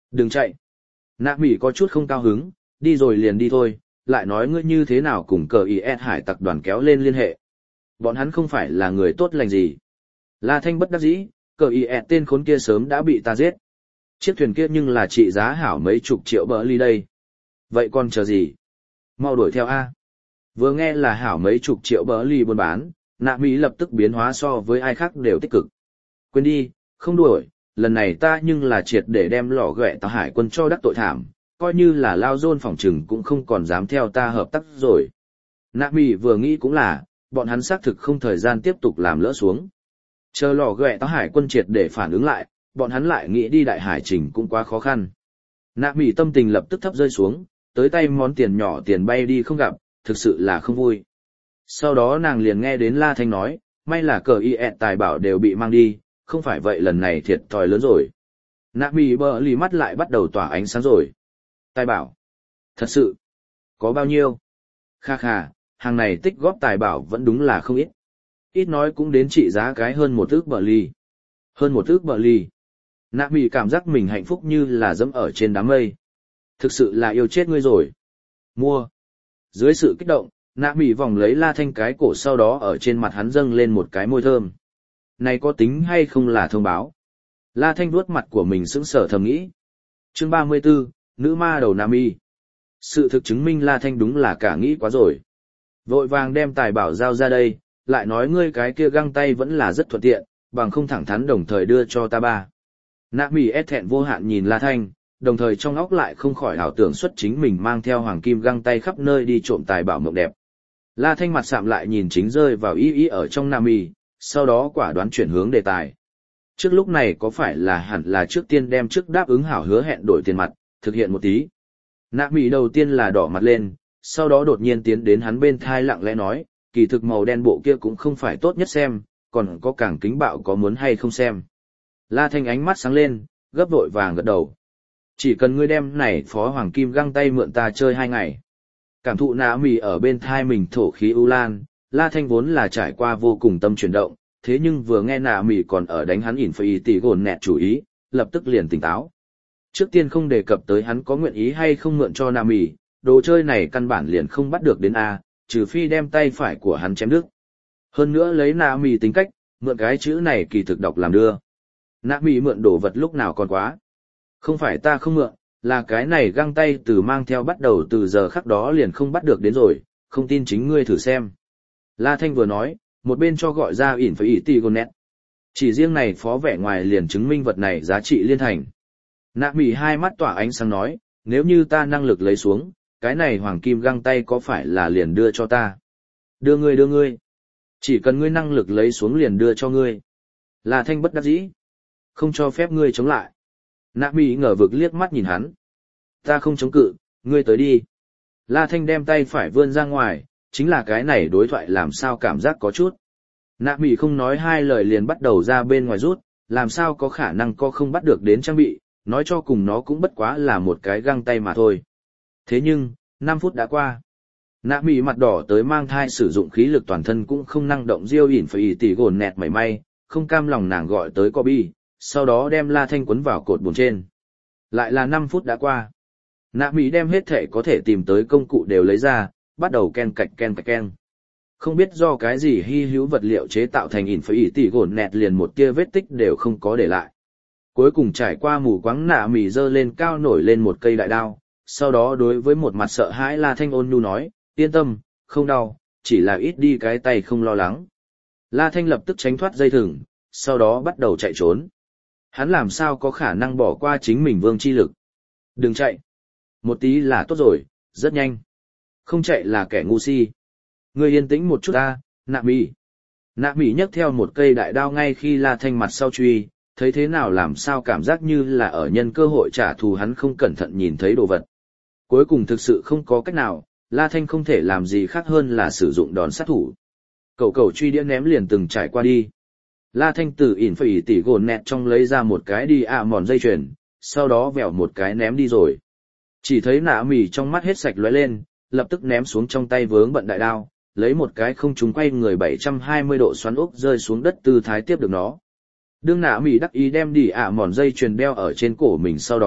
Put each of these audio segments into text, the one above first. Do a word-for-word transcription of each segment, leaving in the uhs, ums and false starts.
Đừng chạy. Nạ Mỹ có chút không cao hứng, đi rồi liền đi thôi, lại nói ngươi như thế nào cùng cờ i ét hải tặc đoàn kéo lên liên hệ. Bọn hắn không phải là người tốt lành gì. La Thanh bất đắc dĩ, cờ i ét tên khốn kia sớm đã bị ta giết. Chiếc thuyền kia nhưng là trị giá hảo mấy chục triệu bờ ly đây. Vậy còn chờ gì? Mau đuổi theo A. Vừa nghe là hảo mấy chục triệu bờ ly buôn bán, Nạ Mỹ lập tức biến hóa so với ai khác đều tích cực. Quên đi, không đuổi, lần này ta nhưng là triệt để đem lò ghẹ tà hải quân cho đắc tội thảm, coi như là lao dôn phòng trừng cũng không còn dám theo ta hợp tác rồi. Nạ Mỹ vừa nghĩ cũng là, bọn hắn xác thực không thời gian tiếp tục làm lỡ xuống. Chờ lò ghẹ tà hải quân triệt để phản ứng lại, bọn hắn lại nghĩ đi đại hải trình cũng quá khó khăn. Nạ Mỹ tâm tình lập tức thấp rơi xuống, tới tay món tiền nhỏ tiền bay đi không gặp, thực sự là không vui. Sau đó nàng liền nghe đến La Thanh nói, may là cờ i ét tài bảo đều bị mang đi, không phải vậy lần này thiệt thòi lớn rồi. Nạ Mỹ bờ lì mắt lại bắt đầu tỏa ánh sáng rồi. Tài bảo? Thật sự? Có bao nhiêu? Kha kha, hàng này tích góp tài bảo vẫn đúng là không ít. Ít nói cũng đến trị giá cái hơn một ức bờ lì. Hơn một ức bờ lì. Nạ Mỹ cảm giác mình hạnh phúc như là dẫm ở trên đám mây. Thực sự là yêu chết ngươi rồi. Mua. Dưới sự kích động, Nạ Mỹ vòng lấy La Thanh cái cổ, sau đó ở trên mặt hắn dâng lên một cái môi thơm. Này có tính hay không là thông báo? La Thanh vuốt mặt của mình sững sờ thầm nghĩ. Chương ba mươi 34, nữ ma đầu Nam Y. Sự thực chứng minh La Thanh đúng là cả nghĩ quá rồi. Vội vàng đem tài bảo giao ra đây, lại nói ngươi cái kia găng tay vẫn là rất thuận tiện, bằng không thẳng thắn đồng thời đưa cho ta ba. Nạ Mỹ ép thẹn vô hạn nhìn La Thanh, đồng thời trong óc lại không khỏi ảo tưởng xuất chính mình mang theo hoàng kim găng tay khắp nơi đi trộm tài bảo mộng đẹp. La Thanh mặt sạm lại nhìn chính rơi vào ý ý ở trong Nam Y, sau đó quả đoán chuyển hướng đề tài. Trước lúc này có phải là hẳn là trước tiên đem trước đáp ứng hảo hứa hẹn đổi tiền mặt, thực hiện một tí. Nạ Mỹ đầu tiên là đỏ mặt lên, sau đó đột nhiên tiến đến hắn bên thai lặng lẽ nói, kỳ thực màu đen bộ kia cũng không phải tốt nhất xem, còn có càng kính bạo có muốn hay không xem. La Thanh ánh mắt sáng lên, gấp vội vàng gật đầu. Chỉ cần ngươi đem này phó hoàng kim găng tay mượn ta chơi hai ngày. Cảm thụ Nạ Mỹ ở bên thai mình thổ khí u lan, La Thanh vốn là trải qua vô cùng tâm chuyển động, thế nhưng vừa nghe Nạ Mỹ còn ở đánh hắn ỉn phải tỷ gồn nẹt chủ ý, lập tức liền tỉnh táo. Trước tiên không đề cập tới hắn có nguyện ý hay không mượn cho Nạ Mỹ, đồ chơi này căn bản liền không bắt được đến A, trừ phi đem tay phải của hắn chém đứt. Hơn nữa lấy Nạ Mỹ tính cách, mượn cái chữ này kỳ thực đọc làm đưa. Nạ Mỹ mượn đồ vật lúc nào còn quá. Không phải ta không mượn, là cái này găng tay từ mang theo bắt đầu từ giờ khắc đó liền không bắt được đến rồi, không tin chính ngươi thử xem. La Thanh vừa nói, một bên cho gọi ra ỉn phải ỉ tì gồn nét. Chỉ riêng này phó vẻ ngoài liền chứng minh vật này giá trị liên thành. Nạ Mỹ hai mắt tỏa ánh sáng nói, nếu như ta năng lực lấy xuống, cái này hoàng kim găng tay có phải là liền đưa cho ta? Đưa ngươi đưa ngươi. Chỉ cần ngươi năng lực lấy xuống liền đưa cho ngươi. La Thanh bất đắc dĩ. Không cho phép ngươi chống lại. Nạ Mỹ ngờ vực liếc mắt nhìn hắn. Ta không chống cự, ngươi tới đi. La Thanh đem tay phải vươn ra ngoài, chính là cái này đối thoại làm sao cảm giác có chút. Nạ Mỹ không nói hai lời liền bắt đầu ra bên ngoài rút, làm sao có khả năng co không bắt được đến trang bị, nói cho cùng nó cũng bất quá là một cái găng tay mà thôi. Thế nhưng, năm phút đã qua. Nạ Mỹ mặt đỏ tới mang thai sử dụng khí lực toàn thân cũng không năng động diêu ỉn phải ỉ tỉ gồn nẹt mảy may, không cam lòng nàng gọi tới Kobe, sau đó đem La Thanh quấn vào cột buồng trên. Lại là năm phút đã qua. Nạ Mỹ đem hết thể có thể tìm tới công cụ đều lấy ra, bắt đầu ken cạch ken cạch ken. Không biết do cái gì hy hữu vật liệu chế tạo thành ỉn phải ỉ tỉ gồn nẹt liền một tia vết tích đều không có để lại. Cuối cùng trải qua mù quáng, Nạ Mỹ giơ lên cao nổi lên một cây đại đao, sau đó đối với một mặt sợ hãi La Thanh ôn nhu nói, yên tâm, không đau, chỉ là ít đi cái tay không lo lắng. La Thanh lập tức tránh thoát dây thừng, sau đó bắt đầu chạy trốn. Hắn làm sao có khả năng bỏ qua chính mình vương chi lực. Đừng chạy. Một tí là tốt rồi, rất nhanh. Không chạy là kẻ ngu si. Ngươi yên tĩnh một chút ta, Nạ Mỹ. Nạ Mỹ nhấc theo một cây đại đao ngay khi La Thanh mặt sau truy, thấy thế nào làm sao cảm giác như là ở nhân cơ hội trả thù hắn không cẩn thận nhìn thấy đồ vật. Cuối cùng thực sự không có cách nào, La Thanh không thể làm gì khác hơn là sử dụng đòn sát thủ. Cậu cậu truy đĩa ném liền từng trải qua đi. La Thanh từ ỉn phải ỉ tỉ gồn nẹt trong lấy ra một cái đi ạ mòn dây chuyền, sau đó vèo một cái ném đi rồi. Chỉ thấy Nạ Mỹ trong mắt hết sạch lóe lên, lập tức ném xuống trong tay vướng bận đại đao, lấy một cái không trúng quay người bảy trăm hai mươi độ xoắn ốc rơi xuống đất tư thái tiếp được nó. Đương Nạ Mỹ đắc ý đem đi ạ mòn dây chuyền đeo ở trên cổ mình, sau đó,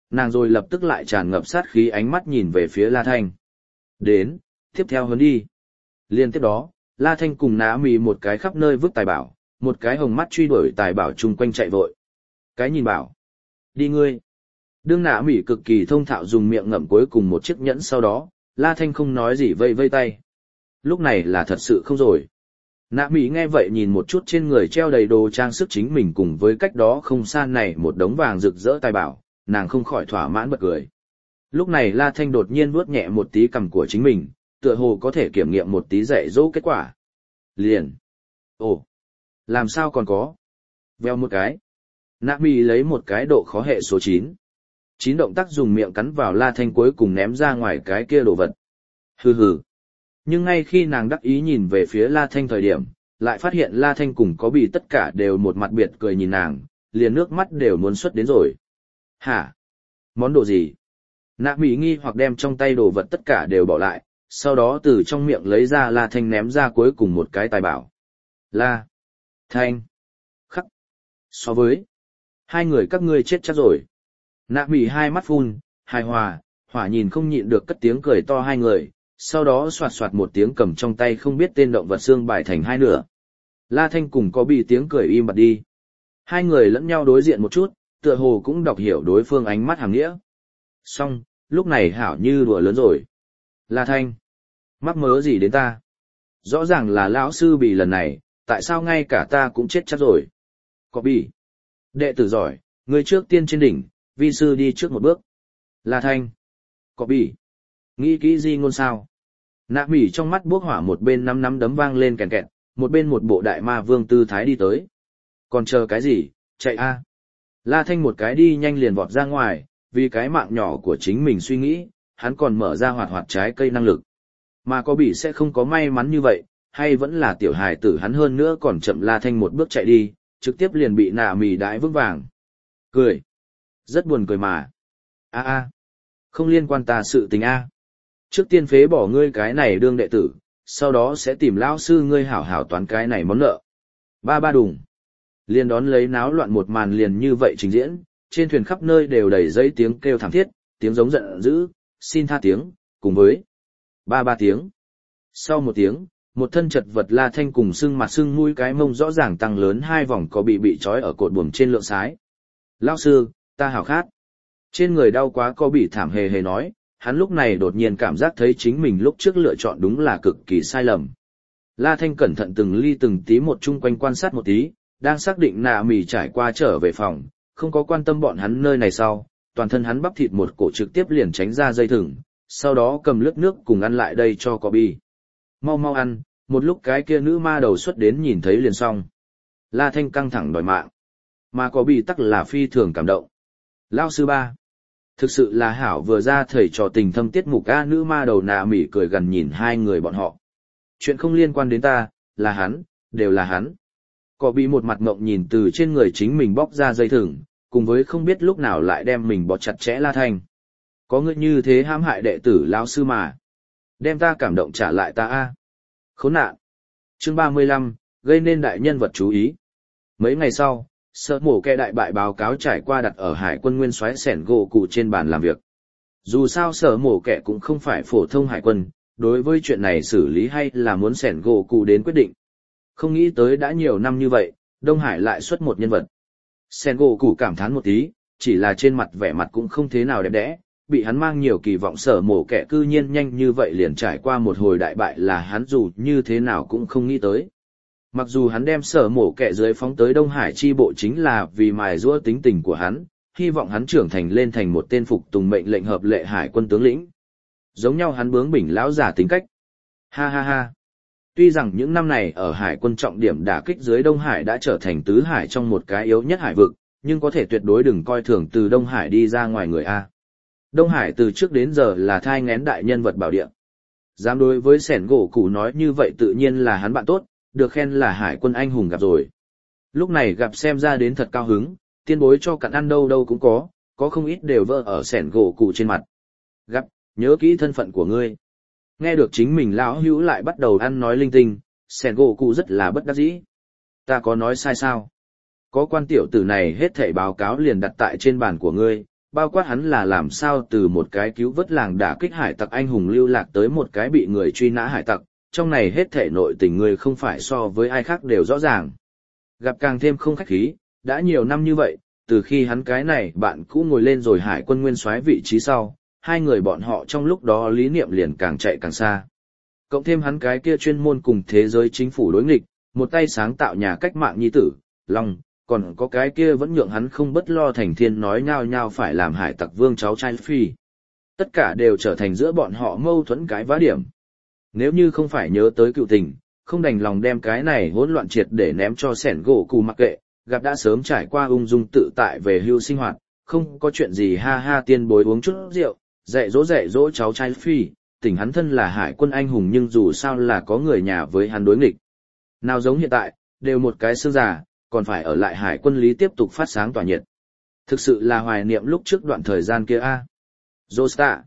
nàng rồi lập tức lại tràn ngập sát khí ánh mắt nhìn về phía La Thanh. Đến, tiếp theo hướng đi. Liên tiếp đó, La Thanh cùng Nã Mị một cái khắp nơi vứt tài bảo, một cái hồng mắt truy đuổi tài bảo chung quanh chạy vội. Cái nhìn bảo. Đi ngươi. Đương Nã Mị cực kỳ thông thạo dùng miệng ngậm cuối cùng một chiếc nhẫn sau đó, La Thanh không nói gì vây vây tay. Lúc này là thật sự không rồi. Nã Mị nghe vậy nhìn một chút trên người treo đầy đồ trang sức chính mình cùng với cách đó không xa này một đống vàng rực rỡ tài bảo, nàng không khỏi thỏa mãn bật cười. Lúc này La Thanh đột nhiên vuốt nhẹ một tí cằm của chính mình, tựa hồ có thể kiểm nghiệm một tí dạy dỗ kết quả. Liền. Ồ, làm sao còn có? Veo một cái. Nã Mị lấy một cái độ khó hệ số chín. Chín động tác dùng miệng cắn vào La Thanh cuối cùng ném ra ngoài cái kia đồ vật. Hừ hừ. Nhưng ngay khi nàng đắc ý nhìn về phía La Thanh thời điểm, lại phát hiện La Thanh cùng có bị tất cả đều một mặt biệt cười nhìn nàng, liền nước mắt đều muốn xuất đến rồi. Hả? Món đồ gì? Nã Mị nghi hoặc đem trong tay đồ vật tất cả đều bỏ lại, sau đó từ trong miệng lấy ra La Thanh ném ra cuối cùng một cái tài bảo. La Thanh khắc so với hai người các ngươi chết chắc rồi. Nã Mị hai mắt phun, hài hòa, hỏa nhìn không nhịn được cất tiếng cười to hai người, sau đó soạt soạt một tiếng cầm trong tay không biết tên động vật xương bài thành hai nửa. La Thanh cùng có bị tiếng cười im bặt đi. Hai người lẫn nhau đối diện một chút, tựa hồ cũng đọc hiểu đối phương ánh mắt hàm nghĩa. Xong, lúc này hảo như đùa lớn rồi. La Thanh, mắc mớ gì đến ta? Rõ ràng là lão sư bị lần này, tại sao ngay cả ta cũng chết chắc rồi? Có bị. Đệ tử giỏi, người trước tiên trên đỉnh, vi sư đi trước một bước. La Thanh, có bị. Nghĩ kỹ gì ngôn sao? Nã Mị trong mắt bốc hỏa một bên nắm nắm đấm vang lên kèn kẹt, một bên một bộ đại ma vương tư thái đi tới. Còn chờ cái gì, chạy a! La Thanh một cái đi nhanh liền vọt ra ngoài, vì cái mạng nhỏ của chính mình suy nghĩ, hắn còn mở ra hoạt hoạt trái cây năng lực. Mà có bị sẽ không có may mắn như vậy, hay vẫn là tiểu hài tử hắn hơn nữa còn chậm La Thanh một bước chạy đi, trực tiếp liền bị Nã Mị đãi vững vàng. Cười. Rất buồn cười mà. A a. Không liên quan ta sự tình a. Trước tiên phế bỏ ngươi cái này đương đệ tử, sau đó sẽ tìm lão sư ngươi hảo hảo toán cái này món nợ. Ba ba đùng. Liền đón lấy náo loạn một màn liền như vậy trình diễn, trên thuyền khắp nơi đều đầy dây tiếng kêu thảm thiết, tiếng giống giận dữ, xin tha tiếng, cùng với ba ba tiếng. Sau một tiếng, một thân chật vật La Thanh cùng sưng mặt sưng mũi cái mông rõ ràng tăng lớn hai vòng có bị bị trói ở cột buồm trên lượng sái. Lão sư, ta hảo khát. Trên người đau quá có bị thảm hề hề nói, hắn lúc này đột nhiên cảm giác thấy chính mình lúc trước lựa chọn đúng là cực kỳ sai lầm. La Thanh cẩn thận từng ly từng tí một chung quanh quan sát một tí, đang xác định Nã Mị trải qua trở về phòng, không có quan tâm bọn hắn nơi này sau, toàn thân hắn bắp thịt một cổ trực tiếp liền tránh ra dây thừng, sau đó cầm lướt nước cùng ăn lại đây cho có bi. Mau mau ăn, một lúc cái kia nữ ma đầu xuất đến nhìn thấy liền xong. La Thanh căng thẳng đòi mạng, mà có bi tắc là phi thường cảm động. Lão sư ba. Thực sự là hảo vừa ra thầy trò tình thâm tiết mục A nữ ma đầu Nã Mị cười gần nhìn hai người bọn họ. Chuyện không liên quan đến ta, là hắn, đều là hắn. Có bị một mặt ngộng nhìn từ trên người chính mình bóc ra dây thừng, cùng với không biết lúc nào lại đem mình bó chặt chẽ La Thanh. Có người như thế hãm hại đệ tử lão sư mà. Đem ta cảm động trả lại ta A. Khốn nạn. Chương ba mươi lăm, gây nên đại nhân vật chú ý. Mấy ngày sau, Sở Mổ Kẻ đại bại báo cáo trải qua đặt ở hải quân nguyên soái Sẻn gỗ cụ trên bàn làm việc. Dù sao Sở Mổ Kẻ cũng không phải phổ thông hải quân, đối với chuyện này xử lý hay là muốn Sẻn gỗ cụ đến quyết định. Không nghĩ tới đã nhiều năm như vậy, Đông Hải lại xuất một nhân vật. Sẻn gỗ cụ cảm thán một tí, chỉ là trên mặt vẻ mặt cũng không thế nào đẹp đẽ, bị hắn mang nhiều kỳ vọng Sở Mổ Kẻ cư nhiên nhanh như vậy liền trải qua một hồi đại bại là hắn dù như thế nào cũng không nghĩ tới. Mặc dù hắn đem Sở Mổ Kẻ dưới phóng tới Đông Hải chi bộ chính là vì mài giũa tính tình của hắn, hy vọng hắn trưởng thành lên thành một tên phục tùng mệnh lệnh hợp lệ hải quân tướng lĩnh. Giống nhau hắn bướng bỉnh lão giả tính cách. Ha ha ha. Tuy rằng những năm này ở hải quân trọng điểm đả kích dưới Đông Hải đã trở thành tứ hải trong một cái yếu nhất hải vực, nhưng có thể tuyệt đối đừng coi thường từ Đông Hải đi ra ngoài người A. Đông Hải từ trước đến giờ là thai nghén đại nhân vật bảo địa. Dám đối với Sẻn gỗ cụ nói như vậy tự nhiên là hắn bạn tốt, được khen là hải quân anh hùng gặp rồi. Lúc này gặp xem ra đến thật cao hứng, tiên bối cho cặn ăn đâu đâu cũng có, có không ít đều vỡ ở Sẻn gỗ cụ trên mặt. Gặp, nhớ kỹ thân phận của ngươi. Nghe được chính mình lão hữu lại bắt đầu ăn nói linh tinh, Sẻn gỗ cụ rất là bất đắc dĩ. Ta có nói sai sao? Có quan tiểu tử này hết thảy báo cáo liền đặt tại trên bàn của ngươi, bao quát hắn là làm sao từ một cái cứu vớt làng đả kích hải tặc anh hùng lưu lạc tới một cái bị người truy nã hải tặc, trong này hết thể nội tình người không phải so với ai khác đều rõ ràng. Gặp càng thêm không khách khí, đã nhiều năm như vậy, từ khi hắn cái này bạn cũ ngồi lên rồi hải quân nguyên soái vị trí sau, hai người bọn họ trong lúc đó lý niệm liền càng chạy càng xa. Cộng thêm hắn cái kia chuyên môn cùng thế giới chính phủ đối nghịch, một tay sáng tạo nhà cách mạng nhi tử, Long, còn có cái kia vẫn nhượng hắn không bất lo thành thiên nói nhao nhao phải làm hải tặc vương cháu trai phi. Tất cả đều trở thành giữa bọn họ mâu thuẫn cái vá điểm. Nếu như không phải nhớ tới cựu tình, không đành lòng đem cái này hỗn loạn triệt để ném cho sẻn gỗ cù mặc kệ, gặp đã sớm trải qua ung dung tự tại về hưu sinh hoạt, không có chuyện gì ha ha tiên bối uống chút rượu, dạy dỗ dạy dỗ cháu trai phi, tỉnh hắn thân là hải quân anh hùng nhưng dù sao là có người nhà với hắn đối nghịch. Nào giống hiện tại, đều một cái xương già, còn phải ở lại hải quân lý tiếp tục phát sáng tỏa nhiệt. Thực sự là hoài niệm lúc trước đoạn thời gian kia a. À. Josta.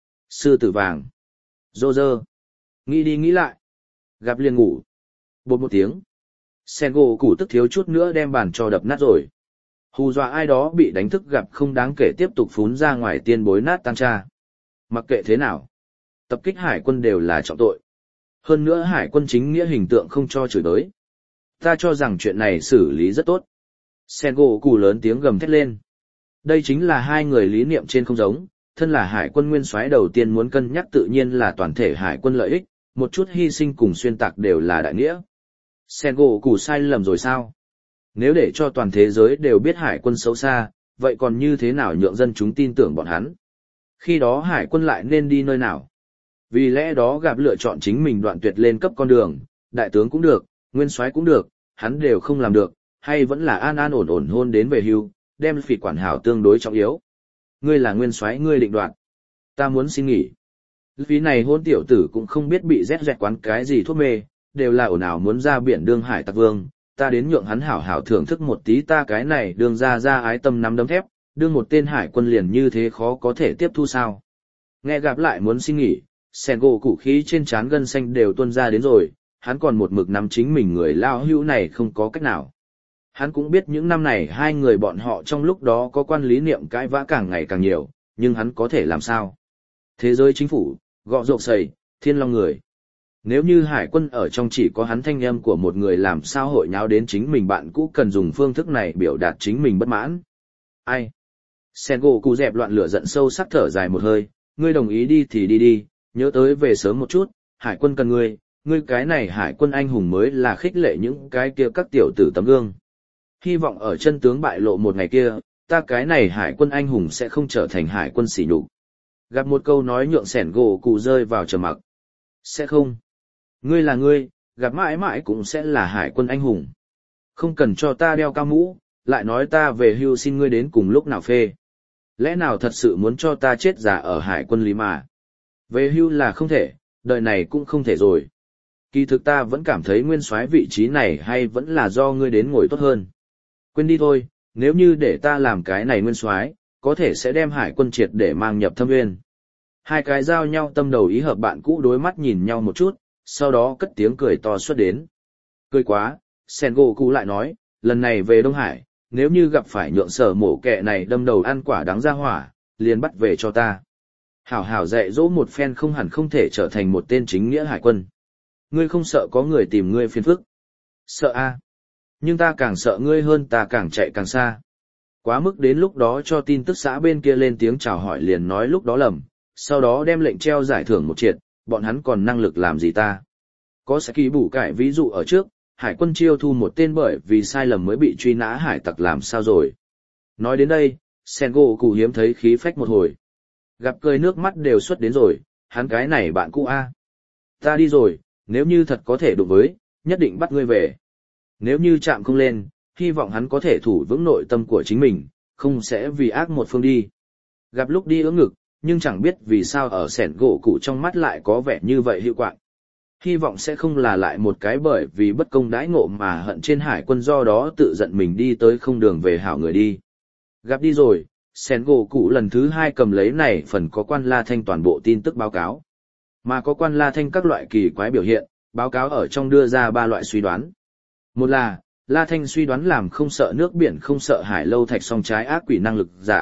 Sư tử vàng. Roger. Nghĩ đi nghĩ lại. Gặp liền ngủ. Bột một tiếng. Sen gỗ củ tức thiếu chút nữa đem bàn cho đập nát rồi. Hù dọa ai đó bị đánh thức gặp không đáng kể tiếp tục phún ra ngoài tiên bối nát tan cha. Mặc kệ thế nào. Tập kích hải quân đều là trọng tội. Hơn nữa hải quân chính nghĩa hình tượng không cho chửi đới. Ta cho rằng chuyện này xử lý rất tốt. Sen gỗ củ lớn tiếng gầm thét lên. Đây chính là hai người lý niệm trên không giống. Thân là hải quân nguyên soái đầu tiên muốn cân nhắc tự nhiên là toàn thể hải quân lợi ích, một chút hy sinh cùng xuyên tạc đều là đại nghĩa. Sen gỗ củ sai lầm rồi sao? Nếu để cho toàn thế giới đều biết hải quân xấu xa, vậy còn như thế nào nhượng dân chúng tin tưởng bọn hắn? Khi đó hải quân lại nên đi nơi nào? Vì lẽ đó gặp lựa chọn chính mình đoạn tuyệt lên cấp con đường, đại tướng cũng được, nguyên soái cũng được, hắn đều không làm được, hay vẫn là an an ổn ổn hôn đến về hưu, đem phỉ quản hảo tương đối trọng yếu. Ngươi là nguyên soái ngươi định đoạt. Ta muốn xin nghỉ. Vì này hôn tiểu tử cũng không biết bị rét rẹt quán cái gì thuốc mê, đều là ồn ào muốn ra biển đương hải tặc vương, ta đến nhượng hắn hảo hảo thưởng thức một tí ta cái này đương ra ra ái tâm nắm đấm thép, đương một tên hải quân liền như thế khó có thể tiếp thu sao. Nghe gặp lại muốn xin nghỉ, sen gỗ củ khí trên trán gân xanh đều tuôn ra đến rồi, hắn còn một mực nắm chính mình người lao hữu này không có cách nào. Hắn cũng biết những năm này hai người bọn họ trong lúc đó có quan lý niệm cãi vã càng ngày càng nhiều, nhưng hắn có thể làm sao? Thế giới chính phủ, gọ rộp sầy, thiên long người. Nếu như hải quân ở trong chỉ có hắn thanh âm của một người làm sao hội nháo đến chính mình bạn cũ cần dùng phương thức này biểu đạt chính mình bất mãn. Ai? Sen gỗ cụ dẹp loạn lửa giận sâu sắc thở dài một hơi, ngươi đồng ý đi thì đi đi, nhớ tới về sớm một chút, hải quân cần ngươi, ngươi cái này hải quân anh hùng mới là khích lệ những cái kia các tiểu tử tấm gương. Hy vọng ở chân tướng bại lộ một ngày kia, ta cái này hải quân anh hùng sẽ không trở thành hải quân sỉ nhục. Gặp một câu nói nhượng sẻn gỗ cụ rơi vào trầm mặc. Sẽ không. Ngươi là ngươi, gặp mãi mãi cũng sẽ là hải quân anh hùng. Không cần cho ta đeo cao mũ, lại nói ta về hưu xin ngươi đến cùng lúc nào phê. Lẽ nào thật sự muốn cho ta chết già ở hải quân lý mà? Về hưu là không thể, đời này cũng không thể rồi. Kỳ thực ta vẫn cảm thấy nguyên soái vị trí này hay vẫn là do ngươi đến ngồi tốt hơn. Quên đi thôi, nếu như để ta làm cái này nguyên soái, có thể sẽ đem hải quân triệt để mang nhập thâm nguyên. Hai cái giao nhau tâm đầu ý hợp bạn cũ đối mắt nhìn nhau một chút, sau đó cất tiếng cười to xuất đến. Cười quá, Sengoku lại nói, lần này về Đông Hải, nếu như gặp phải nhượng sở mổ kẹ này đâm đầu ăn quả đáng ra hỏa, liền bắt về cho ta. Hảo hảo dạy dỗ một phen không hẳn không thể trở thành một tên chính nghĩa hải quân. Ngươi không sợ có người tìm ngươi phiền phức? Sợ a. Nhưng ta càng sợ ngươi hơn ta càng chạy càng xa. Quá mức đến lúc đó cho tin tức xã bên kia lên tiếng chào hỏi liền nói lúc đó lầm, sau đó đem lệnh treo giải thưởng một triệt, bọn hắn còn năng lực làm gì ta. Có sẽ kỳ bủ cải ví dụ ở trước, hải quân chiêu thu một tên bởi vì sai lầm mới bị truy nã hải tặc làm sao rồi. Nói đến đây, Sengoku hiếm thấy khí phách một hồi. Gặp cười nước mắt đều xuất đến rồi, hắn cái này bạn cũ a. Ta đi rồi, nếu như thật có thể đụng với, nhất định bắt ngươi về. Nếu như chạm không lên, hy vọng hắn có thể thủ vững nội tâm của chính mình, không sẽ vì ác một phương đi. Gặp lúc đi ưỡn ngực, nhưng chẳng biết vì sao ở sẻn gỗ cụ trong mắt lại có vẻ như vậy hiệu quạng. Hy vọng sẽ không là lại một cái bởi vì bất công đãi ngộ mà hận trên hải quân do đó tự giận mình đi tới không đường về hảo người đi. Gặp đi rồi, sẻn gỗ cụ lần thứ hai cầm lấy này phần có quan La Thanh toàn bộ tin tức báo cáo. Mà có quan La Thanh các loại kỳ quái biểu hiện, báo cáo ở trong đưa ra ba loại suy đoán. Một là, La Thanh suy đoán làm không sợ nước biển không sợ hải lâu thạch song trái ác quỷ năng lực giả,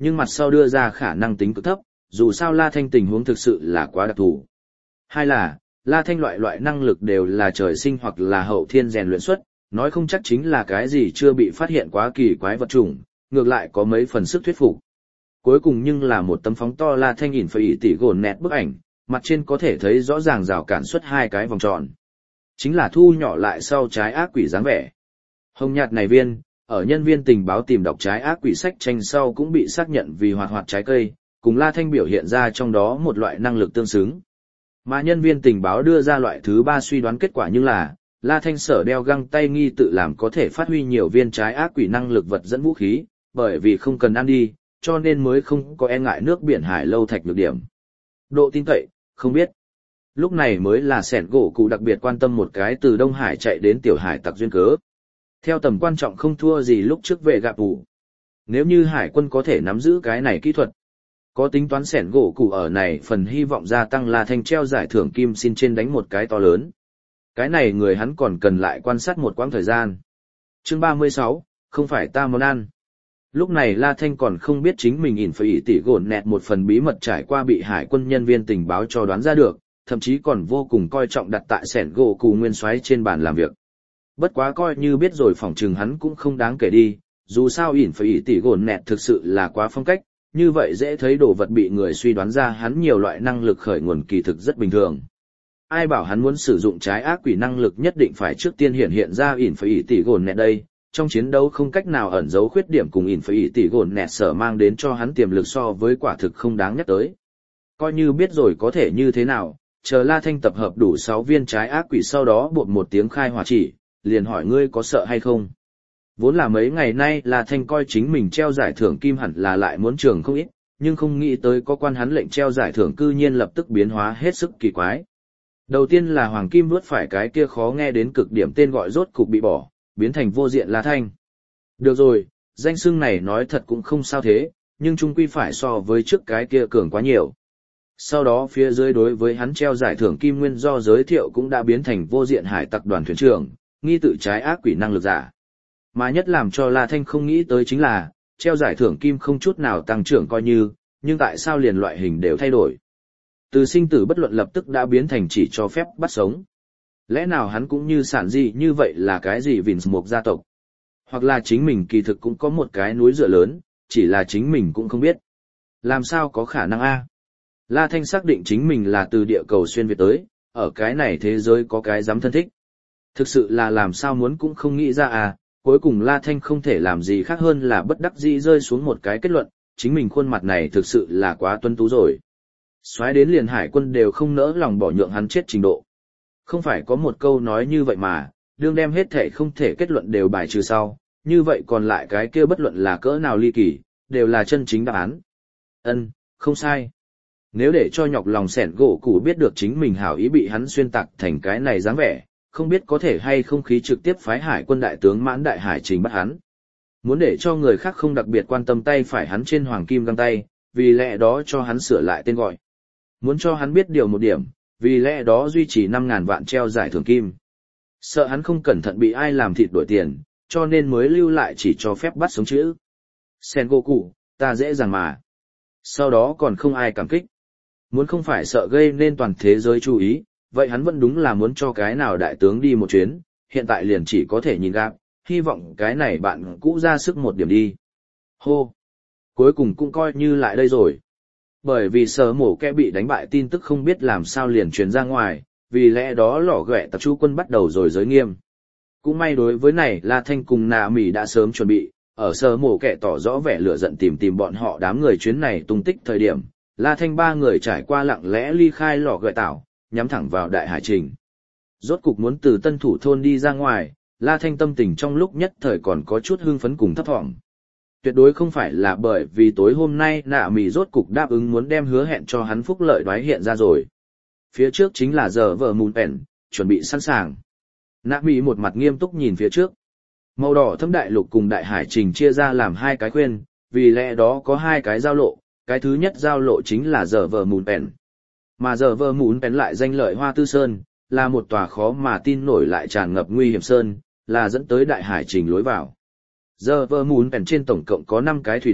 nhưng mặt sau đưa ra khả năng tính cực thấp, dù sao La Thanh tình huống thực sự là quá đặc thù. Hai là, La Thanh loại loại năng lực đều là trời sinh hoặc là hậu thiên rèn luyện xuất, nói không chắc chính là cái gì chưa bị phát hiện quá kỳ quái vật chủng, ngược lại có mấy phần sức thuyết phục. Cuối cùng nhưng là một tấm phóng to La Thanh nhìn phải tỷ gồn nẹt bức ảnh, mặt trên có thể thấy rõ ràng rào cản xuất hai cái vòng tròn. Chính là thu nhỏ lại sau trái ác quỷ dáng vẻ. Hồng nhạt này viên, ở nhân viên tình báo tìm đọc trái ác quỷ sách tranh sau cũng bị xác nhận vì hoạt hoạt trái cây, cùng La Thanh biểu hiện ra trong đó một loại năng lực tương xứng. Mà nhân viên tình báo đưa ra loại thứ ba suy đoán kết quả như là, La Thanh sở đeo găng tay nghi tự làm có thể phát huy nhiều viên trái ác quỷ năng lực vật dẫn vũ khí, bởi vì không cần ăn đi, cho nên mới không có e ngại nước biển hải lâu thạch nhược điểm. Độ tin cậy, không biết. Lúc này mới là sẻn gỗ cụ đặc biệt quan tâm một cái từ Đông Hải chạy đến tiểu hải tặc duyên cớ. Theo tầm quan trọng không thua gì lúc trước về gặp vụ. Nếu như hải quân có thể nắm giữ cái này kỹ thuật, có tính toán sẻn gỗ cụ ở này phần hy vọng gia tăng La Thanh treo giải thưởng kim xin trên đánh một cái to lớn. Cái này người hắn còn cần lại quan sát một quãng thời gian. Chương ba mươi sáu, không phải ta món ăn. Lúc này La Thanh còn không biết chính mình ỉn phải tỷ gồn nẹt một phần bí mật trải qua bị hải quân nhân viên tình báo cho đoán ra được, thậm chí còn vô cùng coi trọng đặt tại sẻn gỗ cụ nguyên soái trên bàn làm việc. Bất quá coi như biết rồi phỏng chừng hắn cũng không đáng kể đi, dù sao ỉn phải tỷ gồn nẹt thực sự là quá phong cách, như vậy dễ thấy đồ vật bị người suy đoán ra hắn nhiều loại năng lực khởi nguồn kỳ thực rất bình thường. Ai bảo hắn muốn sử dụng trái ác quỷ năng lực nhất định phải trước tiên hiện hiện ra ỉn phải tỷ gồn nẹt đây, trong chiến đấu không cách nào ẩn giấu khuyết điểm cùng ỉn phải tỷ gồn nẹt sở mang đến cho hắn tiềm lực so với quả thực không đáng nhắc tới. Coi như biết rồi có thể như thế nào, chờ La Thanh tập hợp đủ sáu viên trái ác quỷ sau đó bột một tiếng khai hỏa chỉ, liền hỏi ngươi có sợ hay không. Vốn là mấy ngày nay La Thanh coi chính mình treo giải thưởng kim hẳn là lại muốn trường không ít, nhưng không nghĩ tới có quan hắn lệnh treo giải thưởng cư nhiên lập tức biến hóa hết sức kỳ quái. Đầu tiên là Hoàng Kim nuốt phải cái kia khó nghe đến cực điểm tên gọi rốt cục bị bỏ, biến thành vô diện La Thanh. Được rồi, danh xưng này nói thật cũng không sao thế, nhưng chung quy phải so với trước cái kia cường quá nhiều. Sau đó phía dưới đối với hắn treo giải thưởng kim nguyên do giới thiệu cũng đã biến thành vô diện hải tặc đoàn thuyền trưởng, nghi tự trái ác quỷ năng lực giả. Mà nhất làm cho La Thanh không nghĩ tới chính là, treo giải thưởng kim không chút nào tăng trưởng coi như, nhưng tại sao liền loại hình đều thay đổi. Từ sinh tử bất luận lập tức đã biến thành chỉ cho phép bắt sống. Lẽ nào hắn cũng như sản gì như vậy là cái gì Vince một gia tộc? Hoặc là chính mình kỳ thực cũng có một cái núi dựa lớn, chỉ là chính mình cũng không biết. Làm sao có khả năng a? La Thanh xác định chính mình là từ địa cầu xuyên Việt tới, ở cái này thế giới có cái dám thân thích. Thực sự là làm sao muốn cũng không nghĩ ra à, cuối cùng La Thanh không thể làm gì khác hơn là bất đắc dĩ rơi xuống một cái kết luận, chính mình khuôn mặt này thực sự là quá tuấn tú rồi. Xoáy đến liền hải quân đều không nỡ lòng bỏ nhượng hắn chết trình độ. Không phải có một câu nói như vậy mà, đương đem hết thể không thể kết luận đều bài trừ sau, như vậy còn lại cái kia bất luận là cỡ nào ly kỳ, đều là chân chính đáp án. Ân, không sai. Nếu để cho nhọc lòng sẻn gỗ củ biết được chính mình hảo ý bị hắn xuyên tạc thành cái này dáng vẻ, không biết có thể hay không khí trực tiếp phái hải quân đại tướng mãn đại hải trình bắt hắn. Muốn để cho người khác không đặc biệt quan tâm tay phải hắn trên hoàng kim găng tay, vì lẽ đó cho hắn sửa lại tên gọi. Muốn cho hắn biết điều một điểm, vì lẽ đó duy trì năm ngàn vạn treo giải thưởng kim. Sợ hắn không cẩn thận bị ai làm thịt đổi tiền, cho nên mới lưu lại chỉ cho phép bắt sống chữ. Sengoku, ta dễ dàng mà. Sau đó còn không ai cảm kích. Muốn không phải sợ gây nên toàn thế giới chú ý, vậy hắn vẫn đúng là muốn cho cái nào đại tướng đi một chuyến, hiện tại liền chỉ có thể nhìn gạp, hy vọng cái này bạn cũ ra sức một điểm đi. Hô! Cuối cùng cũng coi như lại đây rồi. Bởi vì sở mổ kẻ bị đánh bại tin tức không biết làm sao liền truyền ra ngoài, vì lẽ đó lỏ ghẹ tập chú quân bắt đầu rồi giới nghiêm. Cũng may đối với này La Thanh cùng Nạ Mỉ đã sớm chuẩn bị, ở sở mổ kẻ tỏ rõ vẻ lửa giận tìm tìm bọn họ đám người chuyến này tung tích thời điểm, La Thanh ba người trải qua lặng lẽ ly khai lò gợi tảo, nhắm thẳng vào đại hải trình. Rốt cục muốn từ tân thủ thôn đi ra ngoài, La Thanh tâm tình trong lúc nhất thời còn có chút hưng phấn cùng thấp thỏm. Tuyệt đối không phải là bởi vì tối hôm nay Nạ Mỉ rốt cục đáp ứng muốn đem hứa hẹn cho hắn phúc lợi đoái hiện ra rồi. Phía trước chính là giờ vợ mùn ẻn, chuẩn bị sẵn sàng. Nạ Mỉ một mặt nghiêm túc nhìn phía trước. Màu đỏ thâm đại lục cùng đại hải trình chia ra làm hai cái khuyên, vì lẽ đó có hai cái giao lộ, cái thứ nhất giao lộ chính là giờ vợ mùn ẻn. Mà giờ vợ mùn ẻn lại danh lợi Hoa Tư Sơn, là một tòa khó mà tin nổi lại tràn ngập nguy hiểm sơn, là dẫn tới đại hải trình lối vào. Giờ vợ mùn ẻn trên tổng cộng có năm cái thủy đạo,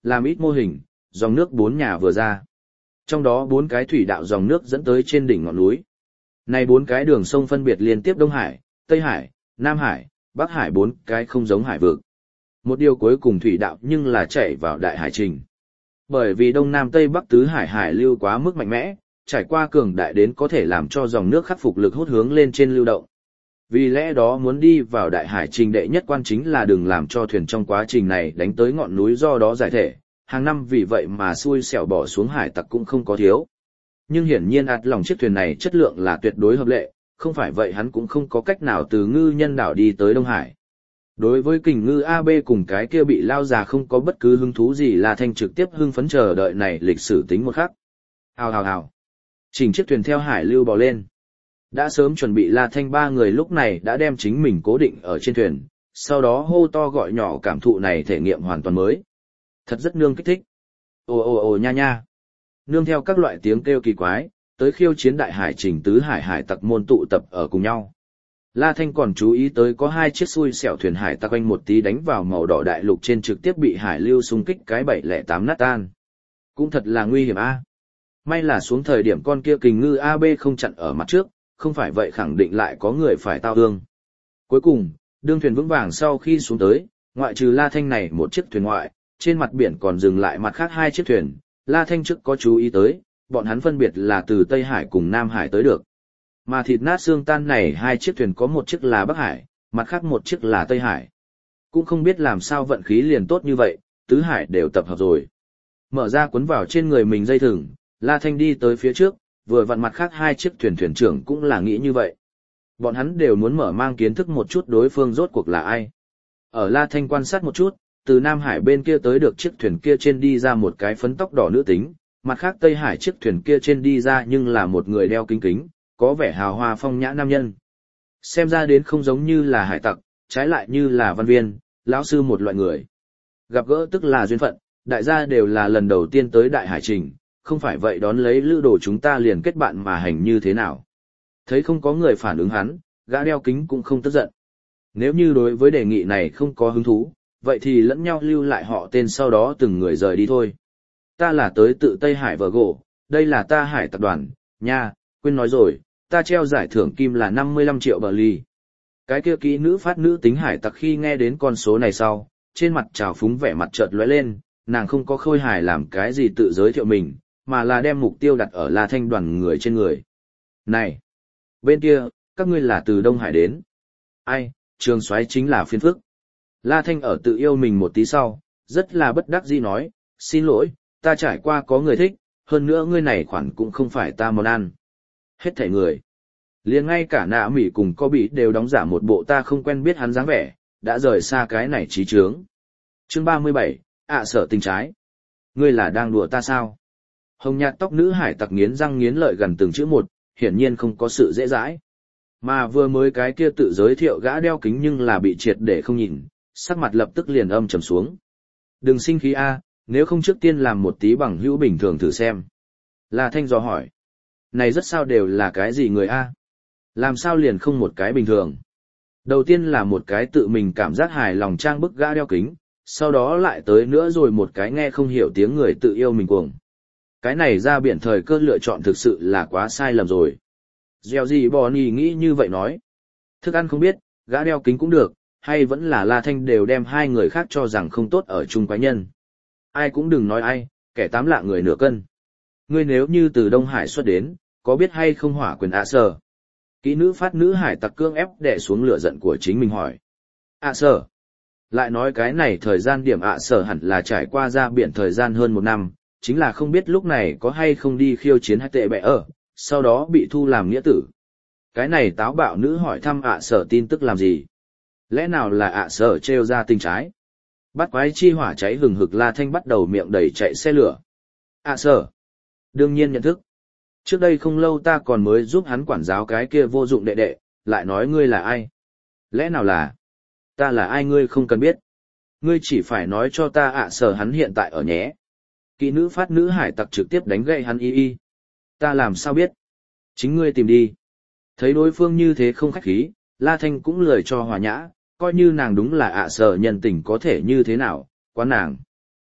làm ít mô hình, dòng nước bốn nhà vừa ra. Trong đó bốn cái thủy đạo dòng nước dẫn tới trên đỉnh ngọn núi. Này bốn cái đường sông phân biệt liên tiếp Đông Hải, Tây Hải, Nam Hải, Bắc Hải bốn cái không giống hải vực. Một điều cuối cùng thủy đạo nhưng là chạy vào đại hải trình. Bởi vì Đông Nam Tây Bắc tứ hải hải lưu quá mức mạnh mẽ, trải qua cường đại đến có thể làm cho dòng nước khắc phục lực hút hướng lên trên lưu động. Vì lẽ đó muốn đi vào đại hải trình đệ nhất quan chính là đừng làm cho thuyền trong quá trình này đánh tới ngọn núi, do đó giải thể, hàng năm vì vậy mà xui xẻo bỏ xuống hải tặc cũng không có thiếu. Nhưng hiển nhiên ạt lòng chiếc thuyền này chất lượng là tuyệt đối hợp lệ, không phải vậy hắn cũng không có cách nào từ ngư nhân đảo đi tới Đông Hải. Đối với kình ngư a bê cùng cái kia bị lao già không có bất cứ hứng thú gì, La Thanh trực tiếp hưng phấn chờ đợi này lịch sử tính một khắc. Hào hào hào. Chỉnh chiếc thuyền theo hải lưu bò lên. Đã sớm chuẩn bị La Thanh ba người lúc này đã đem chính mình cố định ở trên thuyền, sau đó hô to gọi nhỏ, cảm thụ này thể nghiệm hoàn toàn mới. Thật rất nương kích thích. Ồ ồ ồ nha nha. Nương theo các loại tiếng kêu kỳ quái, tới khiêu chiến đại hải trình tứ hải hải tặc môn tụ tập ở cùng nhau. La Thanh còn chú ý tới có hai chiếc xui xẻo thuyền hải tặc quanh một tí đánh vào màu đỏ đại lục trên, trực tiếp bị hải lưu xung kích cái bảy lẻ tám nát tan. Cũng thật là nguy hiểm a. May là xuống thời điểm con kia kình ngư a bê không chặn ở mặt trước, không phải vậy khẳng định lại có người phải tao thương. Cuối cùng, đương thuyền vững vàng sau khi xuống tới, ngoại trừ La Thanh này một chiếc thuyền ngoại, trên mặt biển còn dừng lại mặt khác hai chiếc thuyền. La Thanh trước có chú ý tới, bọn hắn phân biệt là từ Tây Hải cùng Nam Hải tới được. Mà thịt nát xương tan này hai chiếc thuyền có một chiếc là Bắc Hải, mặt khác một chiếc là Tây Hải. Cũng không biết làm sao vận khí liền tốt như vậy, tứ hải đều tập hợp rồi. Mở ra cuốn vào trên người mình dây thừng, La Thanh đi tới phía trước, vừa vặn mặt khác hai chiếc thuyền thuyền trưởng cũng là nghĩ như vậy. Bọn hắn đều muốn mở mang kiến thức một chút đối phương rốt cuộc là ai. Ở La Thanh quan sát một chút, từ Nam Hải bên kia tới được chiếc thuyền kia trên đi ra một cái phấn tóc đỏ nữ tính, mặt khác Tây Hải chiếc thuyền kia trên đi ra nhưng là một người đeo kính kính, có vẻ hào hoa phong nhã nam nhân. Xem ra đến không giống như là hải tặc, trái lại như là văn viên, lão sư một loại người. Gặp gỡ tức là duyên phận, đại gia đều là lần đầu tiên tới đại hải trình, không phải vậy đón lấy lữ đồ chúng ta liền kết bạn mà hành như thế nào. Thấy không có người phản ứng hắn, gã đeo kính cũng không tức giận. Nếu như đối với đề nghị này không có hứng thú, vậy thì lẫn nhau lưu lại họ tên, sau đó từng người rời đi thôi. Ta là tới tự Tây Hải vợ gỗ, đây là ta hải tập đoàn, nha, quên nói rồi, ta treo giải thưởng kim là năm mươi lăm triệu bờ ly. Cái kia kỹ nữ phát nữ tính hải tặc khi nghe đến con số này sau, trên mặt trào phúng vẻ mặt chợt lóe lên, nàng không có khôi hài làm cái gì tự giới thiệu mình, mà là đem mục tiêu đặt ở La Thanh đoàn người trên người. Này! Bên kia, các ngươi là từ Đông Hải đến. Ai, Trường Soái chính là phiền phức. La Thanh ở tự yêu mình một tí sau, rất là bất đắc dĩ nói, xin lỗi, ta trải qua có người thích, hơn nữa ngươi này khoản cũng không phải ta món ăn. Hết thảy người. Liền ngay cả nạ mỉ cùng có bị đều đóng giả một bộ ta không quen biết hắn dáng vẻ, đã rời xa cái này trí trướng. Chương ba mươi bảy, ạ sợ tình trái. Ngươi là đang đùa ta sao? Hồng nhạt tóc nữ hải tặc nghiến răng nghiến lợi gần từng chữ một, hiển nhiên không có sự dễ dãi. Mà vừa mới cái kia tự giới thiệu gã đeo kính nhưng là bị triệt để không nhìn, sắc mặt lập tức liền âm trầm xuống. Đừng sinh khí a, nếu không trước tiên làm một tí bằng hữu bình thường thử xem. La Thanh dò hỏi. Này rất sao đều là cái gì người a? Làm sao liền không một cái bình thường? Đầu tiên là một cái tự mình cảm giác hài lòng trang bức gã đeo kính, sau đó lại tới nữa rồi một cái nghe không hiểu tiếng người tự yêu mình cuồng. Cái này ra biển thời cơ lựa chọn thực sự là quá sai lầm rồi. Gieo gì Bonnie nghĩ như vậy nói. Thức ăn không biết, gã đeo kính cũng được, hay vẫn là La Thanh đều đem hai người khác cho rằng không tốt ở chung quái nhân. Ai cũng đừng nói ai, kẻ tám lạ người nửa cân. Ngươi nếu như từ Đông Hải xuất đến, có biết hay không hỏa quyền ạ sở? Kỹ nữ phát nữ hải tặc cương ép đè xuống lửa giận của chính mình hỏi. ạ sở? Lại nói cái này thời gian điểm ạ sở hẳn là trải qua ra biển thời gian hơn một năm, chính là không biết lúc này có hay không đi khiêu chiến hay tệ bẹ ở, sau đó bị thu làm nghĩa tử. Cái này táo bạo nữ hỏi thăm ạ sở tin tức làm gì? Lẽ nào là ạ sở trêu ra tình trái? Bắt quái chi hỏa cháy hừng hực, La Thanh bắt đầu miệng đầy chạy xe lửa. ạ sở? Đương nhiên nhận thức. Trước đây không lâu ta còn mới giúp hắn quản giáo cái kia vô dụng đệ đệ, lại nói ngươi là ai? Lẽ nào là? Ta là ai ngươi không cần biết. Ngươi chỉ phải nói cho ta ạ sở hắn hiện tại ở nhé. Kỹ nữ phát nữ hải tặc trực tiếp đánh gậy hắn y y. Ta làm sao biết? Chính ngươi tìm đi. Thấy đối phương như thế không khách khí, La Thanh cũng lời cho hòa nhã, coi như nàng đúng là ạ sở nhân tình có thể như thế nào, quá nàng.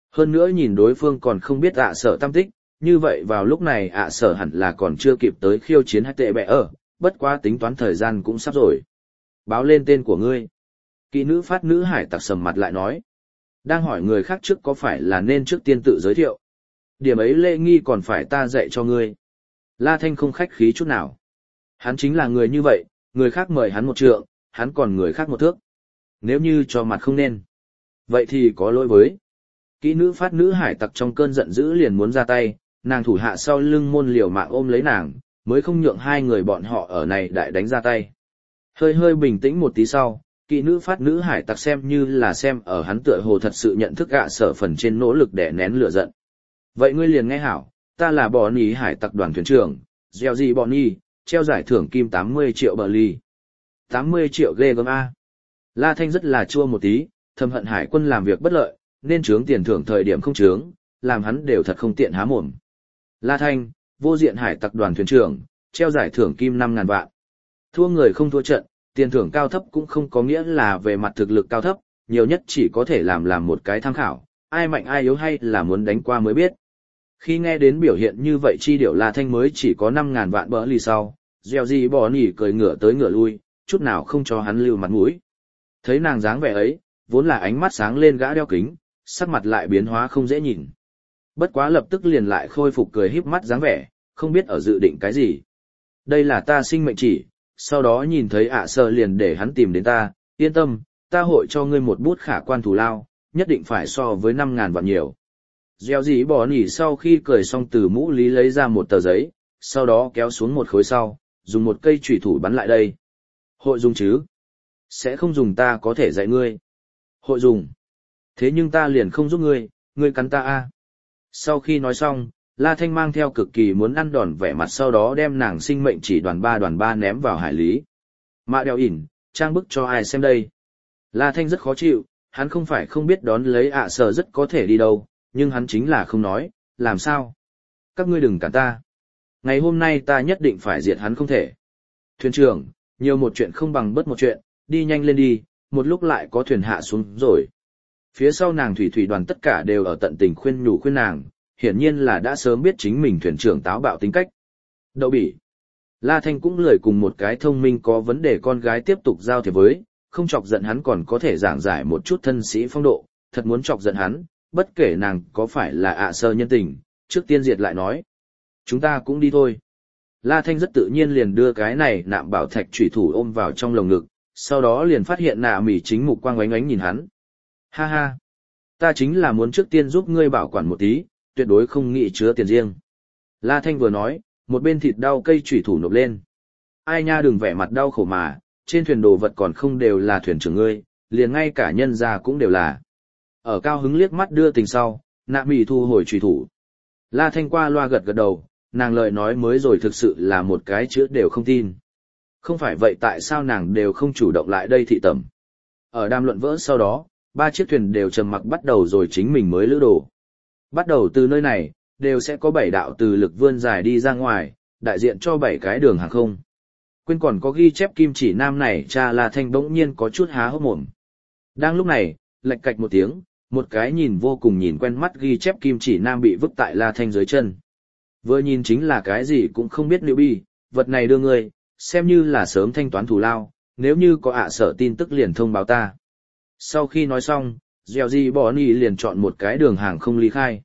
Hơn nữa nhìn đối phương còn không biết ạ sở tam tích, như vậy vào lúc này ạ sở hẳn là còn chưa kịp tới khiêu chiến hai tệ bẹ ở, bất quá tính toán thời gian cũng sắp rồi. Báo lên tên của ngươi. Kỹ nữ phát nữ hải tặc sầm mặt lại nói. Đang hỏi người khác trước có phải là nên trước tiên tự giới thiệu. Điểm ấy lễ nghi còn phải ta dạy cho ngươi. La Thanh không khách khí chút nào. Hắn chính là người như vậy, người khác mời hắn một trượng, hắn còn người khác một thước. Nếu như cho mặt không nên, vậy thì có lỗi với. Kỹ nữ phát nữ hải tặc trong cơn giận dữ liền muốn ra tay, nàng thủ hạ sau lưng môn liều mạng ôm lấy nàng, mới không nhượng hai người bọn họ ở này đại đánh ra tay. Hơi hơi bình tĩnh một tí sau, kỹ nữ phát nữ hải tặc xem như là xem ở hắn tựa hồ thật sự nhận thức gạ sở phần trên nỗ lực để nén lửa giận. Vậy ngươi liền nghe hảo, ta là bò nì hải tặc đoàn thuyền trưởng, gieo gì bò nì, treo giải thưởng kim tám mươi triệu bờ ly. tám mươi triệu ghê gớm A. La Thanh rất là chua một tí, thầm hận hải quân làm việc bất lợi, nên trướng tiền thưởng thời điểm không trướng, làm hắn đều thật không tiện há mồm. La Thanh, vô diện hải tặc đoàn thuyền trưởng, treo giải thưởng kim năm ngàn vạn. Thua người không thua trận, tiền thưởng cao thấp cũng không có nghĩa là về mặt thực lực cao thấp, nhiều nhất chỉ có thể làm làm một cái tham khảo, ai mạnh ai yếu hay là muốn đánh qua mới biết. Khi nghe đến biểu hiện như vậy chi điệu La Thanh mới chỉ có năm ngàn vạn bỡ lì sau, gieo gì bỏ nỉ cười ngửa tới ngửa lui, chút nào không cho hắn lưu mặt mũi. Thấy nàng dáng vẻ ấy, vốn là ánh mắt sáng lên gã đeo kính, sắc mặt lại biến hóa không dễ nhìn. Bất quá lập tức liền lại khôi phục cười híp mắt dáng vẻ, không biết ở dự định cái gì. Đây là ta sinh mệnh chỉ, sau đó nhìn thấy ạ sợ liền để hắn tìm đến ta, yên tâm, ta hội cho ngươi một bút khả quan thù lao, nhất định phải so với năm ngàn vạn nhiều. Gieo gì bỏ nỉ sau khi cười xong từ mũ lý lấy ra một tờ giấy, sau đó kéo xuống một khối sau, dùng một cây chủy thủ bắn lại đây. Hội dùng chứ? Sẽ không dùng ta có thể dạy ngươi. Hội dùng. Thế nhưng ta liền không giúp ngươi, ngươi cắn ta a. Sau khi nói xong, La Thanh mang theo cực kỳ muốn ăn đòn vẻ mặt sau đó đem nàng sinh mệnh chỉ đoàn ba đoàn ba ném vào hải lý. Mạ đeo ỉn, trang bức cho ai xem đây. La Thanh rất khó chịu, hắn không phải không biết đón lấy ạ sở rất có thể đi đâu, nhưng hắn chính là không nói, làm sao? Các ngươi đừng cản ta. Ngày hôm nay ta nhất định phải diệt hắn không thể. Thuyền trưởng, nhiều một chuyện không bằng bất một chuyện, đi nhanh lên đi, một lúc lại có thuyền hạ xuống rồi. Phía sau nàng thủy thủy đoàn tất cả đều ở tận tình khuyên nhủ khuyên nàng, hiển nhiên là đã sớm biết chính mình thuyền trưởng táo bạo tính cách. Đậu bỉ. La Thanh cũng lười cùng một cái thông minh có vấn đề con gái tiếp tục giao thiệp với, không chọc giận hắn còn có thể giảng giải một chút thân sĩ phong độ, thật muốn chọc giận hắn, bất kể nàng có phải là ạ sơ nhân tình, trước tiên diệt lại nói. Chúng ta cũng đi thôi. La Thanh rất tự nhiên liền đưa cái này nạm bảo thạch chủy thủ ôm vào trong lồng ngực, sau đó liền phát hiện nạ mỉ chính mục quang oánh oánh nhìn hắn. Ha ha, ta chính là muốn trước tiên giúp ngươi bảo quản một tí, tuyệt đối không nghĩ chứa tiền riêng. La Thanh vừa nói, một bên thịt đau cây chủy thủ nộp lên. Ai nha đừng vẻ mặt đau khổ mà, trên thuyền đồ vật còn không đều là thuyền trưởng ngươi, liền ngay cả nhân gia cũng đều là. Ở cao hứng liếc mắt đưa tình sau, nạ mỉ thu hồi chủy thủ. La Thanh qua loa gật gật đầu, nàng lời nói mới rồi thực sự là một cái chữ đều không tin. Không phải vậy tại sao nàng đều không chủ động lại đây thị tẩm. Ở đàm luận vỡ sau đó, ba chiếc thuyền đều trầm mặc bắt đầu rồi chính mình mới lữ đồ. Bắt đầu từ nơi này, đều sẽ có bảy đạo từ lực vươn dài đi ra ngoài, đại diện cho bảy cái đường hàng không. Quên còn có ghi chép kim chỉ nam này cha La Thanh bỗng nhiên có chút há hốc mồm. Đang lúc này, lạch cạch một tiếng, một cái nhìn vô cùng nhìn quen mắt ghi chép kim chỉ nam bị vứt tại La Thanh dưới chân. Vừa nhìn chính là cái gì cũng không biết liệu bi, vật này đưa ngươi, xem như là sớm thanh toán thù lao, nếu như có ạ sở tin tức liền thông báo ta. Sau khi nói xong, Gieo Di Bỏ Nì liền chọn một cái đường hàng không ly khai.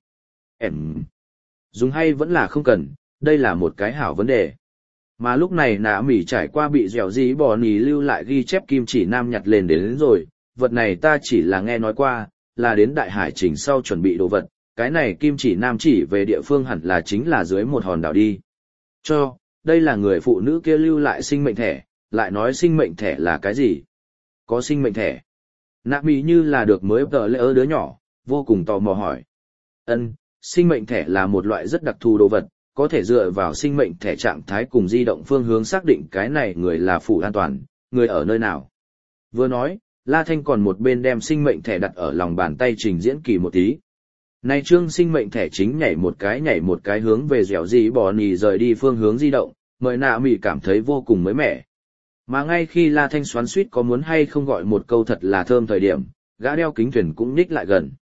Em dùng hay vẫn là không cần, đây là một cái hảo vấn đề. Mà lúc này nã mỉ trải qua bị Gieo Di Bỏ Nì lưu lại ghi chép kim chỉ nam nhặt lên đến, đến rồi, vật này ta chỉ là nghe nói qua, là đến đại hải trình sau chuẩn bị đồ vật, cái này kim chỉ nam chỉ về địa phương hẳn là chính là dưới một hòn đảo đi. Cho, đây là người phụ nữ kia lưu lại sinh mệnh thẻ, lại nói sinh mệnh thẻ là cái gì? Có sinh mệnh thẻ. Nạ mì như là được mới tờ lễ ơ đứa nhỏ, vô cùng tò mò hỏi. Ân, sinh mệnh thẻ là một loại rất đặc thù đồ vật, có thể dựa vào sinh mệnh thẻ trạng thái cùng di động phương hướng xác định cái này người là phủ an toàn, người ở nơi nào. Vừa nói, La Thanh còn một bên đem sinh mệnh thẻ đặt ở lòng bàn tay trình diễn kỳ một tí. Này trương sinh mệnh thẻ chính nhảy một cái nhảy một cái hướng về dẻo gì bò nì rời đi phương hướng di động, mời nạ mỉ cảm thấy vô cùng mới mẻ. Mà ngay khi La Thanh xoắn suýt có muốn hay không gọi một câu thật là thơm thời điểm, gã đeo kính thuyền cũng nhích lại gần.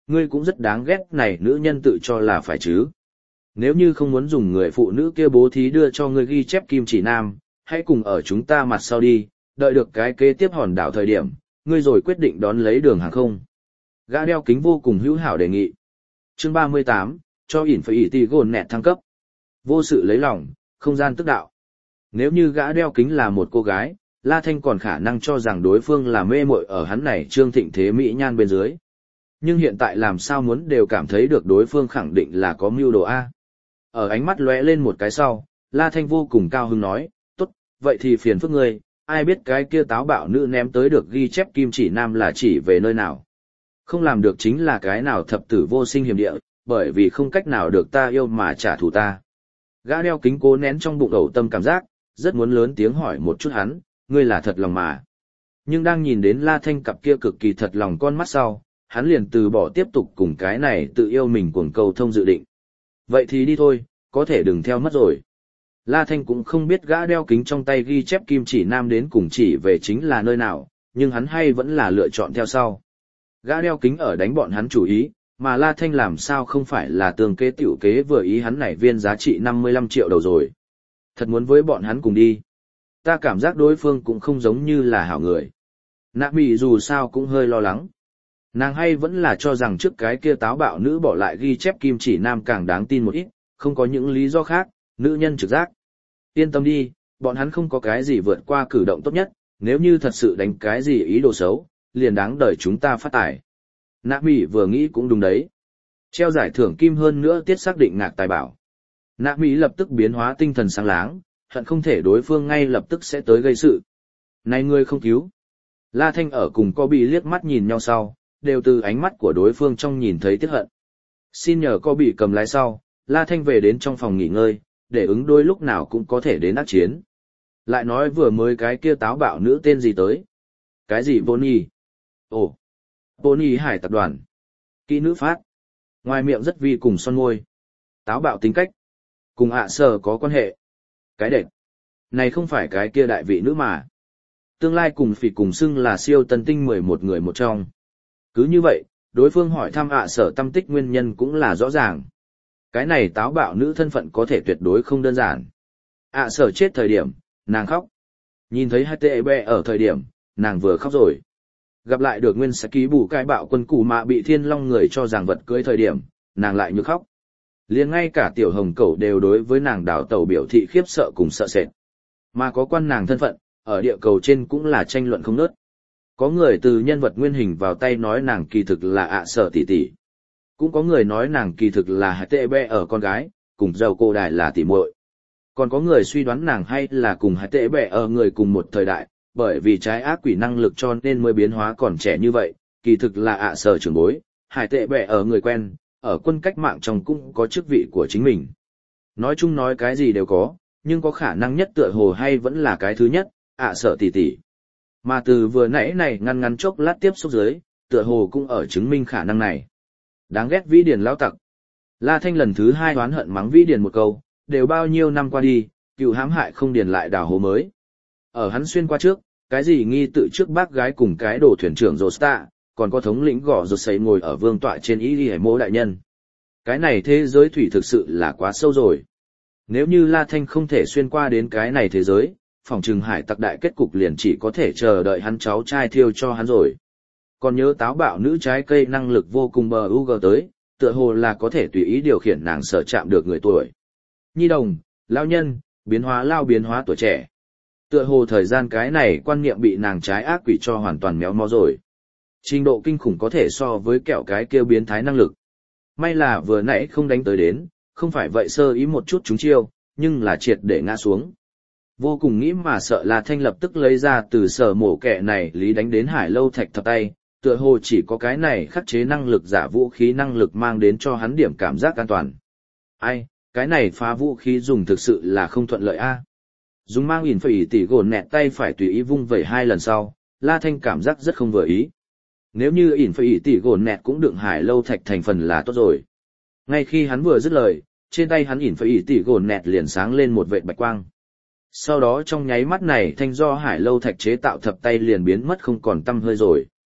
Ngươi cũng rất đáng ghét này nữ nhân tự cho là phải chứ. Nếu như không muốn dùng người phụ nữ kia bố thí đưa cho ngươi ghi chép kim chỉ nam, hãy cùng ở chúng ta mặt sau đi, đợi được cái kế tiếp hòn đảo thời điểm, ngươi rồi quyết định đón lấy đường hàng không. Gã đeo kính vô cùng hữu hảo đề nghị. Chương ba mươi tám, cho ỉn phải ỉ tì gồn nẹt thăng cấp. Vô sự lấy lòng, không gian tức đạo. Nếu như gã đeo kính là một cô gái, La Thanh còn khả năng cho rằng đối phương là mê muội ở hắn này trương thịnh thế mỹ nhan bên dưới. Nhưng hiện tại làm sao muốn đều cảm thấy được đối phương khẳng định là có mưu đồ A. Ở ánh mắt lóe lên một cái sau, La Thanh vô cùng cao hứng nói, tốt, vậy thì phiền phức ngươi, ai biết cái kia táo bạo nữ ném tới được ghi chép kim chỉ nam là chỉ về nơi nào. Không làm được chính là cái nào thập tử vô sinh hiểm địa, bởi vì không cách nào được ta yêu mà trả thù ta. Gã đeo kính cố nén trong bụng ẩu tâm cảm giác, rất muốn lớn tiếng hỏi một chút hắn, ngươi là thật lòng mà. Nhưng đang nhìn đến La Thanh cặp kia cực kỳ thật lòng con mắt sau, hắn liền từ bỏ tiếp tục cùng cái này tự yêu mình cuồng cầu thông dự định. Vậy thì đi thôi, có thể đừng theo mất rồi. La Thanh cũng không biết gã đeo kính trong tay ghi chép kim chỉ nam đến cùng chỉ về chính là nơi nào, nhưng hắn hay vẫn là lựa chọn theo sau. Gã đeo kính ở đánh bọn hắn chủ ý, mà La Thanh làm sao không phải là tường kế tiểu kế vừa ý hắn này viên giá trị năm mươi lăm triệu đầu rồi. Thật muốn với bọn hắn cùng đi. Ta cảm giác đối phương cũng không giống như là hảo người. Nạ Mị dù sao cũng hơi lo lắng. Nàng hay vẫn là cho rằng trước cái kia táo bạo nữ bỏ lại ghi chép kim chỉ nam càng đáng tin một ít, không có những lý do khác, nữ nhân trực giác. Yên tâm đi, bọn hắn không có cái gì vượt qua cử động tốt nhất, nếu như thật sự đánh cái gì ý đồ xấu, liền đáng đời chúng ta phát tài. Nạ Mị vừa nghĩ cũng đúng đấy. Treo giải thưởng kim hơn nữa tiết xác định ngạc tài bảo. Nạ Mị lập tức biến hóa tinh thần sáng láng, hận không thể đối phương ngay lập tức sẽ tới gây sự. Này ngươi không cứu. La Thanh ở cùng Kobe liếc mắt nhìn nhau sau, đều từ ánh mắt của đối phương trong nhìn thấy tiếc hận. Xin nhờ Kobe cầm lái sau, La Thanh về đến trong phòng nghỉ ngơi, để ứng đôi lúc nào cũng có thể đến ác chiến. Lại nói vừa mới cái kia táo bạo nữ tên gì tới. Cái gì Bonnie? Ồ, Bonnie Hải tập đoàn. Kỹ nữ phát. Ngoài miệng rất vi cùng son môi. Táo bạo tính cách. Cùng ạ sở có quan hệ. Cái đệt. Này không phải cái kia đại vị nữ mà. Tương lai cùng phỉ cùng xưng là siêu tân tinh mười một người một trong. Cứ như vậy, đối phương hỏi thăm ạ sở tâm tích nguyên nhân cũng là rõ ràng. Cái này táo bạo nữ thân phận có thể tuyệt đối không đơn giản. ạ sở chết thời điểm, nàng khóc. Nhìn thấy hai tê bè ở thời điểm, nàng vừa khóc rồi. Gặp lại được nguyên sẽ ký bù cai bạo quân củ mạ bị thiên long người cho rằng vật cưới thời điểm, nàng lại như khóc. Liền ngay cả tiểu hồng cẩu đều đối với nàng đảo tàu biểu thị khiếp sợ cùng sợ sệt. Mà có quan nàng thân phận, ở địa cầu trên cũng là tranh luận không nớt. Có người từ nhân vật nguyên hình vào tay nói nàng kỳ thực là ạ sở tỷ tỷ. Cũng có người nói nàng kỳ thực là hai tệ bè ở con gái, cùng dâu cô đài là tỷ muội. Còn có người suy đoán nàng hay là cùng hai tệ bè ở người cùng một thời đại, bởi vì trái ác quỷ năng lực cho nên mới biến hóa còn trẻ như vậy, kỳ thực là ạ sở trưởng bối, hai tệ bè ở người quen, ở quân cách mạng trong cũng có chức vị của chính mình. Nói chung nói cái gì đều có, nhưng có khả năng nhất tựa hồ hay vẫn là cái thứ nhất, ạ sở tỷ tỷ. Mà từ vừa nãy này ngăn ngắn chốc lát tiếp xúc dưới, tựa hồ cũng ở chứng minh khả năng này. Đáng ghét Vĩ Điền lão tặc. La Thanh lần thứ hai oán hận mắng Vĩ Điền một câu, đều bao nhiêu năm qua đi, cựu hãm hại không điền lại đào hố mới. Ở hắn xuyên qua trước, cái gì nghi tự trước bác gái cùng cái đồ thuyền trưởng Rosta, còn có thống lĩnh gõ rột sấy ngồi ở vương tọa trên ý đi hải mô đại nhân. Cái này thế giới thủy thực sự là quá sâu rồi. Nếu như La Thanh không thể xuyên qua đến cái này thế giới, phòng trừng hải tặc đại kết cục liền chỉ có thể chờ đợi hắn cháu trai thiêu cho hắn rồi. Còn nhớ táo bạo nữ trái cây năng lực vô cùng bờ u gờ tới, tựa hồ là có thể tùy ý điều khiển nàng sở chạm được người tuổi. Nhi đồng, lao nhân, biến hóa lao biến hóa tuổi trẻ. Tựa hồ thời gian cái này quan niệm bị nàng trái ác quỷ cho hoàn toàn méo mó rồi. Trình độ kinh khủng có thể so với kẹo cái kêu biến thái năng lực. May là vừa nãy không đánh tới đến, không phải vậy sơ ý một chút chúng chiêu, nhưng là triệt để ngã xuống. Vô cùng nghĩ mà sợ là Thanh lập tức lấy ra từ sở mổ kẹ này lý đánh đến hải lâu thạch thập tay, tựa hồ chỉ có cái này khắc chế năng lực giả vũ khí năng lực mang đến cho hắn điểm cảm giác an toàn. Ai, cái này phá vũ khí dùng thực sự là không thuận lợi a. Dùng mang ỉn phải tỉ gồn nẹt tay phải tùy ý vung vẩy hai lần sau, La Thanh cảm giác rất không vừa ý. Nếu như ỉn phải tỉ gồn nẹt cũng đựng hải lâu thạch thành phần là tốt rồi. Ngay khi hắn vừa dứt lời, trên tay hắn ỉn phải tỉ gồn nẹt liền sáng lên một vệt bạch quang. Sau đó trong nháy mắt này thanh do hải lâu thạch chế tạo thập tay liền biến mất không còn tăm hơi rồi.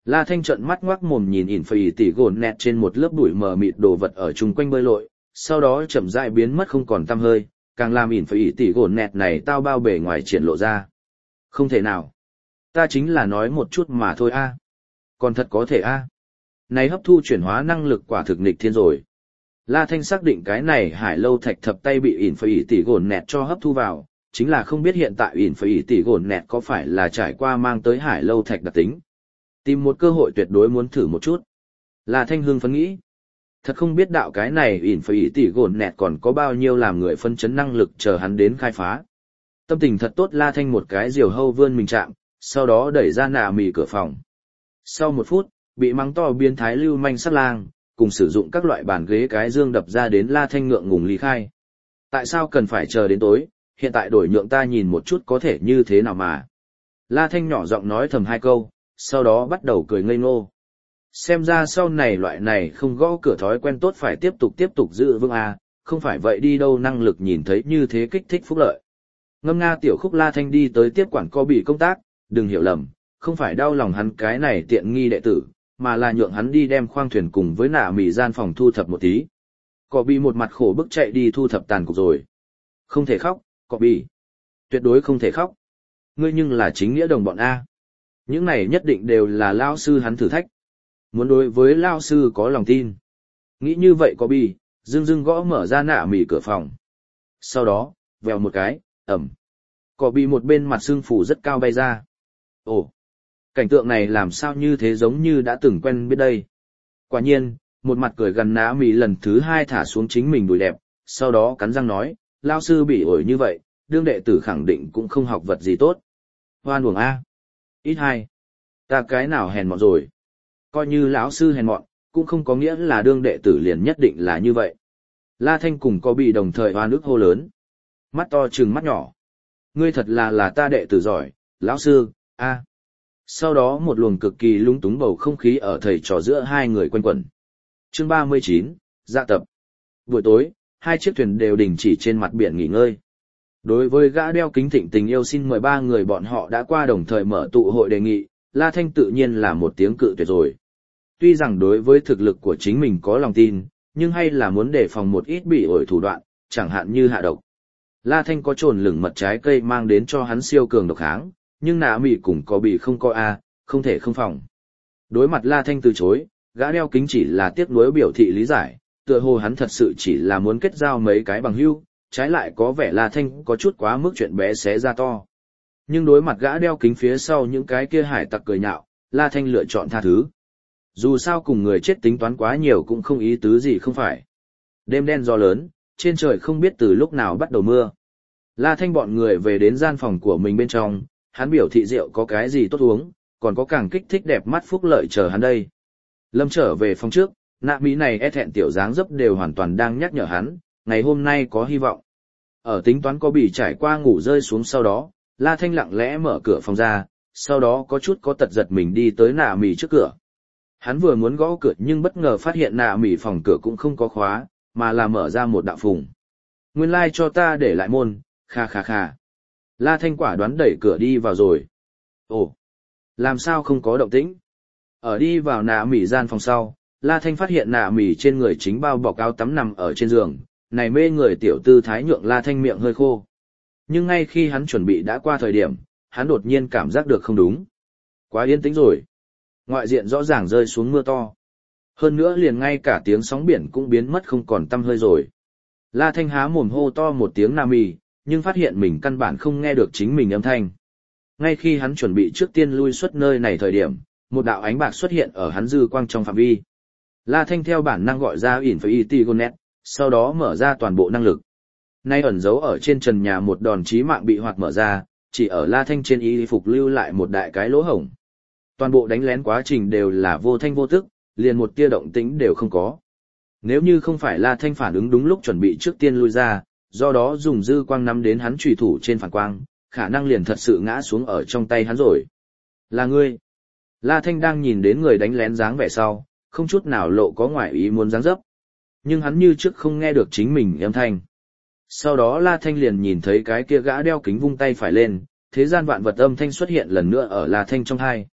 La Thanh trợn mắt ngoác mồm nhìn ỉn phải tỉ gồn nẹt trên một lớp bụi mờ mịt đồ vật ở chung quanh bơi lội, sau đó chậm rãi biến mất không còn tăm hơi, càng làm ỉn phải tỉ gồn nẹt này tao bao bề ngoài triển lộ ra. Không thể nào. Ta chính là nói một chút mà thôi a. Còn thật có thể a. Này hấp thu chuyển hóa năng lực quả thực nghịch thiên rồi. La Thanh xác định cái này hải lâu thạch thập tay bị ỉn phải tỉ gồn nẹt cho hấp thu vào, chính là không biết hiện tại ỉn phải tỉ gồn nẹt có phải là trải qua mang tới hải lâu thạch đặc tính. Tìm một cơ hội tuyệt đối muốn thử một chút. La Thanh hưng phấn nghĩ. Thật không biết đạo cái này ỉn phải tỉ gồn nẹt còn có bao nhiêu làm người phân chấn năng lực chờ hắn đến khai phá. Tâm tình thật tốt, La Thanh một cái diều hâu vươn mình chạm, sau đó đẩy ra nạ mì cửa phòng. Sau một phút, bị mắng to biến thái lưu manh sát lang, cùng sử dụng các loại bàn ghế cái dương đập ra đến La Thanh ngượng ngùng ly khai. Tại sao cần phải chờ đến tối, hiện tại đổi nhượng ta nhìn một chút có thể như thế nào mà. La Thanh nhỏ giọng nói thầm hai câu, sau đó bắt đầu cười ngây ngô. Xem ra sau này loại này không gõ cửa thói quen tốt phải tiếp tục tiếp tục giữ vững à, không phải vậy đi đâu năng lực nhìn thấy như thế kích thích phúc lợi. Ngâm nga tiểu khúc La Thanh đi tới tiếp quản co bị công tác, đừng hiểu lầm, không phải đau lòng hắn cái này tiện nghi đệ tử, mà là nhượng hắn đi đem khoang thuyền cùng với nạ mỉ gian phòng thu thập một tí. Cọ bị một mặt khổ bức chạy đi thu thập tàn cục rồi. Không thể khóc, Cọ bị. Tuyệt đối không thể khóc. Ngươi nhưng là chính nghĩa đồng bọn A. Những này nhất định đều là lao sư hắn thử thách. Muốn đối với lao sư có lòng tin. Nghĩ như vậy Cọ bị, dưng dưng gõ mở ra nạ mỉ cửa phòng. Sau đó, vèo một cái, ẩm. Cọ bị một bên mặt xương phủ rất cao bay ra. Ồ, cảnh tượng này làm sao như thế giống như đã từng quen biết đây. Quả nhiên, một mặt cười gần nã mì lần thứ hai thả xuống chính mình đùi đẹp, sau đó cắn răng nói, lao sư bị ổi như vậy, đương đệ tử khẳng định cũng không học vật gì tốt. Hoan uổng A. Ít hai. Ta cái nào hèn mọn rồi. Coi như lão sư hèn mọn, cũng không có nghĩa là đương đệ tử liền nhất định là như vậy. La Thanh cùng có bị đồng thời hoa nước hô lớn. Mắt to trừng mắt nhỏ. Ngươi thật là là ta đệ tử giỏi, lão sư, A. Sau đó một luồng cực kỳ lung túng bầu không khí ở thầy trò giữa hai người quanh quẩn. Chương ba mươi chín, dạ tập. Buổi tối, hai chiếc thuyền đều đình chỉ trên mặt biển nghỉ ngơi. Đối với gã đeo kính thịnh tình yêu xin mời ba người bọn họ đã qua đồng thời mở tụ hội đề nghị, La Thanh tự nhiên là một tiếng cự tuyệt rồi. Tuy rằng đối với thực lực của chính mình có lòng tin, nhưng hay là muốn đề phòng một ít bị ổi thủ đoạn, chẳng hạn như hạ độc. La Thanh có trồn lửng mật trái cây mang đến cho hắn siêu cường độc kháng, nhưng nạ mị cũng có bị không có A, không thể không phòng. Đối mặt La Thanh từ chối, gã đeo kính chỉ là tiếc nuối biểu thị lý giải, tựa hồ hắn thật sự chỉ là muốn kết giao mấy cái bằng hữu, trái lại có vẻ La Thanh có chút quá mức chuyện bé xé ra to. Nhưng đối mặt gã đeo kính phía sau những cái kia hải tặc cười nhạo, La Thanh lựa chọn tha thứ. Dù sao cùng người chết tính toán quá nhiều cũng không ý tứ gì không phải. Đêm đen gió lớn, trên trời không biết từ lúc nào bắt đầu mưa. La Thanh bọn người về đến gian phòng của mình bên trong, hắn biểu thị rượu có cái gì tốt uống, còn có càng kích thích đẹp mắt phúc lợi chờ hắn đây. Lâm trở về phòng trước, nạ mỹ này e thẹn tiểu dáng dấp đều hoàn toàn đang nhắc nhở hắn, ngày hôm nay có hy vọng. Ở tính toán có bị trải qua ngủ rơi xuống sau đó, La Thanh lặng lẽ mở cửa phòng ra, sau đó có chút có tật giật mình đi tới nạ mỹ trước cửa. Hắn vừa muốn gõ cửa nhưng bất ngờ phát hiện nạ mỹ phòng cửa cũng không có khóa, mà là mở ra một đạo phùng. Nguyên lai like cho ta để lại môn, kha kha kha. La Thanh quả đoán đẩy cửa đi vào rồi. Ồ, làm sao không có động tĩnh? Ở đi vào nạ mỉ gian phòng sau, La Thanh phát hiện nạ mỉ trên người chính bao bọc áo tắm nằm ở trên giường, này mê người tiểu tư thái nhượng La Thanh miệng hơi khô. Nhưng ngay khi hắn chuẩn bị đã qua thời điểm, hắn đột nhiên cảm giác được không đúng. Quá yên tĩnh rồi. Ngoại diện rõ ràng rơi xuống mưa to. Hơn nữa liền ngay cả tiếng sóng biển cũng biến mất không còn tăm hơi rồi. La Thanh há mồm hô to một tiếng nạ mỉ, nhưng phát hiện mình căn bản không nghe được chính mình âm thanh. Ngay khi hắn chuẩn bị trước tiên lui xuất nơi này thời điểm, một đạo ánh bạc xuất hiện ở hắn dư quang trong phạm vi. La Thanh theo bản năng gọi ra ỉn phải Tigonet, sau đó mở ra toàn bộ năng lực. Nay ẩn giấu ở trên trần nhà một đòn chí mạng bị hoạt mở ra, chỉ ở La Thanh trên y phục lưu lại một đại cái lỗ hổng. Toàn bộ đánh lén quá trình đều là vô thanh vô tức, liền một tia động tĩnh đều không có. Nếu như không phải La Thanh phản ứng đúng lúc chuẩn bị trước tiên lui ra, do đó dùng dư quang nắm đến hắn chùy thủ trên phản quang, khả năng liền thật sự ngã xuống ở trong tay hắn rồi. Là ngươi. La Thanh đang nhìn đến người đánh lén dáng vẻ sau, không chút nào lộ có ngoại ý muốn dáng dấp. Nhưng hắn như trước không nghe được chính mình âm thanh. Sau đó La Thanh liền nhìn thấy cái kia gã đeo kính vung tay phải lên, thế gian vạn vật âm thanh xuất hiện lần nữa ở La Thanh trong hai.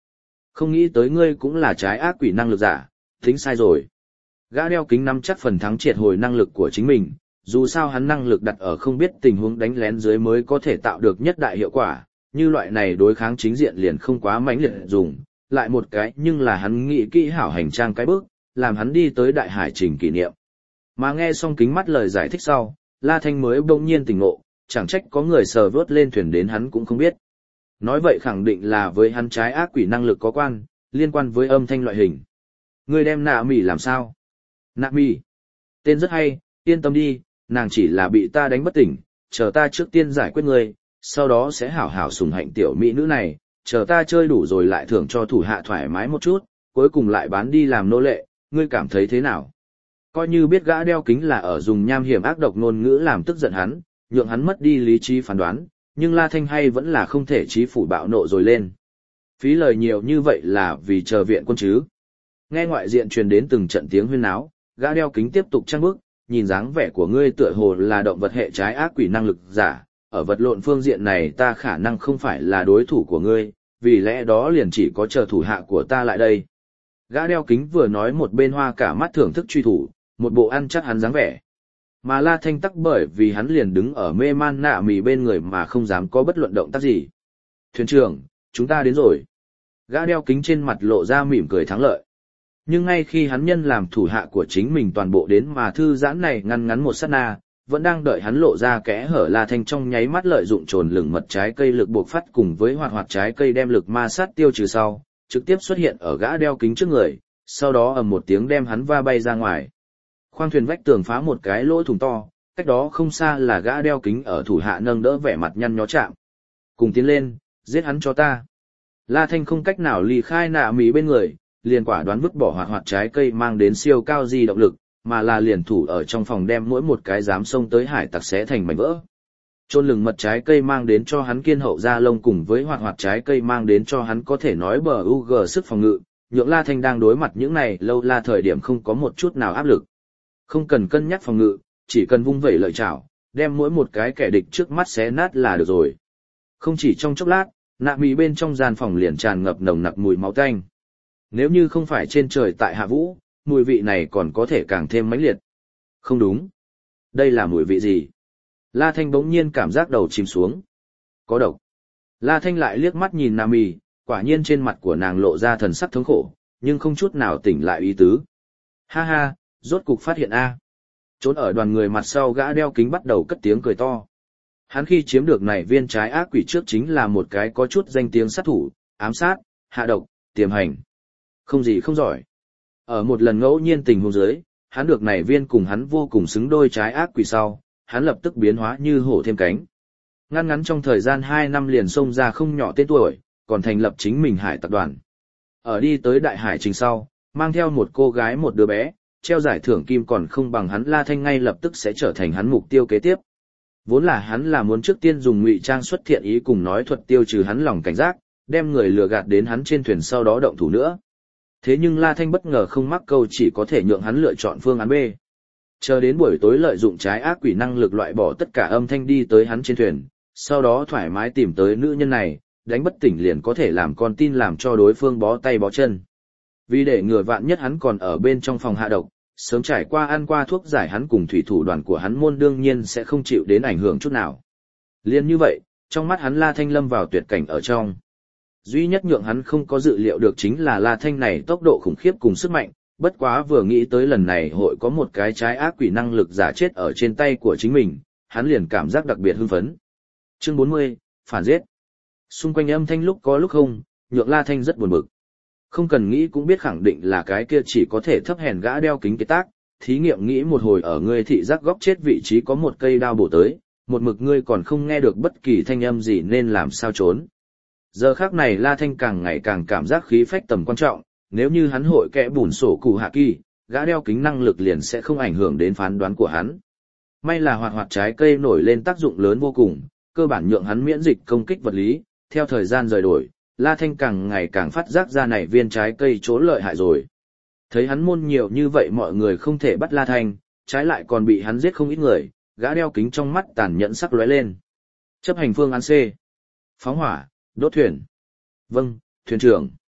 Không nghĩ tới ngươi cũng là trái ác quỷ năng lực giả, tính sai rồi. Gã đeo kính nắm chắc phần thắng triệt hồi năng lực của chính mình, dù sao hắn năng lực đặt ở không biết tình huống đánh lén dưới mới có thể tạo được nhất đại hiệu quả, như loại này đối kháng chính diện liền không quá mãnh liệt dùng, lại một cái nhưng là hắn nghĩ kỹ hảo hành trang cái bước, làm hắn đi tới đại hải trình kỷ niệm. Mà nghe xong kính mắt lời giải thích sau, La Thanh mới bỗng nhiên tỉnh ngộ, chẳng trách có người sờ vớt lên thuyền đến hắn cũng không biết. Nói vậy khẳng định là với hắn trái ác quỷ năng lực có quan, liên quan với âm thanh loại hình. Ngươi đem nạ mỉ làm sao? Nạ mỉ. Tên rất hay, yên tâm đi, nàng chỉ là bị ta đánh bất tỉnh, chờ ta trước tiên giải quyết ngươi, sau đó sẽ hảo hảo sủng hạnh tiểu mỹ nữ này, chờ ta chơi đủ rồi lại thưởng cho thủ hạ thoải mái một chút, cuối cùng lại bán đi làm nô lệ, ngươi cảm thấy thế nào? Coi như biết gã đeo kính là ở dùng nham hiểm ác độc ngôn ngữ làm tức giận hắn, nhượng hắn mất đi lý trí phán đoán, nhưng La Thanh hay vẫn là không thể chí phủ bạo nộ rồi lên. Phí lời nhiều như vậy là vì chờ viện quân chứ. Nghe ngoại diện truyền đến từng trận tiếng huyên náo, gã đeo kính tiếp tục trang bức, nhìn dáng vẻ của ngươi tựa hồ là động vật hệ trái ác quỷ năng lực giả, ở vật lộn phương diện này ta khả năng không phải là đối thủ của ngươi, vì lẽ đó liền chỉ có chờ thủ hạ của ta lại đây. Gã đeo kính vừa nói một bên hoa cả mắt thưởng thức truy thủ, một bộ ăn chắc hắn dáng vẻ. Mà La Thanh tắc bởi vì hắn liền đứng ở mê man nạ mì bên người mà không dám có bất luận động tác gì. Thuyền trưởng, chúng ta đến rồi. Gã đeo kính trên mặt lộ ra mỉm cười thắng lợi. Nhưng ngay khi hắn nhân làm thủ hạ của chính mình toàn bộ đến mà thư giãn này ngăn ngắn một sát na, vẫn đang đợi hắn lộ ra kẽ hở La Thanh trong nháy mắt lợi dụng trồn lửng mật trái cây lực buộc phát cùng với hoạt hoạt trái cây đem lực ma sát tiêu trừ sau, trực tiếp xuất hiện ở gã đeo kính trước người, sau đó ầm một tiếng đem hắn va bay ra ngoài. Khoang thuyền vách tường phá một cái lỗ thủng to, cách đó không xa là gã đeo kính ở thủ hạ nâng đỡ vẻ mặt nhăn nhó chạm. Cùng tiến lên, giết hắn cho ta. La Thanh không cách nào ly khai nạ mì bên người, liền quả đoán vứt bỏ hoạt hoạt trái cây mang đến siêu cao di động lực, mà là liền thủ ở trong phòng đem mỗi một cái dám xông tới hải tặc xé thành mảnh vỡ. Trôn lừng mật trái cây mang đến cho hắn kiên hậu da lông cùng với hoạt hoạt trái cây mang đến cho hắn có thể nói bờ u g sức phòng ngự, nhượng La Thanh đang đối mặt những này lâu la thời điểm không có một chút nào áp lực. Không cần cân nhắc phòng ngự, chỉ cần vung vẩy lợi chảo, đem mỗi một cái kẻ địch trước mắt xé nát là được rồi. Không chỉ trong chốc lát, nạ mì bên trong gian phòng liền tràn ngập nồng nặc mùi máu tanh. Nếu như không phải trên trời tại hạ vũ, mùi vị này còn có thể càng thêm mãnh liệt. Không đúng. Đây là mùi vị gì? La Thanh bỗng nhiên cảm giác đầu chìm xuống. Có độc. La Thanh lại liếc mắt nhìn nạ mì, quả nhiên trên mặt của nàng lộ ra thần sắc thống khổ, nhưng không chút nào tỉnh lại ý tứ. Ha ha, rốt cục phát hiện A. Trốn ở đoàn người mặt sau gã đeo kính bắt đầu cất tiếng cười to. Hắn khi chiếm được này viên trái ác quỷ trước chính là một cái có chút danh tiếng sát thủ, ám sát, hạ độc, tiềm hành. Không gì không giỏi. Ở một lần ngẫu nhiên tình huống dưới, hắn được này viên cùng hắn vô cùng xứng đôi trái ác quỷ sau, hắn lập tức biến hóa như hổ thêm cánh. Ngắn ngắn trong thời gian hai năm liền xông ra không nhỏ tên tuổi, còn thành lập chính mình hải tập đoàn. Ở đi tới đại hải trình sau, mang theo một cô gái một đứa bé, treo giải thưởng kim còn không bằng hắn La Thanh ngay lập tức sẽ trở thành hắn mục tiêu kế tiếp. Vốn là hắn là muốn trước tiên dùng ngụy trang xuất thiện ý cùng nói thuật tiêu trừ hắn lòng cảnh giác, đem người lừa gạt đến hắn trên thuyền sau đó động thủ nữa. Thế nhưng La Thanh bất ngờ không mắc câu chỉ có thể nhượng hắn lựa chọn phương án B. Chờ đến buổi tối lợi dụng trái ác quỷ năng lực loại bỏ tất cả âm thanh đi tới hắn trên thuyền, sau đó thoải mái tìm tới nữ nhân này, đánh bất tỉnh liền có thể làm con tin làm cho đối phương bó tay bó chân. Vì để ngừa vạn nhất hắn còn ở bên trong phòng hạ độc, sớm trải qua ăn qua thuốc giải hắn cùng thủy thủ đoàn của hắn môn đương nhiên sẽ không chịu đến ảnh hưởng chút nào. Liên như vậy, trong mắt hắn La Thanh lâm vào tuyệt cảnh ở trong. Duy nhất nhượng hắn không có dự liệu được chính là La Thanh này tốc độ khủng khiếp cùng sức mạnh, bất quá vừa nghĩ tới lần này hội có một cái trái ác quỷ năng lực giả chết ở trên tay của chính mình, hắn liền cảm giác đặc biệt hưng phấn. Chương bốn mươi, phản giết. Xung quanh âm thanh lúc có lúc không, nhượng La Thanh rất buồn bực. Không cần nghĩ cũng biết khẳng định là cái kia chỉ có thể thấp hèn gã đeo kính kế tác, thí nghiệm nghĩ một hồi ở ngươi thị giác góc chết vị trí có một cây đao bổ tới, một mực ngươi còn không nghe được bất kỳ thanh âm gì nên làm sao trốn. Giờ khác này La Thanh càng ngày càng cảm giác khí phách tầm quan trọng, nếu như hắn hội kẽ bùn sổ cụ hạ kỳ, gã đeo kính năng lực liền sẽ không ảnh hưởng đến phán đoán của hắn. May là hoạt hoạt trái cây nổi lên tác dụng lớn vô cùng, cơ bản nhượng hắn miễn dịch công kích vật lý, theo thời gian rời đổi, La Thanh càng ngày càng phát giác ra này viên trái cây chỗ lợi hại rồi. Thấy hắn môn nhiều như vậy mọi người không thể bắt La Thanh, trái lại còn bị hắn giết không ít người, gã đeo kính trong mắt tàn nhẫn sắc lóe lên. Chấp hành phương án C. Phóng hỏa, đốt thuyền. Vâng, thuyền trưởng.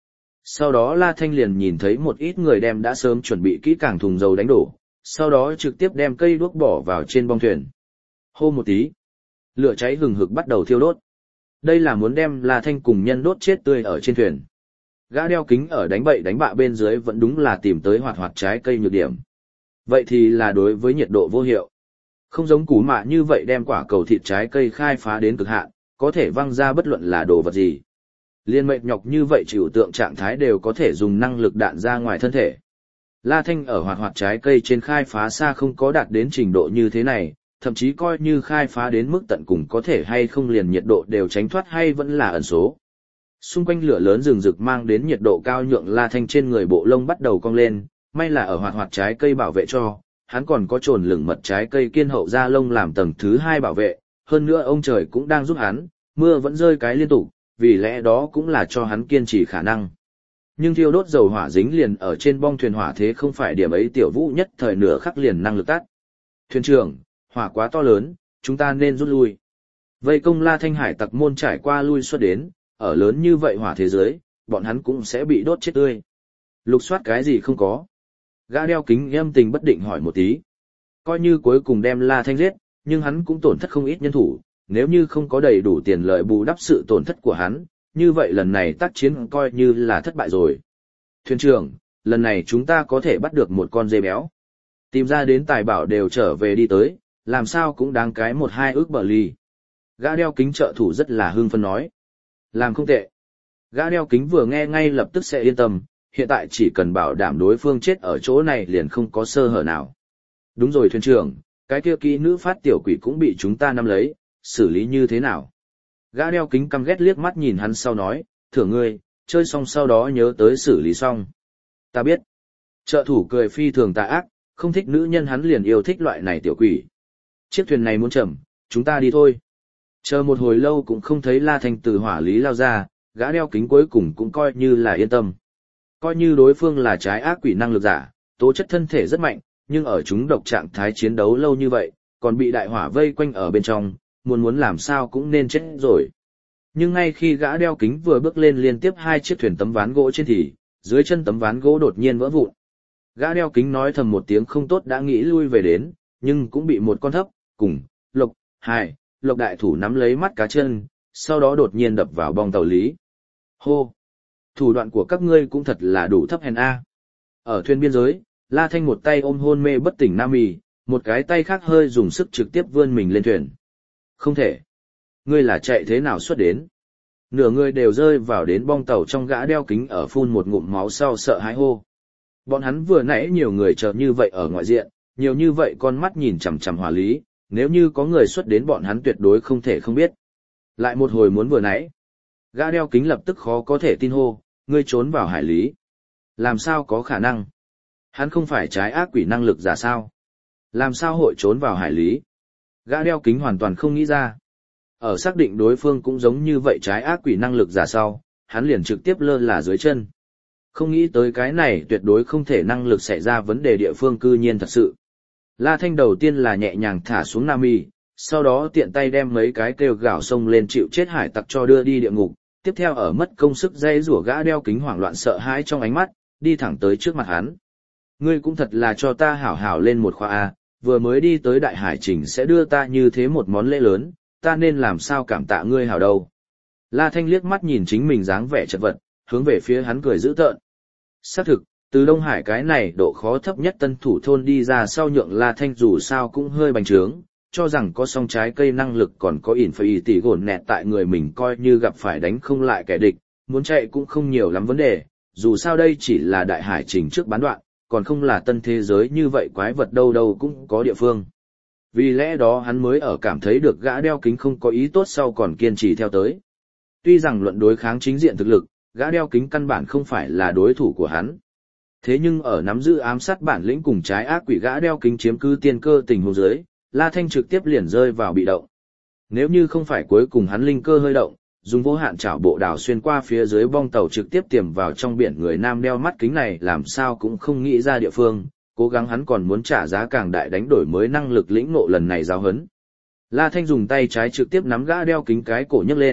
Sau đó La Thanh liền nhìn thấy một ít người đem đã sớm chuẩn bị kỹ càng thùng dầu đánh đổ, sau đó trực tiếp đem cây đuốc bỏ vào trên bong thuyền. Hô một tí, lửa cháy hừng hực bắt đầu thiêu đốt. Đây là muốn đem La Thanh cùng nhân đốt chết tươi ở trên thuyền. Gã đeo kính ở đánh bậy đánh bạ bên dưới vẫn đúng là tìm tới hoạt hoạt trái cây nhược điểm. Vậy thì là đối với nhiệt độ vô hiệu. Không giống củ mạ như vậy đem quả cầu thịt trái cây khai phá đến cực hạn, có thể văng ra bất luận là đồ vật gì. Liên mệt nhọc như vậy chịu tượng trạng thái đều có thể dùng năng lực đạn ra ngoài thân thể. La Thanh ở hoạt hoạt trái cây trên khai phá xa không có đạt đến trình độ như thế này, thậm chí coi như khai phá đến mức tận cùng có thể hay không liền nhiệt độ đều tránh thoát hay vẫn là ẩn số. Xung quanh lửa lớn rừng rực mang đến nhiệt độ cao nhượng La Thanh trên người bộ lông bắt đầu cong lên, may là ở hoạt hoạt trái cây bảo vệ cho, hắn còn có trồn lửng mật trái cây kiên hậu da lông làm tầng thứ hai bảo vệ, hơn nữa ông trời cũng đang giúp hắn, mưa vẫn rơi cái liên tục, vì lẽ đó cũng là cho hắn kiên trì khả năng. Nhưng thiêu đốt dầu hỏa dính liền ở trên bong thuyền hỏa thế không phải điểm ấy Tiểu Vũ nhất thời nửa khắc liền năng lực tắt. Thuyền trưởng, hỏa quá to lớn, chúng ta nên rút lui. Vây công La Thanh hải tặc môn trải qua lui xuất đến, ở lớn như vậy hỏa thế giới, bọn hắn cũng sẽ bị đốt chết tươi. Lục soát cái gì không có. Gã đeo kính âm tình bất định hỏi một tí. Coi như cuối cùng đem La Thanh giết, nhưng hắn cũng tổn thất không ít nhân thủ, nếu như không có đầy đủ tiền lợi bù đắp sự tổn thất của hắn, như vậy lần này tác chiến coi như là thất bại rồi. Thuyền trưởng, lần này chúng ta có thể bắt được một con dê béo. Tìm ra đến tài bảo đều trở về đi tới, làm sao cũng đáng cái một hai ước bờ ly. Gã đeo kính trợ thủ rất là hưng phấn nói. Làm không tệ. Gã đeo kính vừa nghe ngay lập tức sẽ yên tâm, hiện tại chỉ cần bảo đảm đối phương chết ở chỗ này liền không có sơ hở nào. Đúng rồi thuyền trưởng, cái kia kỹ nữ phát tiểu quỷ cũng bị chúng ta nắm lấy, xử lý như thế nào? Gã đeo kính căm ghét liếc mắt nhìn hắn sau nói, thưởng ngươi, chơi xong sau đó nhớ tới xử lý xong. Ta biết. Trợ thủ cười phi thường tà ác, không thích nữ nhân hắn liền yêu thích loại này tiểu quỷ. Chiếc thuyền này muốn chậm, chúng ta đi thôi. Chờ một hồi lâu cũng không thấy La Thanh từ hỏa lý lao ra, gã đeo kính cuối cùng cũng coi như là yên tâm. Coi như đối phương là trái ác quỷ năng lực giả, tố chất thân thể rất mạnh, nhưng ở chúng độc trạng thái chiến đấu lâu như vậy, còn bị đại hỏa vây quanh ở bên trong, muốn muốn làm sao cũng nên chết rồi. Nhưng ngay khi gã đeo kính vừa bước lên liên tiếp hai chiếc thuyền tấm ván gỗ trên thì, dưới chân tấm ván gỗ đột nhiên vỡ vụn. Gã đeo kính nói thầm một tiếng không tốt đã nghĩ lui về đến, nhưng cũng bị một con thấp, cùng, lộc, hai, lộc đại thủ nắm lấy mắt cá chân, sau đó đột nhiên đập vào bong tàu lý. Hô! Thủ đoạn của các ngươi cũng thật là đủ thấp hèn a. Ở thuyền biên giới, La Thanh một tay ôm hôn mê bất tỉnh Nam Mì, một cái tay khác hơi dùng sức trực tiếp vươn mình lên thuyền. Không thể. Ngươi là chạy thế nào xuất đến? Nửa người đều rơi vào đến bong tàu trong gã đeo kính ở phun một ngụm máu sau sợ hãi hô. Bọn hắn vừa nãy nhiều người chờ như vậy ở ngoại diện, nhiều như vậy con mắt nhìn chằm chằm hỏa lý, nếu như có người xuất đến bọn hắn tuyệt đối không thể không biết. Lại một hồi muốn vừa nãy. Gã đeo kính lập tức khó có thể tin hô, ngươi trốn vào hải lý. Làm sao có khả năng? Hắn không phải trái ác quỷ năng lực giả sao? Làm sao hội trốn vào hải lý? Gã đeo kính hoàn toàn không nghĩ ra. Ở xác định đối phương cũng giống như vậy trái ác quỷ năng lực giả sau, hắn liền trực tiếp lơ là dưới chân. Không nghĩ tới cái này tuyệt đối không thể năng lực xảy ra vấn đề địa phương cư nhiên thật sự. La Thanh đầu tiên là nhẹ nhàng thả xuống Nam Y, sau đó tiện tay đem mấy cái kêu gào sông lên chịu chết hải tặc cho đưa đi địa ngục, tiếp theo ở mất công sức dây rủa gã đeo kính hoảng loạn sợ hãi trong ánh mắt, đi thẳng tới trước mặt hắn. Ngươi cũng thật là cho ta hảo hảo lên một khoa A, vừa mới đi tới đại hải trình sẽ đưa ta như thế một món lễ lớn, ta nên làm sao cảm tạ ngươi hảo đâu. La Thanh liếc mắt nhìn chính mình dáng vẻ chật vật, hướng về phía hắn cười dữ tợn. Xác thực, từ Đông Hải cái này độ khó thấp nhất tân thủ thôn đi ra sau nhượng La Thanh dù sao cũng hơi bành trướng, cho rằng có song trái cây năng lực còn có ỉn phải tỷ gồn nẹt tại người mình coi như gặp phải đánh không lại kẻ địch, muốn chạy cũng không nhiều lắm vấn đề, dù sao đây chỉ là đại hải trình trước bán đoạn, còn không là tân thế giới như vậy quái vật đâu đâu cũng có địa phương. Vì lẽ đó hắn mới ở cảm thấy được gã đeo kính không có ý tốt sau còn kiên trì theo tới. Tuy rằng luận đối kháng chính diện thực lực, gã đeo kính căn bản không phải là đối thủ của hắn. Thế nhưng ở nắm giữ ám sát bản lĩnh cùng trái ác quỷ gã đeo kính chiếm cứ tiên cơ tình huống dưới, La Thanh trực tiếp liền rơi vào bị động. Nếu như không phải cuối cùng hắn linh cơ hơi động, dùng vô hạn chảo bộ đào xuyên qua phía dưới bong tàu trực tiếp tiềm vào trong biển người nam đeo mắt kính này làm sao cũng không nghĩ ra địa phương, cố gắng hắn còn muốn trả giá càng đại đánh đổi mới năng lực lĩnh ngộ lần này giáo hấn. La Thanh dùng tay trái trực tiếp nắm gã đeo kính cái cổ nhấc lên,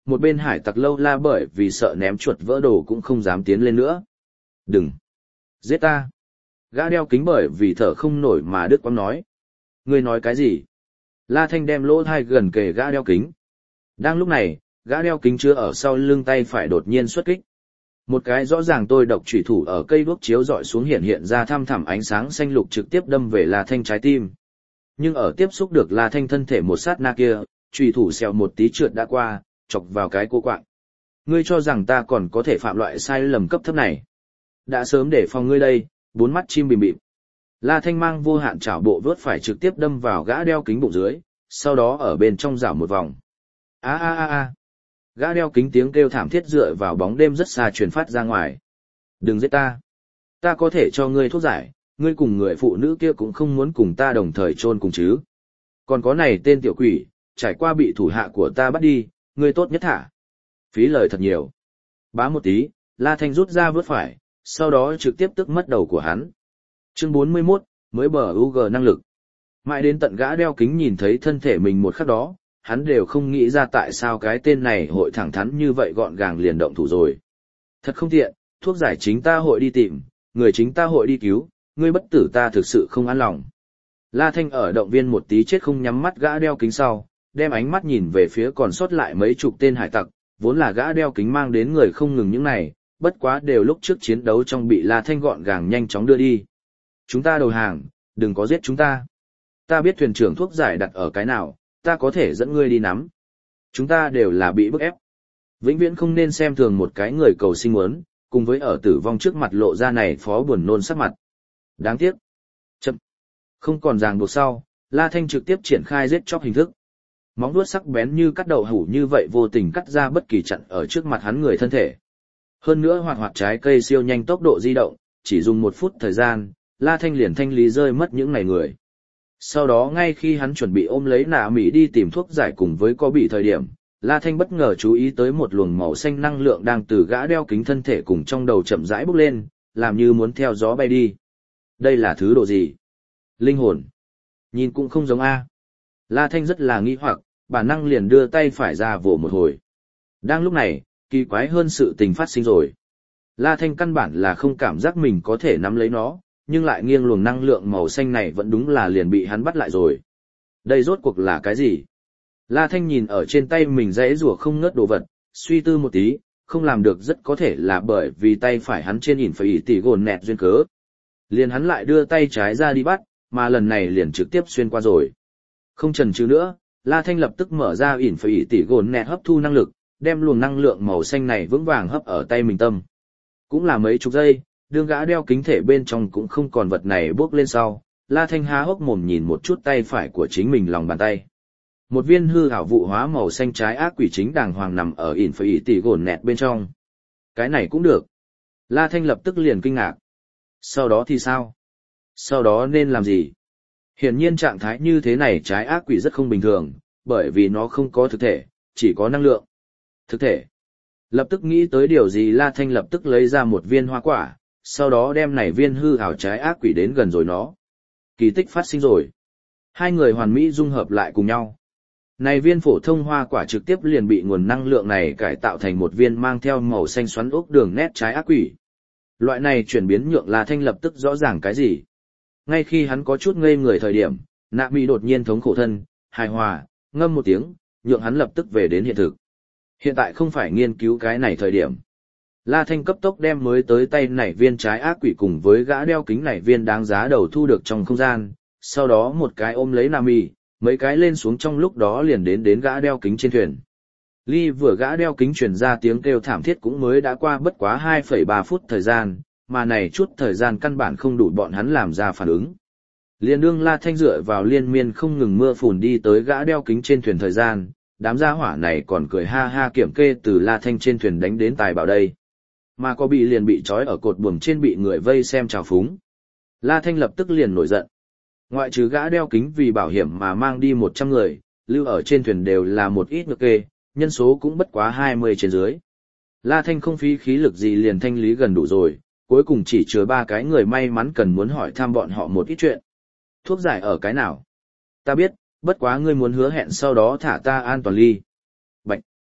một bên hải tặc lâu la bởi vì sợ ném chuột vỡ đồ cũng không dám tiến lên nữa. Đừng! Giết ta! Gã đeo kính bởi vì thở không nổi mà đứt quãng nói. Ngươi nói cái gì? La Thanh đem lỗ thai gần kề gã đeo kính. Đang lúc này, gã đeo kính chứa ở sau lưng tay phải đột nhiên xuất kích. Một cái rõ ràng tôi độc chủy thủ ở cây đuốc chiếu dọi xuống hiện hiện ra thăm thẳm ánh sáng xanh lục trực tiếp đâm về La Thanh trái tim. Nhưng ở tiếp xúc được La Thanh thân thể một sát na kia, chủy thủ xẹo một tí trượt đã qua, chọc vào cái cô quạng. Ngươi cho rằng ta còn có thể phạm loại sai lầm cấp thấp này? Đã sớm để phòng ngươi đây, bốn mắt chim bìm bịm. La Thanh mang vô hạn chảo bộ vớt phải trực tiếp đâm vào gã đeo kính bụng dưới, sau đó ở bên trong rảo một vòng. A a a a. Gã đeo kính tiếng kêu thảm thiết dựa vào bóng đêm rất xa truyền phát ra ngoài. Đừng giết ta. Ta có thể cho ngươi thuốc giải, ngươi cùng người phụ nữ kia cũng không muốn cùng ta đồng thời chôn cùng chứ. Còn có này tên tiểu quỷ, trải qua bị thủ hạ của ta bắt đi, ngươi tốt nhất thả. Phí lời thật nhiều. Bá một tí, La Thanh rút ra vớt phải, sau đó trực tiếp tức mất đầu của hắn. Chương bốn mươi mốt, mới bờ u giê năng lực. Mãi đến tận gã đeo kính nhìn thấy thân thể mình một khắc đó, hắn đều không nghĩ ra tại sao cái tên này hội thẳng thắn như vậy gọn gàng liền động thủ rồi. Thật không tiện, thuốc giải chính ta hội đi tìm, người chính ta hội đi cứu, ngươi bất tử ta thực sự không an lòng. La Thanh ở động viên một tí chết không nhắm mắt gã đeo kính sau, đem ánh mắt nhìn về phía còn sót lại mấy chục tên hải tặc, vốn là gã đeo kính mang đến người không ngừng những này, bất quá đều lúc trước chiến đấu trong bị La Thanh gọn gàng nhanh chóng đưa đi. Chúng ta đầu hàng, đừng có giết chúng ta. Ta biết thuyền trưởng thuốc giải đặt ở cái nào, ta có thể dẫn ngươi đi nắm. Chúng ta đều là bị bức ép. Vĩnh viễn không nên xem thường một cái người cầu sinh muốn, cùng với ở tử vong trước mặt lộ ra này phó buồn nôn sắc mặt. Đáng tiếc. Chậm. Không còn ràng buộc sau, La Thanh trực tiếp triển khai giết chóc hình thức. Móng vuốt sắc bén như cắt đậu hủ như vậy vô tình cắt ra bất kỳ chặn ở trước mặt hắn người thân thể. Hơn nữa hoạt hoạt trái cây siêu nhanh tốc độ di động, chỉ dùng một phút thời gian, La Thanh liền thanh lý rơi mất những này người. Sau đó ngay khi hắn chuẩn bị ôm lấy nạ Mỹ đi tìm thuốc giải cùng với có bị thời điểm, La Thanh bất ngờ chú ý tới một luồng màu xanh năng lượng đang từ gã đeo kính thân thể cùng trong đầu chậm rãi bốc lên, làm như muốn theo gió bay đi. Đây là thứ độ gì? Linh hồn. Nhìn cũng không giống A. La Thanh rất là nghi hoặc, bản năng liền đưa tay phải ra vỗ một hồi. Đang lúc này, kỳ quái hơn sự tình phát sinh rồi. La Thanh căn bản là không cảm giác mình có thể nắm lấy nó, nhưng lại nghiêng luồng năng lượng màu xanh này vẫn đúng là liền bị hắn bắt lại rồi. Đây rốt cuộc là cái gì? La Thanh nhìn ở trên tay mình rẽ rủa không ngớt đồ vật, suy tư một tí, không làm được rất có thể là bởi vì tay phải hắn trên ỉn phải ỉ tỉ gồn nẹt duyên cớ. Liền hắn lại đưa tay trái ra đi bắt, mà lần này liền trực tiếp xuyên qua rồi. Không chần chừ nữa, La Thanh lập tức mở ra ỉn phải ỉ tỉ gồn nẹt hấp thu năng lực, đem luồng năng lượng màu xanh này vững vàng hấp ở tay mình tâm. Cũng là mấy chục giây, đương gã đeo kính thể bên trong cũng không còn vật này bước lên sau, La Thanh há hốc mồm nhìn một chút tay phải của chính mình lòng bàn tay. Một viên hư ảo vụ hóa màu xanh trái ác quỷ chính đàng hoàng nằm ở ỉn phải ỉ tỉ gồn nẹt bên trong. Cái này cũng được. La Thanh lập tức liền kinh ngạc. Sau đó thì sao? Sau đó nên làm gì? Hiển nhiên trạng thái như thế này trái ác quỷ rất không bình thường, bởi vì nó không có thực thể, chỉ có năng lượng. Thực thể. Lập tức nghĩ tới điều gì La Thanh lập tức lấy ra một viên hoa quả, sau đó đem này viên hư ảo trái ác quỷ đến gần rồi nó. Kỳ tích phát sinh rồi. Hai người hoàn mỹ dung hợp lại cùng nhau. Này viên phổ thông hoa quả trực tiếp liền bị nguồn năng lượng này cải tạo thành một viên mang theo màu xanh xoắn ốc đường nét trái ác quỷ. Loại này chuyển biến nhượng La Thanh lập tức rõ ràng cái gì. Ngay khi hắn có chút ngây người thời điểm, Nạ Mỹ đột nhiên thống khổ thân, hài hòa, ngâm một tiếng, nhượng hắn lập tức về đến hiện thực. Hiện tại không phải nghiên cứu cái này thời điểm. La Thanh cấp tốc đem mới tới tay nảy viên trái ác quỷ cùng với gã đeo kính nảy viên đáng giá đầu thu được trong không gian, sau đó một cái ôm lấy Nạ Mỹ, mấy cái lên xuống trong lúc đó liền đến đến gã đeo kính trên thuyền. Ly vừa gã đeo kính truyền ra tiếng kêu thảm thiết cũng mới đã qua bất quá hai phẩy ba phút thời gian, mà này chút thời gian căn bản không đủ bọn hắn làm ra phản ứng. Liên đương La Thanh dựa vào liên miên không ngừng mưa phùn đi tới gã đeo kính trên thuyền thời gian, đám gia hỏa này còn cười ha ha kiểm kê từ La Thanh trên thuyền đánh đến tài bảo đây. Mà có bị liền bị trói ở cột buồm trên bị người vây xem trào phúng. La Thanh lập tức liền nổi giận. Ngoại trừ gã đeo kính vì bảo hiểm mà mang đi một trăm người, lưu ở trên thuyền đều là một ít ngược kê, nhân số cũng bất quá hai mươi trên dưới. La Thanh không phí khí lực gì liền thanh lý gần đủ rồi, cuối cùng chỉ chứa ba cái người may mắn cần muốn hỏi thăm bọn họ một ít chuyện. Thuốc giải ở cái nào? Ta biết, bất quá ngươi muốn hứa hẹn sau đó thả ta an toàn ly. Bạch.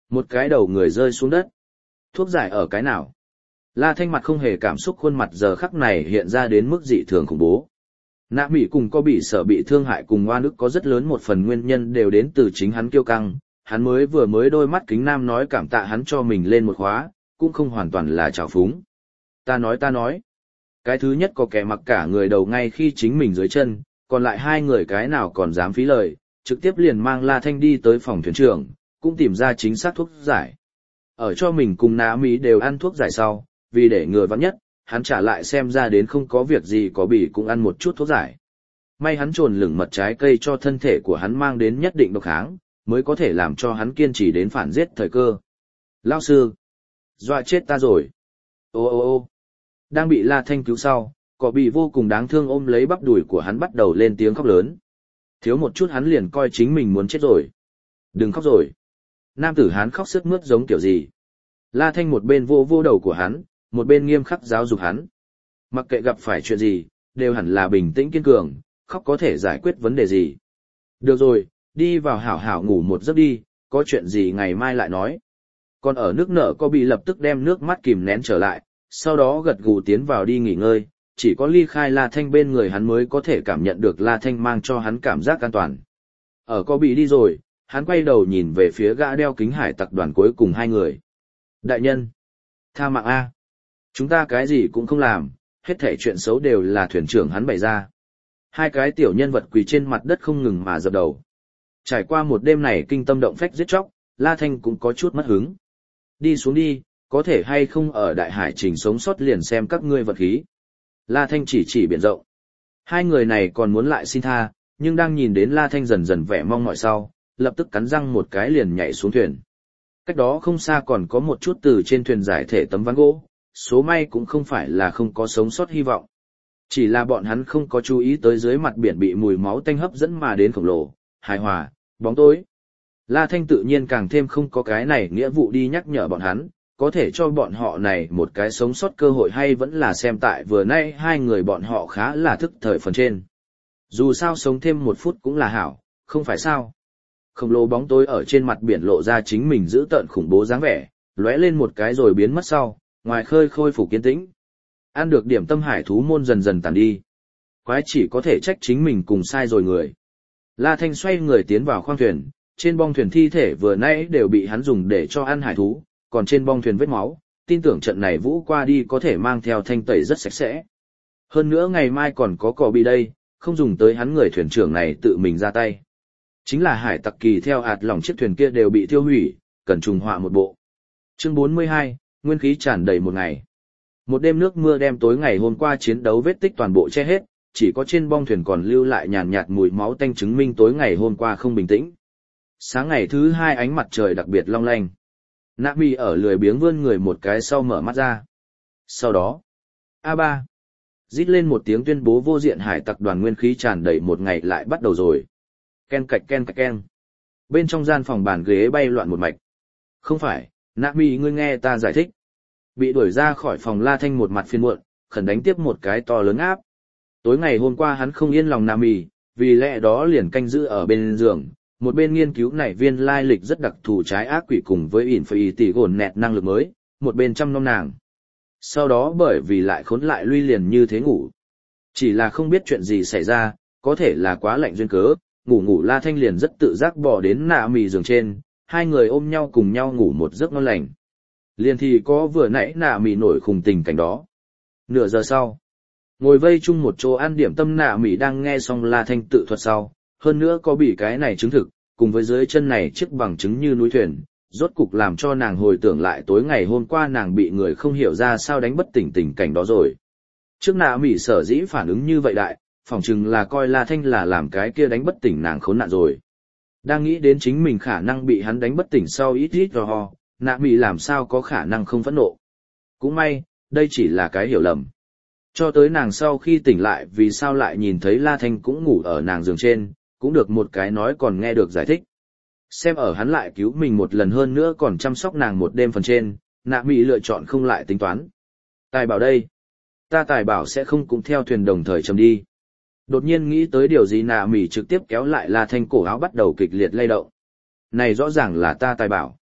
Một cái đầu người rơi xuống đất. Thuốc giải ở cái nào? La Thanh mặt không hề cảm xúc, khuôn mặt giờ khắc này hiện ra đến mức dị thường khủng bố. Nạ Mỹ cùng có bị sở bị thương hại cùng oan ức có rất lớn một phần nguyên nhân đều đến từ chính hắn kiêu căng, hắn mới vừa mới đôi mắt kính nam nói cảm tạ hắn cho mình lên một khóa, cũng không hoàn toàn là trào phúng. Ta nói ta nói. Cái thứ nhất có kẻ mặc cả người đầu ngay khi chính mình dưới chân, còn lại hai người cái nào còn dám phí lời, trực tiếp liền mang La Thanh đi tới phòng thuyền trưởng, cũng tìm ra chính xác thuốc giải. Ở cho mình cùng Nạ Mỹ đều ăn thuốc giải sau, vì để ngừa vắng nhất, hắn trả lại xem ra đến không có việc gì có bị cũng ăn một chút thuốc giải. May hắn trồn lửng mật trái cây cho thân thể của hắn mang đến nhất định độc kháng, mới có thể làm cho hắn kiên trì đến phản giết thời cơ. Lao sư! Dọa chết ta rồi! Ô ô ô! Đang bị La Thanh cứu sau, có bị vô cùng đáng thương ôm lấy bắp đùi của hắn bắt đầu lên tiếng khóc lớn. Thiếu một chút hắn liền coi chính mình muốn chết rồi. Đừng khóc rồi! Nam tử hắn khóc sướt mướt giống kiểu gì. La Thanh một bên vô vô đầu của hắn, một bên nghiêm khắc giáo dục hắn. Mặc kệ gặp phải chuyện gì, đều hẳn là bình tĩnh kiên cường, khóc có thể giải quyết vấn đề gì. Được rồi, đi vào hảo hảo ngủ một giấc đi, có chuyện gì ngày mai lại nói. Còn ở nước nở có bị lập tức đem nước mắt kìm nén trở lại, sau đó gật gù tiến vào đi nghỉ ngơi, chỉ có ly khai La Thanh bên người hắn mới có thể cảm nhận được La Thanh mang cho hắn cảm giác an toàn. Ở có bị đi rồi, hắn quay đầu nhìn về phía gã đeo kính hải tặc đoàn cuối cùng hai người. Đại nhân! Tha mạng A! Chúng ta cái gì cũng không làm, hết thảy chuyện xấu đều là thuyền trưởng hắn bày ra. Hai cái tiểu nhân vật quỳ trên mặt đất không ngừng mà dập đầu. Trải qua một đêm này kinh tâm động phách giết chóc, La Thanh cũng có chút mất hứng. Đi xuống đi, có thể hay không ở đại hải trình sống sót liền xem các ngươi vật khí. La Thanh chỉ chỉ biển rộng. Hai người này còn muốn lại xin tha, nhưng đang nhìn đến La Thanh dần dần vẻ mong mỏi sau, lập tức cắn răng một cái liền nhảy xuống thuyền. Cách đó không xa còn có một chút từ trên thuyền giải thể tấm ván gỗ, số may cũng không phải là không có sống sót hy vọng. Chỉ là bọn hắn không có chú ý tới dưới mặt biển bị mùi máu tanh hấp dẫn mà đến khổng lồ, hài hòa, bóng tối. La Thanh tự nhiên càng thêm không có cái này nghĩa vụ đi nhắc nhở bọn hắn, có thể cho bọn họ này một cái sống sót cơ hội hay vẫn là xem tại vừa nay hai người bọn họ khá là thức thời phần trên. Dù sao sống thêm một phút cũng là hảo, không phải sao. Khổng lồ bóng tối ở trên mặt biển lộ ra chính mình giữ tợn khủng bố dáng vẻ, lóe lên một cái rồi biến mất sau, ngoài khơi khôi phục kiên tĩnh. Ăn được điểm tâm hải thú môn dần dần tàn đi. Quái chỉ có thể trách chính mình cùng sai rồi người. La Thanh xoay người tiến vào khoang thuyền, trên bong thuyền thi thể vừa nãy đều bị hắn dùng để cho ăn hải thú, còn trên bong thuyền vết máu, tin tưởng trận này vũ qua đi có thể mang theo thanh tẩy rất sạch sẽ. Hơn nữa ngày mai còn có cò bị đây, không dùng tới hắn người thuyền trưởng này tự mình ra tay. Chính là hải tặc kỳ theo ạt lỏng chiếc thuyền kia đều bị tiêu hủy, cần trùng họa một bộ. Chương bốn mươi hai, nguyên khí tràn đầy một ngày. Một đêm nước mưa đem tối ngày hôm qua chiến đấu vết tích toàn bộ che hết, chỉ có trên bong thuyền còn lưu lại nhàn nhạt mùi máu tanh chứng minh tối ngày hôm qua không bình tĩnh. Sáng ngày thứ hai ánh mặt trời đặc biệt long lanh. Nạ Mi ở lười biếng vươn người một cái sau mở mắt ra. Sau đó, a ba rít lên một tiếng tuyên bố vô diện hải tặc đoàn nguyên khí tràn đầy một ngày lại bắt đầu rồi. Ken cạch ken cạch ken. Bên trong gian phòng bàn ghế bay loạn một mạch. Không phải, Nạ Mi ngươi nghe ta giải thích. Bị đuổi ra khỏi phòng La Thanh một mặt phiền muộn, khẩn đánh tiếp một cái to lớn áp. Tối ngày hôm qua hắn không yên lòng Nạ Mi, vì lẽ đó liền canh giữ ở bên giường, một bên nghiên cứu nảy viên lai lịch rất đặc thù trái ác quỷ cùng với ỉn phải tỷ gồn nẹt năng lực mới, một bên chăm nom nàng. Sau đó bởi vì lại khốn lại lui liền như thế ngủ. Chỉ là không biết chuyện gì xảy ra, có thể là quá lạnh duyên cớ, ngủ ngủ La Thanh liền rất tự giác bỏ đến Nạ Mi giường trên, hai người ôm nhau cùng nhau ngủ một giấc ngon lành. Liền thì có vừa nãy Nạ Mi nổi khùng tình cảnh đó. Nửa giờ sau, ngồi vây chung một chỗ ăn điểm tâm Nạ Mi đang nghe xong La Thanh tự thuật sau, hơn nữa có bị cái này chứng thực, cùng với dưới chân này chiếc bằng chứng như núi thuyền, rốt cục làm cho nàng hồi tưởng lại tối ngày hôm qua nàng bị người không hiểu ra sao đánh bất tỉnh tình cảnh đó rồi. Trước Nạ Mi sở dĩ phản ứng như vậy đại, phỏng chừng là coi La Thanh là làm cái kia đánh bất tỉnh nàng khốn nạn rồi. Đang nghĩ đến chính mình khả năng bị hắn đánh bất tỉnh sau ít ít rồi ho, Nạ Mi làm sao có khả năng không phẫn nộ. Cũng may, đây chỉ là cái hiểu lầm. Cho tới nàng sau khi tỉnh lại vì sao lại nhìn thấy La Thanh cũng ngủ ở nàng giường trên, cũng được một cái nói còn nghe được giải thích. Xem ở hắn lại cứu mình một lần hơn nữa còn chăm sóc nàng một đêm phần trên, Nạ Mi lựa chọn không lại tính toán. Tài bảo đây, ta tài bảo sẽ không cũng theo thuyền đồng thời chầm đi. Đột nhiên nghĩ tới điều gì Nạ Mi trực tiếp kéo lại La Thanh cổ áo bắt đầu kịch liệt lay động. Này rõ ràng là ta tài bảo.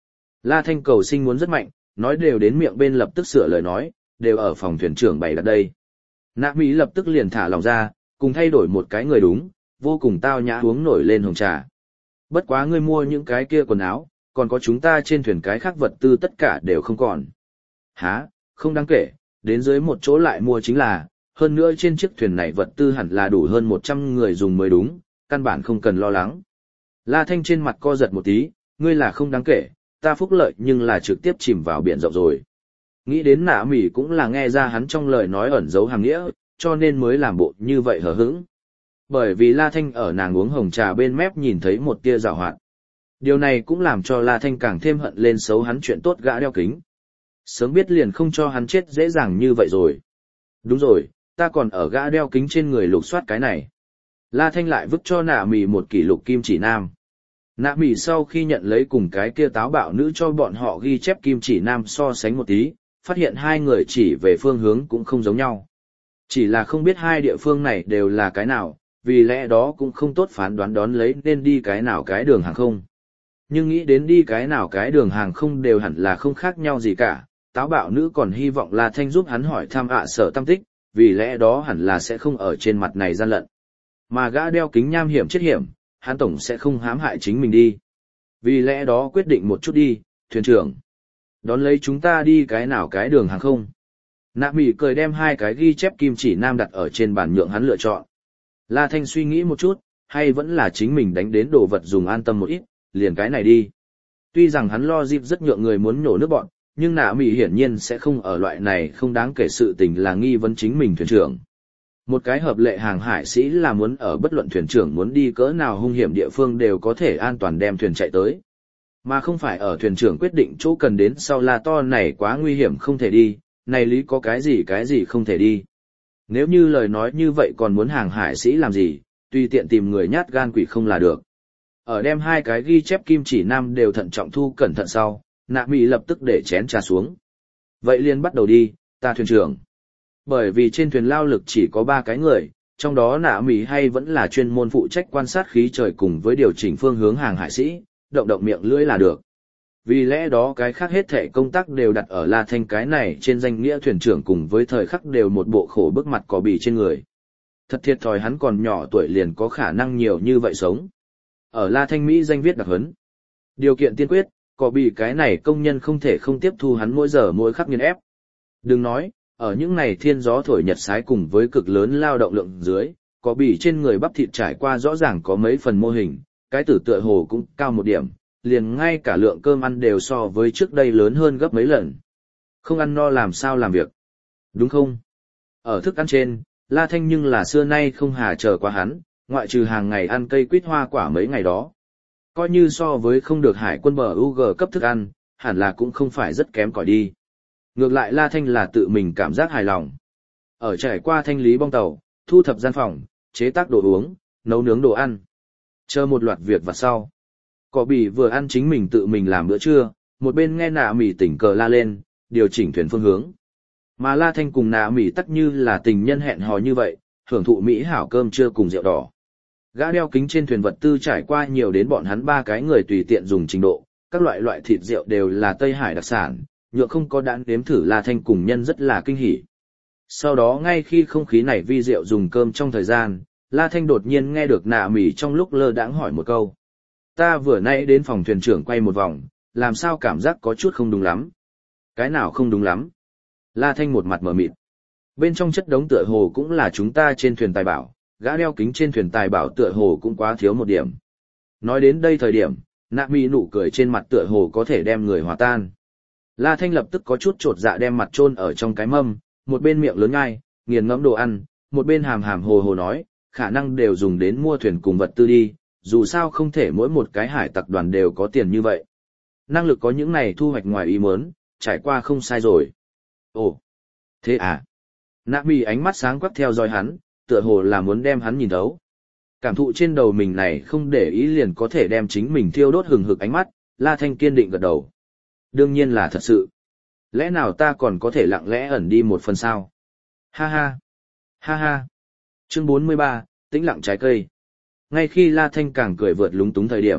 La Thanh cầu sinh muốn rất mạnh, nói đều đến miệng bên lập tức sửa lời nói, đều ở phòng thuyền trưởng bày đặt đây. Nạ Mỹ lập tức liền thả lòng ra, cùng thay đổi một cái người đúng, vô cùng tao nhã uống nổi lên hồng trà. Bất quá ngươi mua những cái kia quần áo, còn có chúng ta trên thuyền cái khác vật tư tất cả đều không còn. Hả, không đáng kể, đến dưới một chỗ lại mua chính là, hơn nữa trên chiếc thuyền này vật tư hẳn là đủ hơn một trăm người dùng mới đúng, căn bản không cần lo lắng. La Thanh trên mặt co giật một tí, ngươi là không đáng kể, ta phúc lợi nhưng là trực tiếp chìm vào biển rộng rồi. Nghĩ đến Nạ Mỹ cũng là nghe ra hắn trong lời nói ẩn giấu hàm nghĩa, cho nên mới làm bộ như vậy hờ hững. Bởi vì La Thanh ở nàng uống hồng trà bên mép nhìn thấy một tia giảo hoạt. Điều này cũng làm cho La Thanh càng thêm hận lên xấu hắn chuyện tốt gã đeo kính. Sớm biết liền không cho hắn chết dễ dàng như vậy rồi. Đúng rồi, ta còn ở gã đeo kính trên người lục soát cái này. La Thanh lại vứt cho Nạ Mỹ một kỷ lục kim chỉ nam. Nạ Mỹ sau khi nhận lấy cùng cái kia táo bạo nữ cho bọn họ ghi chép kim chỉ nam so sánh một tí, phát hiện hai người chỉ về phương hướng cũng không giống nhau. Chỉ là không biết hai địa phương này đều là cái nào, vì lẽ đó cũng không tốt phán đoán đón lấy nên đi cái nào cái đường hàng không. Nhưng nghĩ đến đi cái nào cái đường hàng không đều hẳn là không khác nhau gì cả, táo bạo nữ còn hy vọng La Thanh giúp hắn hỏi thăm ạ sở tâm tích, vì lẽ đó hẳn là sẽ không ở trên mặt này gian lận. Mà gã đeo kính nham hiểm chết hiểm, hắn tổng sẽ không hãm hại chính mình đi. Vì lẽ đó quyết định một chút đi, thuyền trưởng. Đón lấy chúng ta đi cái nào cái đường hàng không. Nạ Mỹ cười đem hai cái ghi chép kim chỉ nam đặt ở trên bàn nhượng hắn lựa chọn. La Thanh suy nghĩ một chút, hay vẫn là chính mình đánh đến đồ vật dùng an tâm một ít, liền cái này đi. Tuy rằng hắn lo dịp rất nhượng người muốn nhổ nước bọn, nhưng Nạ Mỹ hiển nhiên sẽ không ở loại này không đáng kể sự tình là nghi vấn chính mình thuyền trưởng. Một cái hợp lệ hàng hải sĩ là muốn ở bất luận thuyền trưởng muốn đi cỡ nào hung hiểm địa phương đều có thể an toàn đem thuyền chạy tới. Mà không phải ở thuyền trưởng quyết định chỗ cần đến sau là to này quá nguy hiểm không thể đi, này lý có cái gì cái gì không thể đi. Nếu như lời nói như vậy còn muốn hàng hải sĩ làm gì, tùy tiện tìm người nhát gan quỷ không là được. Ở đem hai cái ghi chép kim chỉ nam đều thận trọng thu cẩn thận sau, Nạ Mỹ lập tức để chén trà xuống. Vậy liền bắt đầu đi, ta thuyền trưởng. Bởi vì trên thuyền lao lực chỉ có ba cái người, trong đó Nạ Mỹ hay vẫn là chuyên môn phụ trách quan sát khí trời cùng với điều chỉnh phương hướng hàng hải sĩ, động động miệng lưỡi là được. Vì lẽ đó cái khác hết thể công tác đều đặt ở La Thanh cái này trên danh nghĩa thuyền trưởng cùng với thời khắc đều một bộ khổ bức mặt có bì trên người. Thật thiệt thòi hắn còn nhỏ tuổi liền có khả năng nhiều như vậy sống. Ở La Thanh Mỹ danh viết đặc huấn. Điều kiện tiên quyết, có bì cái này công nhân không thể không tiếp thu hắn mỗi giờ mỗi khắc nghiền ép. Đừng nói, ở những ngày thiên gió thổi nhật sái cùng với cực lớn lao động lượng dưới, có bì trên người bắp thịt trải qua rõ ràng có mấy phần mô hình, cái tử tựa hồ cũng cao một điểm, liền ngay cả lượng cơm ăn đều so với trước đây lớn hơn gấp mấy lần. Không ăn no làm sao làm việc. Đúng không? Ở thức ăn trên, La Thanh nhưng là xưa nay không hà chờ qua hắn, ngoại trừ hàng ngày ăn cây quýt hoa quả mấy ngày đó. Coi như so với không được hải quân bờ u giê cấp thức ăn, hẳn là cũng không phải rất kém cỏi đi. Ngược lại La Thanh là tự mình cảm giác hài lòng. Ở trải qua thanh lý bong tàu, thu thập gian phòng, chế tác đồ uống, nấu nướng đồ ăn. Chờ một loạt việc vặt sau. Cỏ bỉ vừa ăn chính mình tự mình làm bữa trưa, một bên nghe Nạ Mỹ tỉnh cờ la lên, điều chỉnh thuyền phương hướng. Mà La Thanh cùng Nạ Mỹ tắc như là tình nhân hẹn hò như vậy, hưởng thụ mỹ hảo cơm trưa cùng rượu đỏ. Gã đeo kính trên thuyền vật tư trải qua nhiều đến bọn hắn ba cái người tùy tiện dùng trình độ, các loại loại thịt rượu đều là Tây Hải đặc sản, nhựa không có đạn đếm thử La Thanh cùng nhân rất là kinh hỉ. Sau đó ngay khi không khí này vi rượu dùng cơm trong thời gian, La Thanh đột nhiên nghe được Nạ Mỹ trong lúc lơ đãng hỏi một câu. Ta vừa nãy đến phòng thuyền trưởng quay một vòng, làm sao cảm giác có chút không đúng lắm. Cái nào không đúng lắm? La Thanh một mặt mở mịt. Bên trong chất đống tựa hồ cũng là chúng ta trên thuyền tài bảo, gã đeo kính trên thuyền tài bảo tựa hồ cũng quá thiếu một điểm. Nói đến đây thời điểm, Nạ Mỹ nụ cười trên mặt tựa hồ có thể đem người hòa tan. La Thanh lập tức có chút trột dạ đem mặt chôn ở trong cái mâm, một bên miệng lớn ngai, nghiền ngẫm đồ ăn, một bên hàm hàm hồ hồ nói, khả năng đều dùng đến mua thuyền cùng vật tư đi, dù sao không thể mỗi một cái hải tặc đoàn đều có tiền như vậy. Năng lực có những này thu hoạch ngoài ý muốn, trải qua không sai rồi. Ồ, thế à? Nạ Mỹ ánh mắt sáng quắc theo dõi hắn, tựa hồ là muốn đem hắn nhìn thấu. Cảm thụ trên đầu mình này không để ý liền có thể đem chính mình thiêu đốt hừng hực ánh mắt, La Thanh kiên định gật đầu. Đương nhiên là thật sự. Lẽ nào ta còn có thể lặng lẽ ẩn đi một phần sao? Ha ha. Ha ha. Chương bốn mươi ba, tĩnh lặng trái cây. Ngay khi La Thanh càng cười vượt lúng túng thời điểm,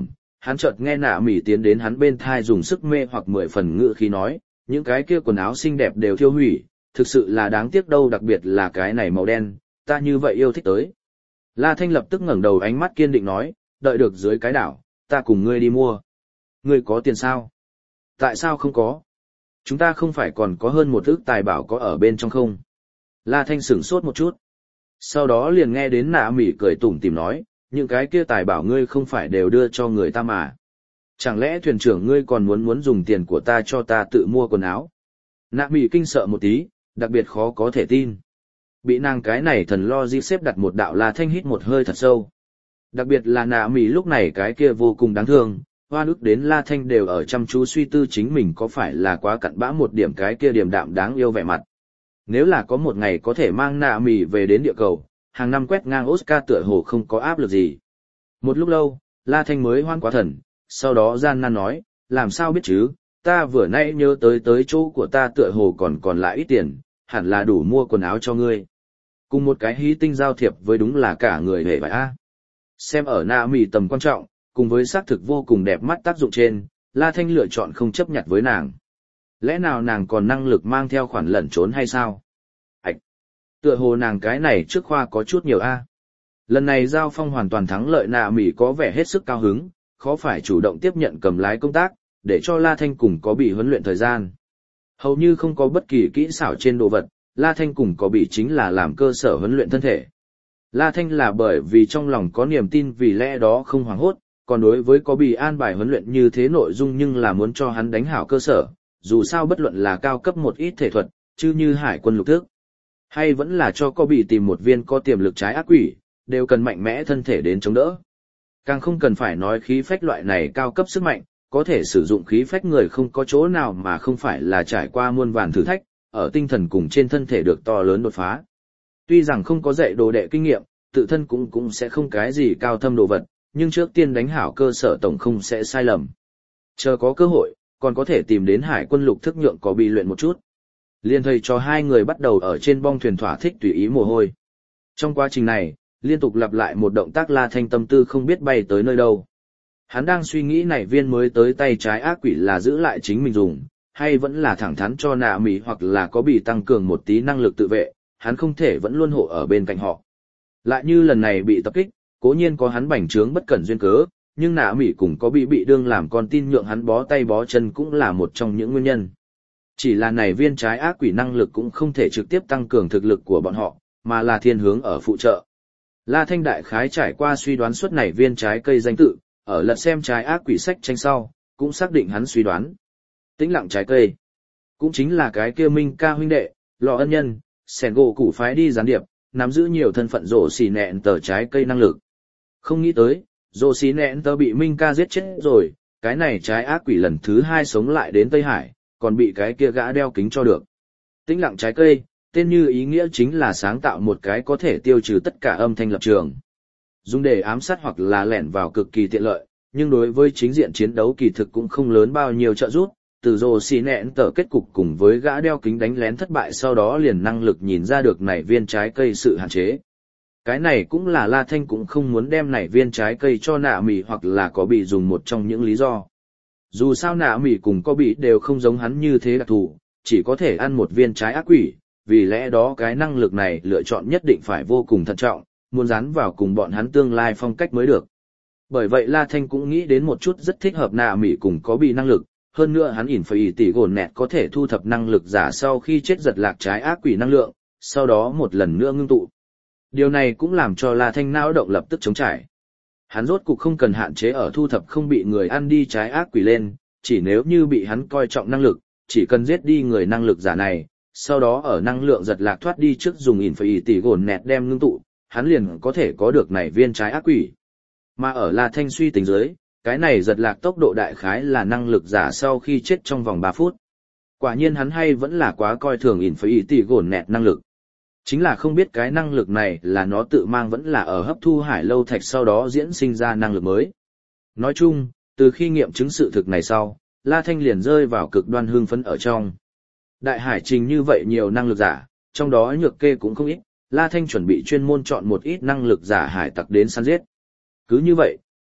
hắn chợt nghe nạ mỉ tiến đến hắn bên thai dùng sức mê hoặc mười phần ngữ khí nói, những cái kia quần áo xinh đẹp đều thiêu hủy, thực sự là đáng tiếc đâu, đặc biệt là cái này màu đen, ta như vậy yêu thích tới. La Thanh lập tức ngẩng đầu, ánh mắt kiên định nói, đợi được dưới cái đảo, ta cùng ngươi đi mua. Ngươi có tiền sao? Tại sao không có? Chúng ta không phải còn có hơn một ức tài bảo có ở bên trong không? La Thanh sửng sốt một chút. Sau đó liền nghe đến nạ mỉ cười tủm tỉm nói, những cái kia tài bảo ngươi không phải đều đưa cho người ta mà. Chẳng lẽ thuyền trưởng ngươi còn muốn muốn dùng tiền của ta cho ta tự mua quần áo? Nạ mỉ kinh sợ một tí, đặc biệt khó có thể tin. Bị nàng cái này thần lo di xếp đặt một đạo, La Thanh hít một hơi thật sâu. Đặc biệt là nạ mỉ lúc này cái kia vô cùng đáng thương, hoa ức đến La Thanh đều ở chăm chú suy tư chính mình có phải là quá cặn bã một điểm cái kia điềm đạm đáng yêu vẻ mặt. Nếu là có một ngày có thể mang nạ mỉ về đến địa cầu, hàng năm quét ngang Oscar tựa hồ không có áp lực gì. Một lúc lâu, La Thanh mới hoan quá thần, sau đó gian nan nói, làm sao biết chứ, ta vừa nãy nhớ tới tới chỗ của ta tựa hồ còn còn lại ít tiền, hẳn là đủ mua quần áo cho ngươi. Cùng một cái hí tinh giao thiệp với đúng là cả người hề vải a. Xem ở nạ mỉ tầm quan trọng, cùng với xác thực vô cùng đẹp mắt tác dụng trên, La Thanh lựa chọn không chấp nhặt với nàng. Lẽ nào nàng còn năng lực mang theo khoản lẩn trốn hay sao? Ảch! Tựa hồ nàng cái này trước khoa có chút nhiều a. Lần này giao phong hoàn toàn thắng lợi, nạ mỉ có vẻ hết sức cao hứng, khó phải chủ động tiếp nhận cầm lái công tác, để cho La Thanh cùng có bị huấn luyện thời gian. Hầu như không có bất kỳ kỹ xảo trên đồ vật, La Thanh cùng có bị chính là làm cơ sở huấn luyện thân thể. La Thanh là bởi vì trong lòng có niềm tin vì lẽ đó không hoảng hốt, còn đối với có bị an bài huấn luyện như thế nội dung nhưng là muốn cho hắn đánh hảo cơ sở, dù sao bất luận là cao cấp một ít thể thuật, chứ như hải quân lục thức, hay vẫn là cho có bị tìm một viên có tiềm lực trái ác quỷ, đều cần mạnh mẽ thân thể đến chống đỡ. Càng không cần phải nói khí phách loại này cao cấp sức mạnh, có thể sử dụng khí phách người không có chỗ nào mà không phải là trải qua muôn vàn thử thách, ở tinh thần cùng trên thân thể được to lớn đột phá. Tuy rằng không có dạy đồ đệ kinh nghiệm, tự thân cũng cũng sẽ không cái gì cao thâm đồ vật, nhưng trước tiên đánh hảo cơ sở tổng không sẽ sai lầm. Chờ có cơ hội, còn có thể tìm đến hải quân lục thức nhượng có bị luyện một chút. Liên thầy cho hai người bắt đầu ở trên bong thuyền thỏa thích tùy ý mồ hôi. Trong quá trình này, liên tục lặp lại một động tác, La Thanh tâm tư không biết bay tới nơi đâu. Hắn đang suy nghĩ này viên mới tới tay trái ác quỷ là giữ lại chính mình dùng, hay vẫn là thẳng thắn cho nạ mỉ hoặc là có bị tăng cường một tí năng lực tự vệ, hắn không thể vẫn luôn hộ ở bên cạnh họ. Lại như lần này bị tập kích, cố nhiên có hắn bành trướng bất cẩn duyên cớ, nhưng nạ mỉ cùng có bị bị đương làm con tin nhượng hắn bó tay bó chân cũng là một trong những nguyên nhân. Chỉ là này viên trái ác quỷ năng lực cũng không thể trực tiếp tăng cường thực lực của bọn họ, mà là thiên hướng ở phụ trợ. La Thanh đại khái trải qua suy đoán suốt này viên trái cây danh tự, ở lật xem trái ác quỷ sách tranh sau, cũng xác định hắn suy đoán. Tĩnh lặng trái cây, cũng chính là cái kia Minh ca huynh đệ, lò ân nhân, sẻn gỗ củ phái đi gián điệp, nắm giữ nhiều thân phận rổ xì nẹn tờ trái cây năng lực. Không nghĩ tới, rổ xì nẹn tờ bị Minh ca giết chết rồi, cái này trái ác quỷ lần thứ hai sống lại đến Tây Hải, còn bị cái kia gã đeo kính cho được. Tĩnh lặng trái cây, tên như ý nghĩa chính là sáng tạo một cái có thể tiêu trừ tất cả âm thanh lập trường. Dùng để ám sát hoặc là lẻn vào cực kỳ tiện lợi, nhưng đối với chính diện chiến đấu kỳ thực cũng không lớn bao nhiêu trợ giúp. Từ rồ xì nẹn tờ kết cục cùng với gã đeo kính đánh lén thất bại sau đó liền năng lực nhìn ra được này viên trái cây sự hạn chế. Cái này cũng là La Thanh cũng không muốn đem này viên trái cây cho nạ mỉ hoặc là có bị dùng một trong những lý do. Dù sao nạ mỉ cùng có bị đều không giống hắn như thế đặc thù, chỉ có thể ăn một viên trái ác quỷ, vì lẽ đó cái năng lực này lựa chọn nhất định phải vô cùng thận trọng, muốn dán vào cùng bọn hắn tương lai phong cách mới được. Bởi vậy La Thanh cũng nghĩ đến một chút rất thích hợp nạ mỉ cùng có bị năng lực. Hơn nữa hắn ỉn phải tỷ gồn nẹt có thể thu thập năng lực giả sau khi chết giật lạc trái ác quỷ năng lượng, sau đó một lần nữa ngưng tụ. Điều này cũng làm cho La Thanh não động lập tức chống trải. Hắn rốt cục không cần hạn chế ở thu thập không bị người ăn đi trái ác quỷ lên, chỉ nếu như bị hắn coi trọng năng lực, chỉ cần giết đi người năng lực giả này, sau đó ở năng lượng giật lạc thoát đi trước dùng ỉn phải tỷ gồn nẹt đem ngưng tụ, hắn liền có thể có được này viên trái ác quỷ. Mà ở La Thanh suy tính dưới, cái này giật lạc tốc độ đại khái là năng lực giả sau khi chết trong vòng ba phút. Quả nhiên hắn hay vẫn là quá coi thường ỉn phải tỷ gồn nẹt năng lực. Chính là không biết cái năng lực này là nó tự mang vẫn là ở hấp thu hải lâu thạch sau đó diễn sinh ra năng lực mới. Nói chung, từ khi nghiệm chứng sự thực này sau, La Thanh liền rơi vào cực đoan hưng phấn ở trong. Đại hải trình như vậy nhiều năng lực giả, trong đó nhược kê cũng không ít, La Thanh chuẩn bị chuyên môn chọn một ít năng lực giả hải tặc đến săn giết. Cứ như vậy,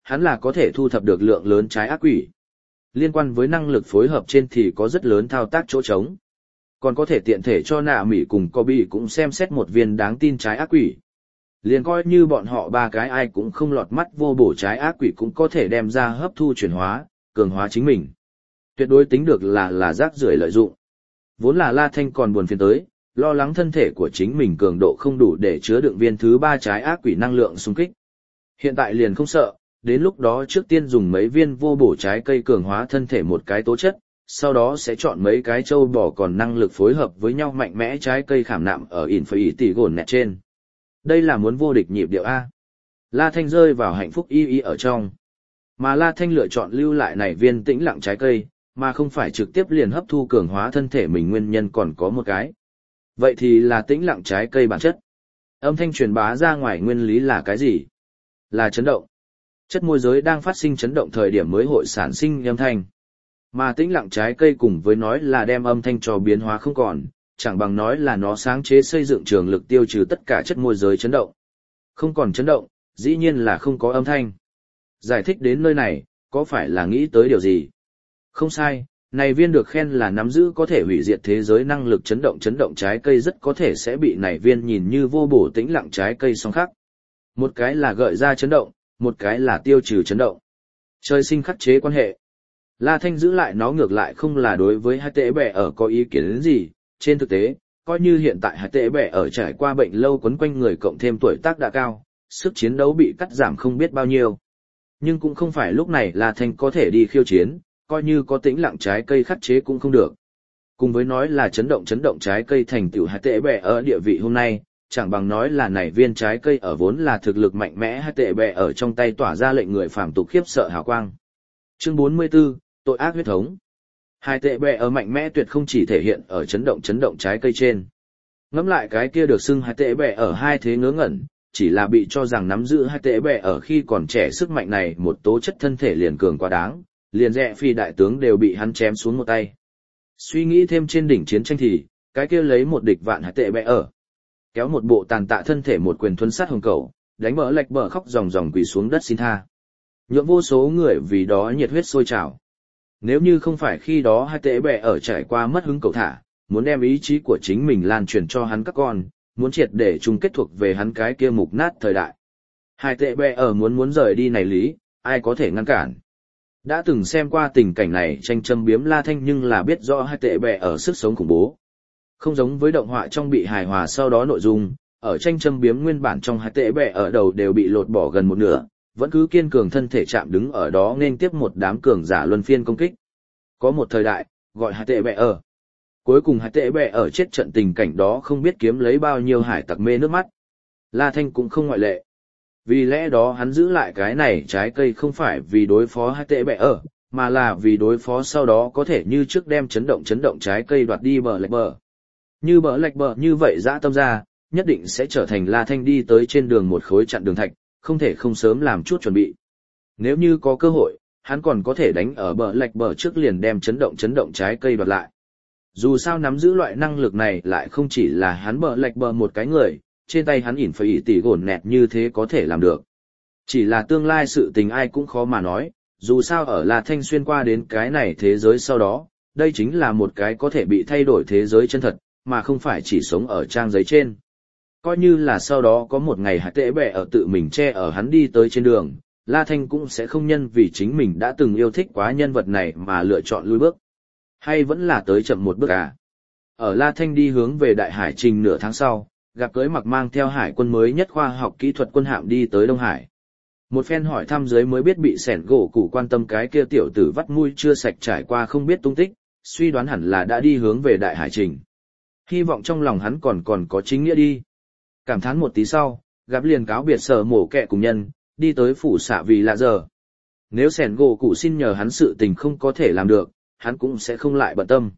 hắn là có thể thu thập được lượng lớn trái ác quỷ. Liên quan với năng lực phối hợp trên thì có rất lớn thao tác chỗ trống. Còn có thể tiện thể cho nạ mỉ cùng Kobe cũng xem xét một viên đáng tin trái ác quỷ. Liền coi như bọn họ ba cái ai cũng không lọt mắt vô bổ trái ác quỷ cũng có thể đem ra hấp thu chuyển hóa, cường hóa chính mình. Tuyệt đối tính được là là rác rưởi lợi dụng. Vốn là La Thanh còn buồn phiền tới, lo lắng thân thể của chính mình cường độ không đủ để chứa đựng viên thứ ba trái ác quỷ năng lượng xung kích. Hiện tại liền không sợ, đến lúc đó trước tiên dùng mấy viên vô bổ trái cây cường hóa thân thể một cái tố chất, sau đó sẽ chọn mấy cái trâu bò còn năng lực phối hợp với nhau mạnh mẽ trái cây khảm nạm ở Infinity Gold Net trên. Đây là muốn vô địch nhịp điệu A. La Thanh rơi vào hạnh phúc y y ở trong. Mà La Thanh lựa chọn lưu lại này viên tĩnh lặng trái cây, mà không phải trực tiếp liền hấp thu cường hóa thân thể mình nguyên nhân còn có một cái. Vậy thì là tĩnh lặng trái cây bản chất. Âm thanh truyền bá ra ngoài nguyên lý là cái gì? Là chấn động. Chất môi giới đang phát sinh chấn động thời điểm mới hội sản sinh âm thanh. Mà tĩnh lặng trái cây cùng với nói là đem âm thanh cho biến hóa không còn, chẳng bằng nói là nó sáng chế xây dựng trường lực tiêu trừ tất cả chất môi giới chấn động. Không còn chấn động, dĩ nhiên là không có âm thanh. Giải thích đến nơi này, có phải là nghĩ tới điều gì? Không sai, này viên được khen là nắm giữ có thể hủy diệt thế giới năng lực chấn động chấn động trái cây rất có thể sẽ bị này viên nhìn như vô bổ tĩnh lặng trái cây song khắc. Một cái là gợi ra chấn động, một cái là tiêu trừ chấn động. Trời sinh khắc chế quan hệ. La Thanh giữ lại nó ngược lại không là đối với hai tệ bẻ ở có ý kiến đến gì, trên thực tế, coi như hiện tại hai tệ bẻ ở trải qua bệnh lâu quấn quanh người cộng thêm tuổi tác đã cao, sức chiến đấu bị cắt giảm không biết bao nhiêu. Nhưng cũng không phải lúc này La Thanh có thể đi khiêu chiến, coi như có tĩnh lặng trái cây khắc chế cũng không được. Cùng với nói là chấn động chấn động trái cây thành tựu hai tệ bẻ ở địa vị hôm nay, chẳng bằng nói là này viên trái cây ở vốn là thực lực mạnh mẽ hai tệ bẻ ở trong tay tỏa ra lệnh người phàm tục khiếp sợ hào quang. Chương bốn mươi 44, tội ác huyết thống. Hai tệ bẻ ở mạnh mẽ tuyệt không chỉ thể hiện ở chấn động chấn động trái cây trên. Ngẫm lại cái kia được xưng hai tệ bẻ ở hai thế ngớ ngẩn, chỉ là bị cho rằng nắm giữ hai tệ bẻ ở khi còn trẻ sức mạnh này một tố chất thân thể liền cường quá đáng, liền rẽ phi đại tướng đều bị hắn chém xuống một tay. Suy nghĩ thêm trên đỉnh chiến tranh thì, cái kia lấy một địch vạn hai tệ bẻ ở. Kéo một bộ tàn tạ thân thể một quyền thuấn sát hồng cầu, đánh bỡ lệch bờ khóc ròng ròng quỳ xuống đất xin tha. Nhượng vô số người vì đó nhiệt huyết sôi trào. Nếu như không phải khi đó hai tệ bẻ ở trải qua mất hứng cầu thả, muốn đem ý chí của chính mình lan truyền cho hắn các con, muốn triệt để chung kết thuộc về hắn cái kia mục nát thời đại. Hai tệ bẻ ở muốn muốn rời đi này lý, ai có thể ngăn cản. Đã từng xem qua tình cảnh này tranh châm biếm La Thanh nhưng là biết rõ hai tệ bẻ ở sức sống khủng bố. Không giống với động họa trong bị hài hòa sau đó nội dung, ở tranh châm biếm nguyên bản trong hai tệ bẻ ở đầu đều bị lột bỏ gần một nửa, vẫn cứ kiên cường thân thể chạm đứng ở đó nên tiếp một đám cường giả luân phiên công kích. Có một thời đại, gọi hai tệ bẻ ở. Cuối cùng hai tệ bẻ ở chết trận tình cảnh đó không biết kiếm lấy bao nhiêu hải tặc mê nước mắt. La Thanh cũng không ngoại lệ. Vì lẽ đó hắn giữ lại cái này trái cây không phải vì đối phó hai tệ bẻ ở, mà là vì đối phó sau đó có thể như trước đem chấn động chấn động trái cây đoạt đi bờ lệch bờ. Như bờ lệch bờ như vậy dã tâm ra, nhất định sẽ trở thành La Thanh đi tới trên đường một khối chặn đường thạch, không thể không sớm làm chút chuẩn bị. Nếu như có cơ hội, hắn còn có thể đánh ở bờ lệch bờ trước liền đem chấn động chấn động trái cây đoạt lại. Dù sao nắm giữ loại năng lực này lại không chỉ là hắn bờ lệch bờ một cái người, trên tay hắn ỉn phải ỉ tỉ gồn nẹt như thế có thể làm được. Chỉ là tương lai sự tình ai cũng khó mà nói, dù sao ở La Thanh xuyên qua đến cái này thế giới sau đó, đây chính là một cái có thể bị thay đổi thế giới chân thật, mà không phải chỉ sống ở trang giấy trên. Coi như là sau đó có một ngày hai tệ bẻ ở tự mình che ở hắn đi tới trên đường, La Thanh cũng sẽ không nhân vì chính mình đã từng yêu thích quá nhân vật này mà lựa chọn lui bước. Hay vẫn là tới chậm một bước à? Ở La Thanh đi hướng về Đại Hải Trình nửa tháng sau, gặp cưới mặc mang theo hải quân mới nhất khoa học kỹ thuật quân hạm đi tới Đông Hải. Một phen hỏi thăm dưới mới biết bị sẻn gỗ củ quan tâm cái kia tiểu tử vắt mũi chưa sạch trải qua không biết tung tích, suy đoán hẳn là đã đi hướng về Đại Hải Trình. Hy vọng trong lòng hắn còn còn có chính nghĩa đi. Cảm thán một tí sau, gặp liền cáo biệt sở mổ kẹ cùng nhân, đi tới phủ xạ vì lạ giờ. Nếu sẻn gỗ cụ xin nhờ hắn sự tình không có thể làm được, hắn cũng sẽ không lại bận tâm.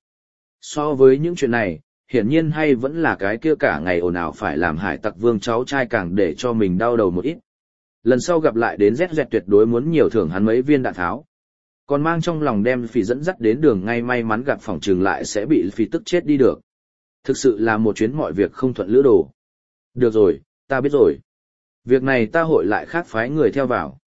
So với những chuyện này, hiển nhiên hay vẫn là cái kia cả ngày ồn ào phải làm hải tặc vương cháu trai càng để cho mình đau đầu một ít. Lần sau gặp lại đến Z Z tuyệt đối muốn nhiều thưởng hắn mấy viên đạn tháo. Còn mang trong lòng đem phỉ dẫn dắt đến đường ngay may mắn gặp phòng trường lại sẽ bị phỉ tức chết đi được. Thực sự là một chuyến mọi việc không thuận lữ đồ. Được rồi, ta biết rồi. Việc này ta hội lại khác phái người theo vào.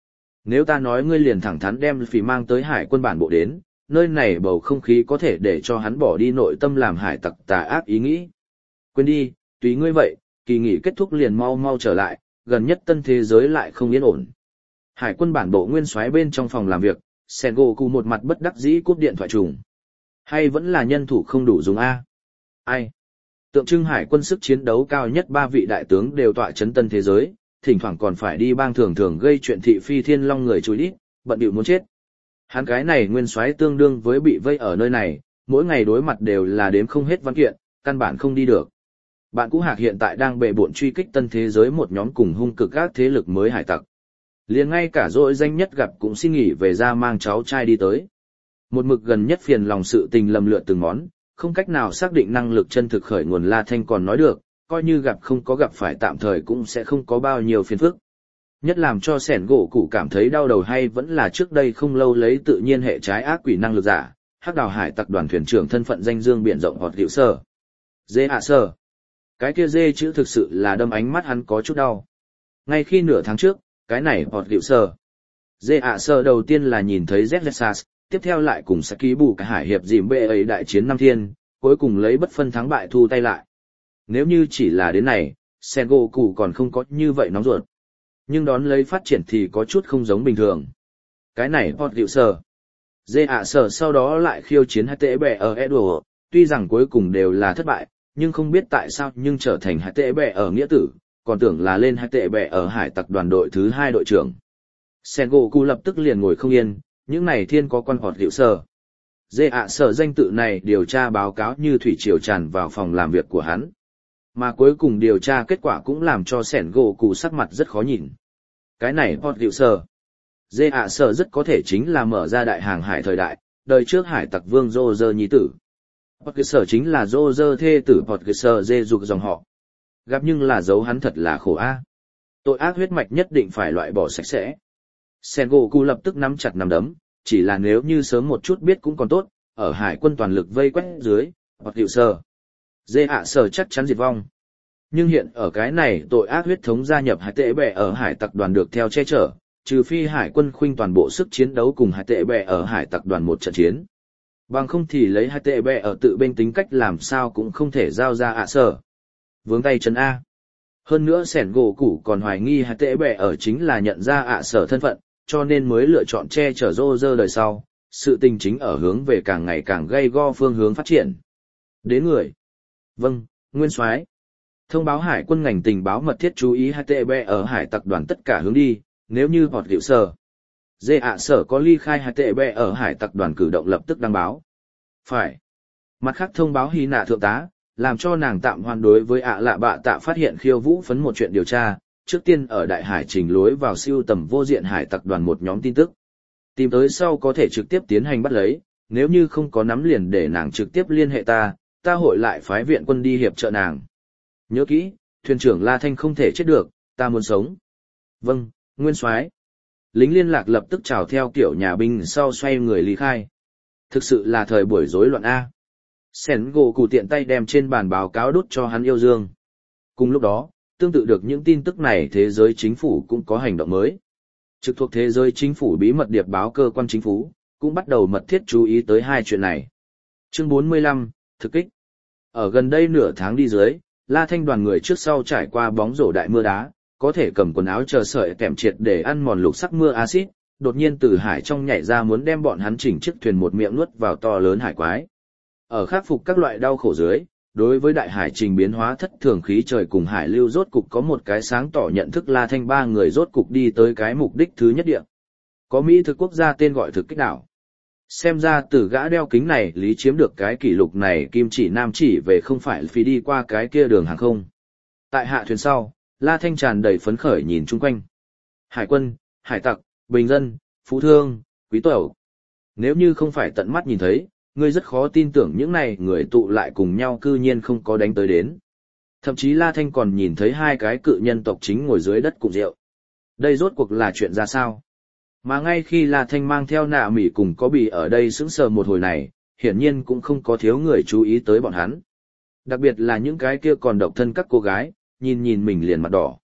Nếu ta nói ngươi liền thẳng thắn đem phỉ mang tới hải quân bản bộ đến, nơi này bầu không khí có thể để cho hắn bỏ đi nội tâm làm hải tặc tà ác ý nghĩ. Quên đi, tùy ngươi vậy, kỳ nghỉ kết thúc liền mau mau trở lại, gần nhất tân thế giới lại không yên ổn. Hải quân bản bộ nguyên soái bên trong phòng làm việc, Sengoku một mặt bất đắc dĩ cúp điện thoại trùng. Hay vẫn là nhân thủ không đủ dùng A? Ai? Tượng trưng hải quân sức chiến đấu cao nhất ba vị đại tướng đều tọa chấn tân thế giới, thỉnh thoảng còn phải đi bang thường thường gây chuyện thị phi thiên long người chui đít, bận bịu muốn chết. Hắn cái này nguyên soái tương đương với bị vây ở nơi này, mỗi ngày đối mặt đều là đếm không hết văn kiện, căn bản không đi được. Bạn cũ Hạc hiện tại đang bệ bộn truy kích tân thế giới một nhóm cùng hung cực các thế lực mới hải tặc. Liền ngay cả dội danh nhất gặp cũng xin nghỉ về ra mang cháu trai đi tới. Một mực gần nhất phiền lòng sự tình lầm lượt từng món, không cách nào xác định năng lực chân thực khởi nguồn La Thanh còn nói được, coi như gặp không có gặp phải tạm thời cũng sẽ không có bao nhiêu phiền phức. Nhất làm cho sẻn gỗ cụ cảm thấy đau đầu hay vẫn là trước đây không lâu lấy tự nhiên hệ trái ác quỷ năng lực giả, hắc đào hải tặc đoàn thuyền trưởng thân phận danh dương biển rộng hoặc hiệu sở. Dê ạ sơ. Cái kia dê chữ thực sự là đâm ánh mắt hắn có chút đau. Ngay khi nửa tháng trước, cái này hoặc hiệu sở. Dê ạ sơ đầu tiên là nhìn thấy Zexas, tiếp theo lại cùng Saki bù cái hải hiệp dìm bệ ấy đại chiến năm thiên, cuối cùng lấy bất phân thắng bại thu tay lại. Nếu như chỉ là đến này, Sengoku còn không có như vậy nóng ruột. Nhưng đón lấy phát triển thì có chút không giống bình thường. Cái này Port Hiệu Sở. Dê ạ sở sau đó lại khiêu chiến hai tệ bè ở Edward, tuy rằng cuối cùng đều là thất bại, nhưng không biết tại sao nhưng trở thành hai tệ bè ở nghĩa tử, còn tưởng là lên hai tệ bè ở hải tặc đoàn đội thứ hai đội trưởng. Sengoku lập tức liền ngồi không yên, những này thiên có quan Port Hiệu Sở. Dê ạ sở danh tự này điều tra báo cáo như thủy triều tràn vào phòng làm việc của hắn. Mà cuối cùng điều tra kết quả cũng làm cho sẻn gỗ cụ sắc mặt rất khó nhìn. Cái này Port Hiệu Sở. Dê ạ sở rất có thể chính là mở ra đại hàng hải thời đại, đời trước hải tặc vương Roger nhi tử. Port Hiệu Sở chính là Roger thê tử Port Hiệu Sở dê dục dòng họ. Gặp nhưng là dấu hắn thật là khổ a. Tội ác huyết mạch nhất định phải loại bỏ sạch sẽ. Sẻn gỗ cụ lập tức nắm chặt nắm đấm, chỉ là nếu như sớm một chút biết cũng còn tốt, ở hải quân toàn lực vây quét dưới, Port Hiệu Sở. Dê ạ sở chắc chắn diệt vong. Nhưng hiện ở cái này tội ác huyết thống gia nhập hải tệ bè ở hải tặc đoàn được theo che chở, trừ phi hải quân khuynh toàn bộ sức chiến đấu cùng hải tệ bè ở hải tặc đoàn một trận chiến. Bằng không thì lấy hải tệ bè ở tự bên tính cách làm sao cũng không thể giao ra ạ sở. Vướng tay chân A. Hơn nữa sẻn gỗ củ còn hoài nghi hải tệ bè ở chính là nhận ra ạ sở thân phận, cho nên mới lựa chọn che chở rô rơ đời sau, sự tình chính ở hướng về càng ngày càng gây go phương hướng phát triển. Đến người. Vâng, Nguyên Soái. Thông báo hải quân ngành tình báo mật thiết chú ý hai tệ bè ở hải tặc đoàn tất cả hướng đi, nếu như Port Hiệu Sở. Dê ạ sở có ly khai hai tệ bè ở hải tặc đoàn cử động lập tức đăng báo. Phải. Mặt khác thông báo hy nạ thượng tá, làm cho nàng tạm hoan đối với ạ lạ bạ tạ phát hiện khiêu vũ phấn một chuyện điều tra, trước tiên ở đại hải trình lối vào siêu tầm vô diện hải tặc đoàn một nhóm tin tức. Tìm tới sau có thể trực tiếp tiến hành bắt lấy, nếu như không có nắm liền để nàng trực tiếp liên hệ ta, ta hội lại phái viện quân đi hiệp trợ nàng. Nhớ kỹ, thuyền trưởng La Thanh không thể chết được, ta muốn sống. Vâng, Nguyên Soái. Lính liên lạc lập tức chào theo kiểu nhà binh sau xoay người ly khai. Thực sự là thời buổi rối loạn A. Sẻn gỗ cụ tiện tay đem trên bàn báo cáo đút cho hắn yêu dương. Cùng lúc đó, tương tự được những tin tức này thế giới chính phủ cũng có hành động mới. Trực thuộc thế giới chính phủ bí mật điệp báo cơ quan chính phủ, cũng bắt đầu mật thiết chú ý tới hai chuyện này. Chương bốn mươi lăm, thực kích. Ở gần đây nửa tháng đi dưới, La Thanh đoàn người trước sau trải qua bóng rổ đại mưa đá, có thể cầm quần áo chờ sợi kèm triệt để ăn mòn lục sắc mưa axit, đột nhiên từ hải trong nhảy ra muốn đem bọn hắn chỉnh chiếc thuyền một miệng nuốt vào to lớn hải quái. Ở khắc phục các loại đau khổ dưới, đối với đại hải trình biến hóa thất thường khí trời cùng hải lưu rốt cục có một cái sáng tỏ nhận thức. La Thanh ba người rốt cục đi tới cái mục đích thứ nhất địa. Có Mỹ thực quốc gia tên gọi thực kích đảo. Xem ra từ gã đeo kính này lý chiếm được cái kỷ lục này kim chỉ nam chỉ về không phải phí đi qua cái kia đường hàng không. Tại hạ thuyền sau, La Thanh tràn đầy phấn khởi nhìn chung quanh. Hải quân, hải tặc, bình dân, phú thương, quý tộc. Nếu như không phải tận mắt nhìn thấy, ngươi rất khó tin tưởng những này người tụ lại cùng nhau cư nhiên không có đánh tới đến. Thậm chí La Thanh còn nhìn thấy hai cái cự nhân tộc chính ngồi dưới đất cùng rượu. Đây rốt cuộc là chuyện ra sao? Mà ngay khi La Thanh mang theo nạ mỉ cùng có bì ở đây sững sờ một hồi này, hiển nhiên cũng không có thiếu người chú ý tới bọn hắn. Đặc biệt là những cái kia còn độc thân các cô gái, nhìn nhìn mình liền mặt đỏ.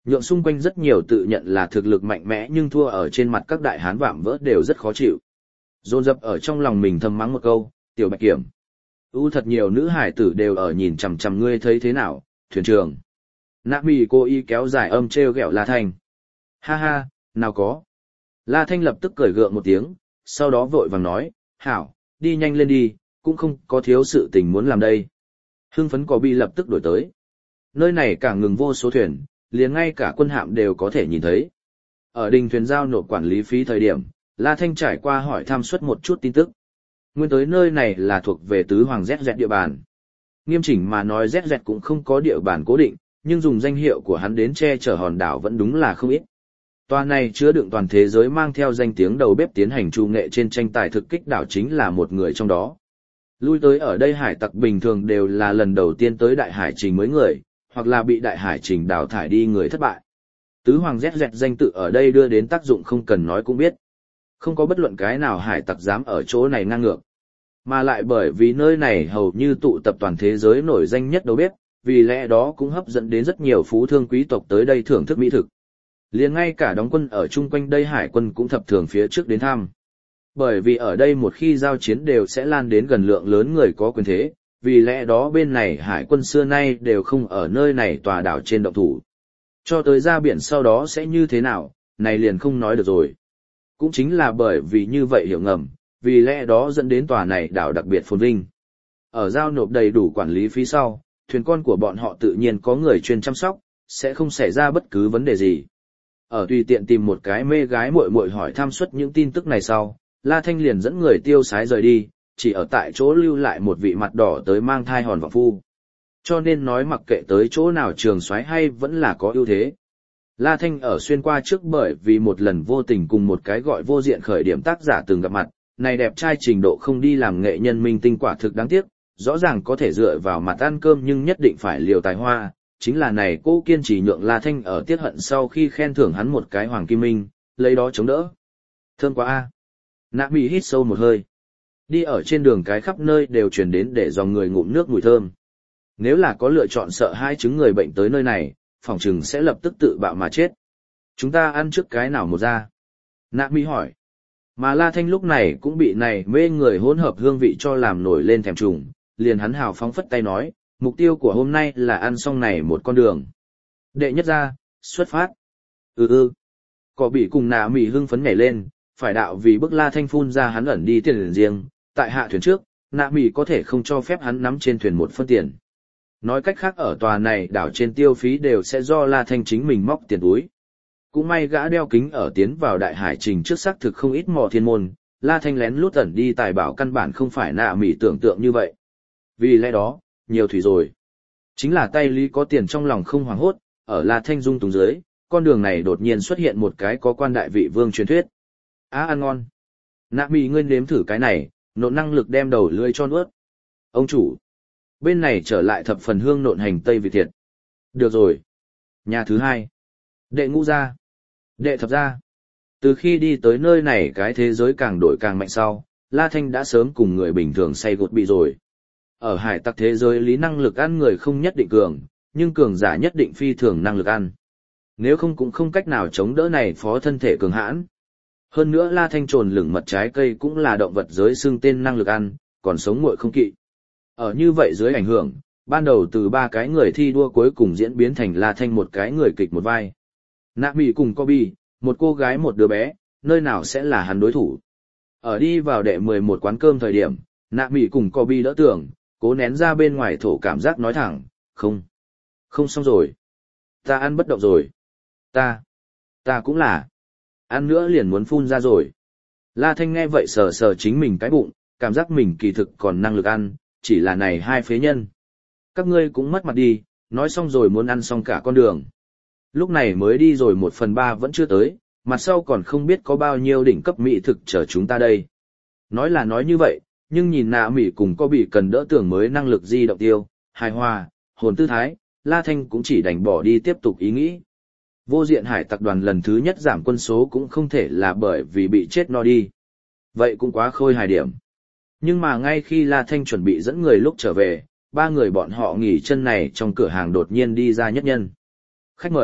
Nhượng xung quanh rất nhiều tự nhận là thực lực mạnh mẽ nhưng thua ở trên mặt các đại hán vạm vỡ đều rất khó chịu. Dồn dập ở trong lòng mình thầm mắng một câu, tiểu bạch kiểm. U thật nhiều nữ hải tử đều ở nhìn chằm chằm ngươi thấy thế nào, thuyền trưởng. Nạ mì cô y kéo dài âm treo gẹo La Thanh. Ha ha, nào có. La Thanh lập tức cười gượng một tiếng, sau đó vội vàng nói, hảo, đi nhanh lên đi, cũng không có thiếu sự tình muốn làm đây. Hưng phấn có bi lập tức đổi tới. Nơi này cả ngừng vô số thuyền, liền ngay cả quân hạm đều có thể nhìn thấy. Ở đình thuyền giao nộp quản lý phí thời điểm, La Thanh trải qua hỏi thăm suất một chút tin tức. Nguyên tới nơi này là thuộc về tứ hoàng Z Z địa bàn. Nghiêm chỉnh mà nói Z Z cũng không có địa bàn cố định, nhưng dùng danh hiệu của hắn đến che chở hòn đảo vẫn đúng là không ít. Tòa này chứa đựng toàn thế giới mang theo danh tiếng đầu bếp tiến hành trù nghệ trên tranh tài thực kích đảo chính là một người trong đó. Lui tới ở đây hải tặc bình thường đều là lần đầu tiên tới đại hải trình mới người, hoặc là bị đại hải trình đào thải đi người thất bại. Tứ hoàng Z Z danh tự ở đây đưa đến tác dụng không cần nói cũng biết. Không có bất luận cái nào hải tặc dám ở chỗ này ngang ngược. Mà lại bởi vì nơi này hầu như tụ tập toàn thế giới nổi danh nhất đầu bếp, vì lẽ đó cũng hấp dẫn đến rất nhiều phú thương quý tộc tới đây thưởng thức mỹ thực. Liền ngay cả đóng quân ở chung quanh đây hải quân cũng thập thường phía trước đến thăm. Bởi vì ở đây một khi giao chiến đều sẽ lan đến gần lượng lớn người có quyền thế, vì lẽ đó bên này hải quân xưa nay đều không ở nơi này tòa đảo trên động thủ. Cho tới ra biển sau đó sẽ như thế nào, này liền không nói được rồi. Cũng chính là bởi vì như vậy hiểu ngầm, vì lẽ đó dẫn đến tòa này đảo đặc biệt phồn vinh. Ở giao nộp đầy đủ quản lý phí sau, thuyền con của bọn họ tự nhiên có người chuyên chăm sóc, sẽ không xảy ra bất cứ vấn đề gì. Ở tùy tiện tìm một cái mê gái muội muội hỏi thăm suất những tin tức này sau, La Thanh liền dẫn người tiêu sái rời đi, chỉ ở tại chỗ lưu lại một vị mặt đỏ tới mang thai hòn vọng phu. Cho nên nói mặc kệ tới chỗ nào trường soái hay vẫn là có ưu thế. La Thanh ở xuyên qua trước bởi vì một lần vô tình cùng một cái gọi vô diện khởi điểm tác giả từng gặp mặt, này đẹp trai trình độ không đi làm nghệ nhân minh tinh quả thực đáng tiếc, rõ ràng có thể dựa vào mặt ăn cơm nhưng nhất định phải liều tài hoa, chính là này cô kiên trì nhượng La Thanh ở tiết hận sau khi khen thưởng hắn một cái hoàng kim minh, lấy đó chống đỡ. Thơm quá a. Nạ Mỹ hít sâu một hơi. Đi ở trên đường cái khắp nơi đều truyền đến để dòng người ngụm nước mùi thơm. Nếu là có lựa chọn sợ hai chứng người bệnh tới nơi này, phòng trừng sẽ lập tức tự bạo mà chết. Chúng ta ăn trước cái nào một ra? Nạ Mỹ hỏi. Mà La Thanh lúc này cũng bị này mê người hỗn hợp hương vị cho làm nổi lên thèm trùng, liền hắn hào phóng phất tay nói, mục tiêu của hôm nay là ăn xong này một con đường. Đệ nhất ra, xuất phát. Ừ ừ. Cỏ bị cùng Nạ Mỹ hưng phấn nhảy lên, phải đạo vì bức La Thanh phun ra hắn ẩn đi tiền riêng, tại hạ thuyền trước, Nạ Mỹ có thể không cho phép hắn nắm trên thuyền một phân tiền. Nói cách khác ở tòa này đảo trên tiêu phí đều sẽ do La Thanh chính mình móc tiền túi. Cũng may gã đeo kính ở tiến vào đại hải trình trước xác thực không ít mò thiên môn, La Thanh lén lút ẩn đi tài bảo căn bản không phải Nạ Mỹ tưởng tượng như vậy. Vì lẽ đó, nhiều thủy rồi. Chính là tay lý có tiền trong lòng không hoảng hốt, ở La Thanh dung túng dưới, con đường này đột nhiên xuất hiện một cái có quan đại vị vương truyền thuyết. Á ăn ngon. Nạ Mỹ ngươi nếm thử cái này, nộn năng lực đem đầu lưỡi cho nuốt. Ông chủ. Bên này trở lại thập phần hương nộn hành tây vị thiệt. Được rồi. Nhà thứ hai. Đệ ngũ gia. Đệ thập gia. Từ khi đi tới nơi này cái thế giới càng đổi càng mạnh sau, La Thanh đã sớm cùng người bình thường say gột bị rồi. Ở hải tặc thế giới lý năng lực ăn người không nhất định cường, nhưng cường giả nhất định phi thường năng lực ăn. Nếu không cũng không cách nào chống đỡ này phó thân thể cường hãn. Hơn nữa La Thanh trồn lửng mật trái cây cũng là động vật giới xưng tên năng lực ăn, còn sống nguội không kỵ. Ở như vậy dưới ảnh hưởng, ban đầu từ ba cái người thi đua cuối cùng diễn biến thành La Thanh một cái người kịch một vai. Nạ Mỹ cùng Kobe, một cô gái một đứa bé, nơi nào sẽ là hắn đối thủ. Ở đi vào đệ mười một quán cơm thời điểm, Nạ Mỹ cùng Kobe đỡ tưởng, cố nén ra bên ngoài thổ cảm giác nói thẳng, không, không xong rồi. Ta ăn bất động rồi. Ta, ta cũng là. Ăn nữa liền muốn phun ra rồi. La Thanh nghe vậy sờ sờ chính mình cái bụng, cảm giác mình kỳ thực còn năng lực ăn, chỉ là này hai phế nhân. Các ngươi cũng mất mặt đi, nói xong rồi muốn ăn xong cả con đường. Lúc này mới đi rồi một phần ba vẫn chưa tới, mặt sau còn không biết có bao nhiêu đỉnh cấp mỹ thực chờ chúng ta đây. Nói là nói như vậy, nhưng nhìn Nạ Mỹ cùng có bị cần đỡ tưởng mới năng lực di động tiêu, hài hòa, hồn tư thái, La Thanh cũng chỉ đành bỏ đi tiếp tục ý nghĩ. Vô diện hải tặc đoàn lần thứ nhất giảm quân số cũng không thể là bởi vì bị chết no đi. Vậy cũng quá khôi hài điểm. Nhưng mà ngay khi La Thanh chuẩn bị dẫn người lúc trở về, ba người bọn họ nghỉ chân này trong cửa hàng đột nhiên đi ra nhất nhân. Khách mời,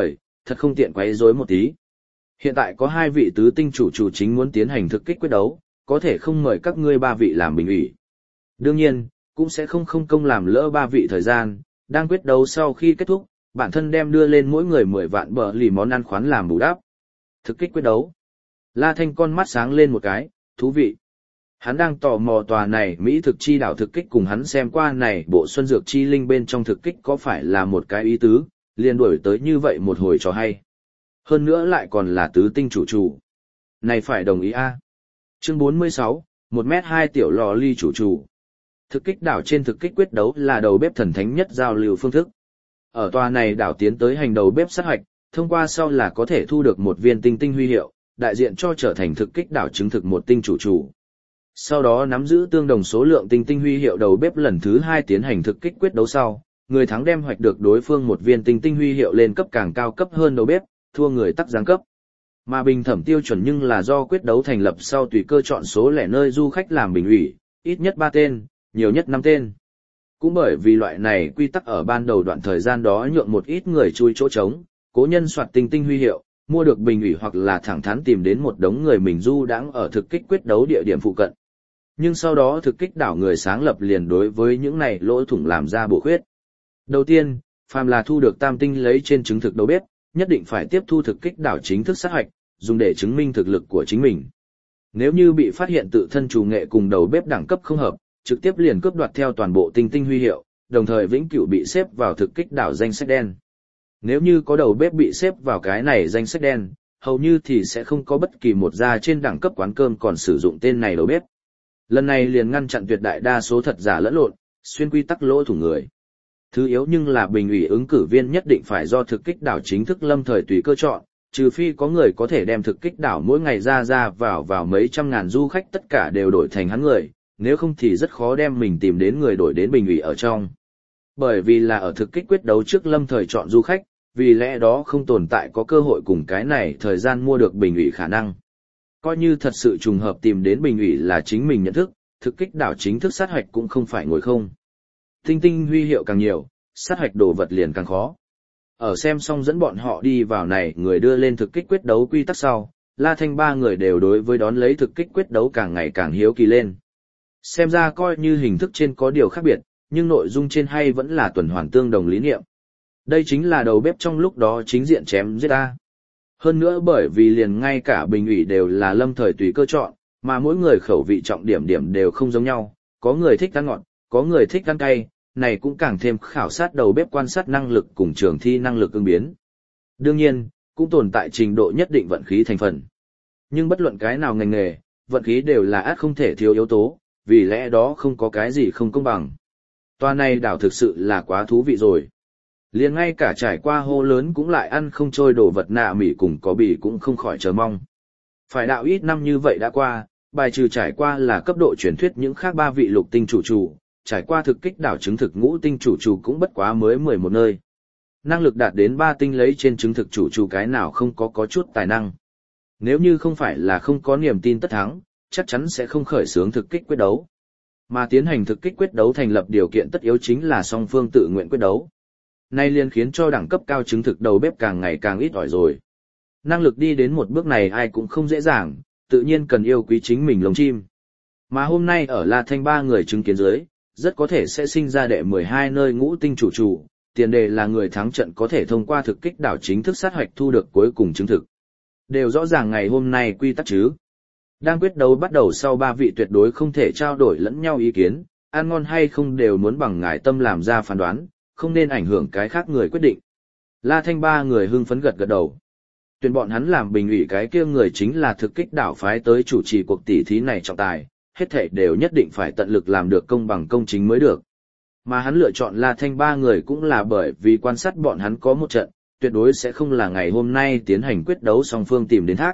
thật không tiện quấy rối một tí. Hiện tại có hai vị tứ tinh chủ chủ chính muốn tiến hành thực kích quyết đấu, có thể không mời các ngươi ba vị làm bình ủy. Đương nhiên, cũng sẽ không không công làm lỡ ba vị thời gian, đang quyết đấu sau khi kết thúc, bản thân đem đưa lên mỗi người mười vạn bờ lì món ăn khoán làm bù đắp. Thực kích quyết đấu. La Thanh con mắt sáng lên một cái, thú vị. Hắn đang tò mò tòa này Mỹ thực chi đảo thực kích cùng hắn xem qua này bộ xuân dược chi linh bên trong thực kích có phải là một cái ý tứ, liền đuổi tới như vậy một hồi trò hay. Hơn nữa lại còn là tứ tinh chủ chủ. Này phải đồng ý a. Chương bốn mươi sáu, một mét hai tiểu lò ly chủ chủ. Thực kích đảo trên thực kích quyết đấu là đầu bếp thần thánh nhất giao lưu phương thức. Ở tòa này đảo tiến tới hành đầu bếp sát hoạch, thông qua sau là có thể thu được một viên tinh tinh huy hiệu, đại diện cho trở thành thực kích đảo chứng thực một tinh chủ chủ. Sau đó nắm giữ tương đồng số lượng tinh tinh huy hiệu đầu bếp lần thứ hai tiến hành thực kích quyết đấu sau, người thắng đem hoạch được đối phương một viên tinh tinh huy hiệu lên cấp càng cao cấp hơn đầu bếp, thua người tắc giáng cấp. Mà bình thẩm tiêu chuẩn nhưng là do quyết đấu thành lập sau tùy cơ chọn số lẻ nơi du khách làm bình ủy, ít nhất ba tên, nhiều nhất năm tên. Cũng bởi vì loại này quy tắc ở ban đầu đoạn thời gian đó nhượng một ít người chui chỗ trống, cố nhân soạt tinh tinh huy hiệu, mua được bình ủy hoặc là thẳng thắn tìm đến một đống người mình du đãng ở thực kích quyết đấu địa điểm phụ cận. Nhưng sau đó thực kích đảo người sáng lập liền đối với những này lỗ thủng làm ra bổ khuyết. Đầu tiên, phàm là thu được tam tinh lấy trên chứng thực đầu bếp, nhất định phải tiếp thu thực kích đảo chính thức sát hoạch, dùng để chứng minh thực lực của chính mình. Nếu như bị phát hiện tự thân chủ nghệ cùng đầu bếp đẳng cấp không hợp, trực tiếp liền cướp đoạt theo toàn bộ tinh tinh huy hiệu, đồng thời vĩnh cửu bị xếp vào thực kích đảo danh sách đen. Nếu như có đầu bếp bị xếp vào cái này danh sách đen, hầu như thì sẽ không có bất kỳ một gia trên đẳng cấp quán cơm còn sử dụng tên này đầu bếp. Lần này liền ngăn chặn tuyệt đại đa số thật giả lẫn lộn, xuyên quy tắc lỗ thủng người. Thứ yếu nhưng là bình ủy ứng cử viên nhất định phải do thực kích đảo chính thức lâm thời tùy cơ chọn, trừ phi có người có thể đem thực kích đảo mỗi ngày ra ra vào vào mấy trăm ngàn du khách tất cả đều đổi thành hắn người, nếu không thì rất khó đem mình tìm đến người đổi đến bình ủy ở trong. Bởi vì là ở thực kích quyết đấu trước lâm thời chọn du khách, vì lẽ đó không tồn tại có cơ hội cùng cái này thời gian mua được bình ủy khả năng. Coi như thật sự trùng hợp tìm đến bình ủy là chính mình nhận thức, thực kích đảo chính thức sát hoạch cũng không phải ngồi không. Tinh tinh huy hiệu càng nhiều, sát hoạch đồ vật liền càng khó. Ở xem xong dẫn bọn họ đi vào này người đưa lên thực kích quyết đấu quy tắc sau, La Thanh ba người đều đối với đón lấy thực kích quyết đấu càng ngày càng hiếu kỳ lên. Xem ra coi như hình thức trên có điều khác biệt, nhưng nội dung trên hay vẫn là tuần hoàn tương đồng lý niệm. Đây chính là đầu bếp trong lúc đó chính diện chém giết ta. Hơn nữa bởi vì liền ngay cả bình ủy đều là lâm thời tùy cơ chọn, mà mỗi người khẩu vị trọng điểm điểm đều không giống nhau, có người thích ăn ngọt, có người thích ăn cay, này cũng càng thêm khảo sát đầu bếp quan sát năng lực cùng trường thi năng lực ứng biến. Đương nhiên, cũng tồn tại trình độ nhất định vận khí thành phần. Nhưng bất luận cái nào ngành nghề, vận khí đều là át không thể thiếu yếu tố, vì lẽ đó không có cái gì không công bằng. Toa này đảo thực sự là quá thú vị rồi. Liền ngay cả trải qua hô lớn cũng lại ăn không trôi đồ vật nạ mỉ cùng có bỉ cũng không khỏi chờ mong. Phải đạo ít năm như vậy đã qua, bài trừ trải qua là cấp độ truyền thuyết những khác ba vị lục tinh chủ chủ, trải qua thực kích đảo chứng thực ngũ tinh chủ chủ cũng bất quá mới mười một nơi. Năng lực đạt đến ba tinh lấy trên chứng thực chủ chủ cái nào không có có chút tài năng. Nếu như không phải là không có niềm tin tất thắng, chắc chắn sẽ không khởi xướng thực kích quyết đấu. Mà tiến hành thực kích quyết đấu thành lập điều kiện tất yếu chính là song phương tự nguyện quyết đấu. Nay liền khiến cho đẳng cấp cao chứng thực đầu bếp càng ngày càng ít ỏi rồi. Năng lực đi đến một bước này ai cũng không dễ dàng, tự nhiên cần yêu quý chính mình lồng chim. Mà hôm nay ở La Thanh ba người chứng kiến dưới, rất có thể sẽ sinh ra đệ mười hai nơi ngũ tinh chủ chủ, tiền đề là người thắng trận có thể thông qua thực kích đảo chính thức sát hoạch thu được cuối cùng chứng thực. Đều rõ ràng ngày hôm nay quy tắc chứ. Đang quyết đấu bắt đầu sau ba vị tuyệt đối không thể trao đổi lẫn nhau ý kiến, ăn ngon hay không đều muốn bằng ngải tâm làm ra phán đoán, không nên ảnh hưởng cái khác người quyết định. La Thanh ba người hưng phấn gật gật đầu. Tuyển bọn hắn làm bình ủy cái kia người chính là thực kích đảo phái tới chủ trì cuộc tỷ thí này trọng tài, hết thảy đều nhất định phải tận lực làm được công bằng công chính mới được. Mà hắn lựa chọn La Thanh ba người cũng là bởi vì quan sát bọn hắn có một trận, tuyệt đối sẽ không là ngày hôm nay tiến hành quyết đấu song phương tìm đến thác.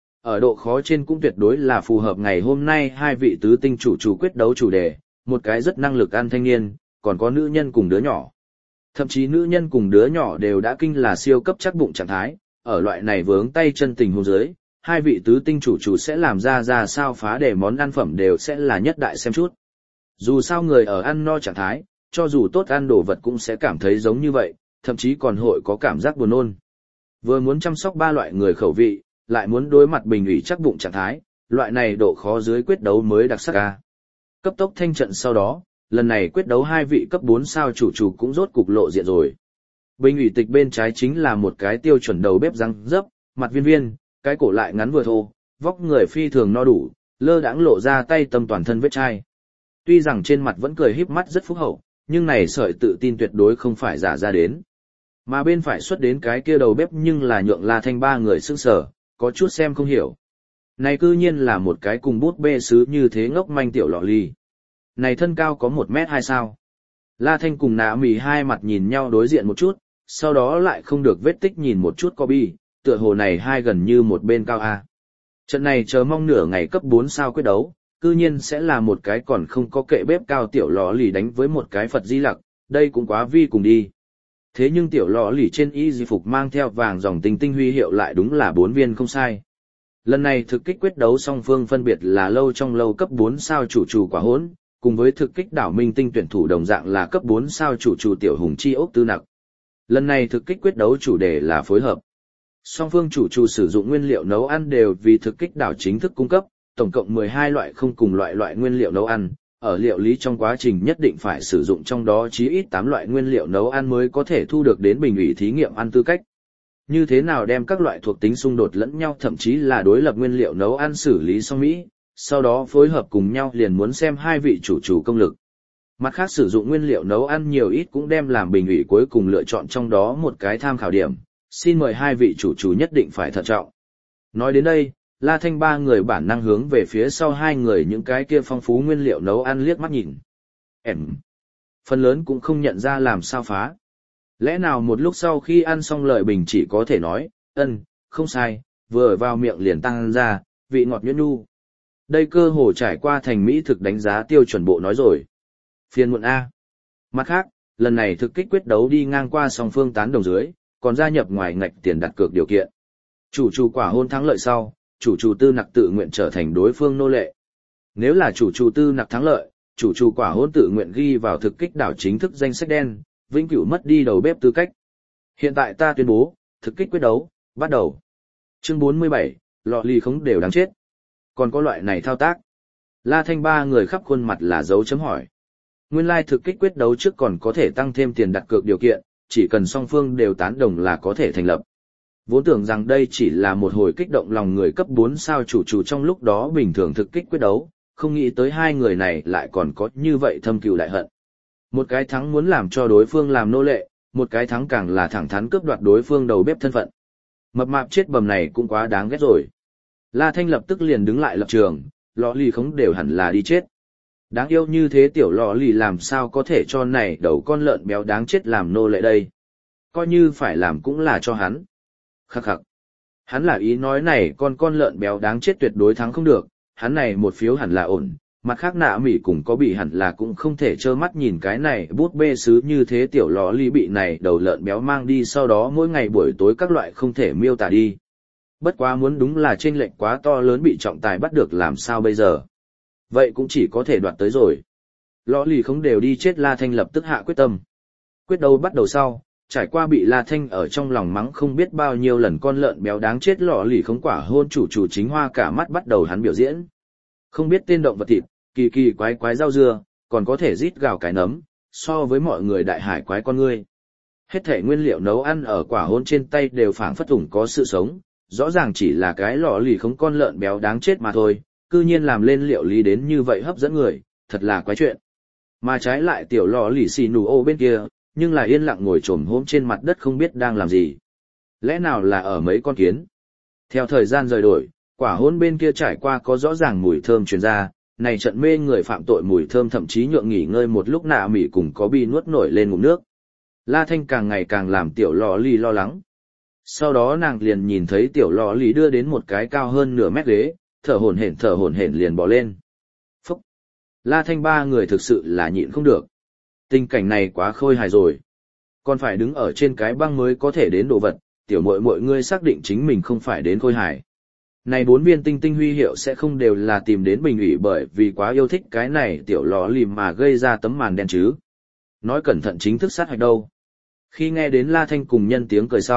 Ở độ khó trên cũng tuyệt đối là phù hợp ngày hôm nay hai vị tứ tinh chủ chủ quyết đấu chủ đề, một cái rất năng lực ăn thanh niên, còn có nữ nhân cùng đứa nhỏ. Thậm chí nữ nhân cùng đứa nhỏ đều đã kinh là siêu cấp chắc bụng trạng thái, ở loại này vướng tay chân tình huống dưới, hai vị tứ tinh chủ chủ sẽ làm ra ra sao phá để món ăn phẩm đều sẽ là nhất đại xem chút. Dù sao người ở ăn no trạng thái, cho dù tốt ăn đồ vật cũng sẽ cảm thấy giống như vậy, thậm chí còn hội có cảm giác buồn nôn. Vừa muốn chăm sóc ba loại người khẩu vị, lại muốn đối mặt bình ủy chắc bụng trạng thái, loại này độ khó dưới quyết đấu mới đặc sắc ca. Cấp tốc thanh trận sau đó, lần này quyết đấu hai vị cấp bốn sao chủ chủ cũng rốt cục lộ diện rồi. Bình ủy tịch bên trái chính là một cái tiêu chuẩn đầu bếp răng dấp, mặt viên viên, cái cổ lại ngắn vừa thô, vóc người phi thường no đủ, lơ đãng lộ ra tay tâm toàn thân vết chai. Tuy rằng trên mặt vẫn cười híp mắt rất phúc hậu, nhưng này sợi tự tin tuyệt đối không phải giả ra đến. Mà bên phải xuất đến cái kia đầu bếp nhưng là nhượng La Thanh ba người sững sờ, có chút xem không hiểu. Này cư nhiên là một cái cùng bút bê sứ như thế ngốc manh tiểu lọ ly. Này thân cao có một mét hai sao. La Thanh cùng Nạ Mì hai mặt nhìn nhau đối diện một chút, sau đó lại không được vết tích nhìn một chút Kobe, tựa hồ này hai gần như một bên cao A. Trận này chờ mong nửa ngày cấp bốn sao quyết đấu, cư nhiên sẽ là một cái còn không có kệ bếp cao tiểu lọ lì đánh với một cái Phật Di Lặc, đây cũng quá vi cùng đi. Thế nhưng tiểu lọ lì trên y di phục mang theo vàng dòng tinh tinh huy hiệu lại đúng là bốn viên không sai. Lần này thực kích quyết đấu song phương phân biệt là lâu trong lâu cấp bốn sao chủ chủ quả hỗn, cùng với thực kích đảo minh tinh tuyển thủ đồng dạng là cấp bốn sao chủ chủ tiểu hùng chi ốc tư nặc. Lần này thực kích quyết đấu chủ đề là phối hợp. Song phương chủ chủ sử dụng nguyên liệu nấu ăn đều vì thực kích đảo chính thức cung cấp, tổng cộng mười hai loại không cùng loại loại nguyên liệu nấu ăn, ở liệu lý trong quá trình nhất định phải sử dụng trong đó chí ít tám loại nguyên liệu nấu ăn mới có thể thu được đến bình ủy thí nghiệm ăn tư cách. Như thế nào đem các loại thuộc tính xung đột lẫn nhau thậm chí là đối lập nguyên liệu nấu ăn xử lý xong Mỹ, sau đó phối hợp cùng nhau liền muốn xem hai vị chủ chủ công lực. Mặt khác sử dụng nguyên liệu nấu ăn nhiều ít cũng đem làm bình ủy cuối cùng lựa chọn trong đó một cái tham khảo điểm, xin mời hai vị chủ chủ nhất định phải thận trọng. Nói đến đây, La Thanh ba người bản năng hướng về phía sau hai người những cái kia phong phú nguyên liệu nấu ăn liếc mắt nhìn. Em. Phần lớn cũng không nhận ra làm sao phá. Lẽ nào một lúc sau khi ăn xong lợi bình chỉ có thể nói, ân, không sai, vừa vào miệng liền tăng ra, vị ngọt nhuyễn nhu. Đây cơ hồ trải qua thành mỹ thực đánh giá tiêu chuẩn bộ nói rồi. Phiên muộn A. Mặt khác, lần này thực kích quyết đấu đi ngang qua song phương tán đồng dưới, còn gia nhập ngoài ngạch tiền đặt cược điều kiện. Chủ chủ quả hôn thắng lợi sau, chủ chủ tư nặc tự nguyện trở thành đối phương nô lệ. Nếu là chủ chủ tư nặc thắng lợi, chủ chủ quả hôn tự nguyện ghi vào thực kích đảo chính thức danh sách đen, vĩnh cửu mất đi đầu bếp tư cách. Hiện tại ta tuyên bố, thực kích quyết đấu, bắt đầu. Chương bốn mươi bảy, lọ ly không đều đáng chết. Còn có loại này thao tác. La Thanh ba người khắp khuôn mặt là dấu chấm hỏi. Nguyên lai thực kích quyết đấu trước còn có thể tăng thêm tiền đặt cược điều kiện, chỉ cần song phương đều tán đồng là có thể thành lập. Vốn tưởng rằng đây chỉ là một hồi kích động lòng người cấp bốn sao chủ chủ trong lúc đó bình thường thực kích quyết đấu, không nghĩ tới hai người này lại còn có như vậy thâm cừu đại hận. Một cái thắng muốn làm cho đối phương làm nô lệ, một cái thắng càng là thẳng thắn cướp đoạt đối phương đầu bếp thân phận. Mập mạp chết bầm này cũng quá đáng ghét rồi. La Thanh lập tức liền đứng lại lập trường, lọ lì không đều hẳn là đi chết. Đáng yêu như thế tiểu lọ lì làm sao có thể cho này đầu con lợn béo đáng chết làm nô lệ đây. Coi như phải làm cũng là cho hắn. Khắc khắc. Hắn là ý nói này con con lợn béo đáng chết tuyệt đối thắng không được, hắn này một phiếu hẳn là ổn, mặt khác Nạ Mỉ cùng có bị hẳn là cũng không thể trơ mắt nhìn cái này bút bê sứ như thế tiểu lò ly bị này đầu lợn béo mang đi sau đó mỗi ngày buổi tối các loại không thể miêu tả đi. Bất quá muốn đúng là chênh lệch quá to lớn bị trọng tài bắt được làm sao bây giờ. Vậy cũng chỉ có thể đoạt tới rồi. Lò lì không đều đi chết La Thanh lập tức hạ quyết tâm. Quyết đấu bắt đầu sau, trải qua bị La Thanh ở trong lòng mắng không biết bao nhiêu lần con lợn béo đáng chết lọ lì không quả hôn chủ chủ chính hoa cả mắt bắt đầu hắn biểu diễn. Không biết tên động vật thịt, kỳ kỳ quái quái rau dưa, còn có thể rít gào cái nấm, so với mọi người đại hải quái con ngươi. Hết thể nguyên liệu nấu ăn ở quả hôn trên tay đều phảng phất ủng có sự sống, rõ ràng chỉ là cái lọ lì không con lợn béo đáng chết mà thôi, cư nhiên làm lên liệu lý đến như vậy hấp dẫn người, thật là quái chuyện. Mà trái lại tiểu lọ lì xì nù ô bên kia, nhưng là yên lặng ngồi trồm hôm trên mặt đất không biết đang làm gì. Lẽ nào là ở mấy con kiến? Theo thời gian rời đổi, quả hôn bên kia trải qua có rõ ràng mùi thơm truyền ra, này trận mê người phạm tội mùi thơm thậm chí nhượng nghỉ ngơi một lúc Nạ Mỉ cùng có bi nuốt nổi lên ngụm nước. La Thanh càng ngày càng làm tiểu lò lì lo lắng. Sau đó nàng liền nhìn thấy tiểu lò lì đưa đến một cái cao hơn nửa mét ghế, thở hổn hển thở hổn hển liền bò lên. Phúc! La Thanh ba người thực sự là nhịn không được. Tình cảnh này quá khôi hài rồi. Còn phải đứng ở trên cái băng mới có thể đến đồ vật, tiểu muội muội ngươi xác định chính mình không phải đến khôi hài. Này bốn viên tinh tinh huy hiệu sẽ không đều là tìm đến bình ủy bởi vì quá yêu thích cái này tiểu lò lìm mà gây ra tấm màn đen chứ. Nói cẩn thận chính thức sát hạch đâu. Khi nghe đến La Thanh cùng nhân tiếng cười sau,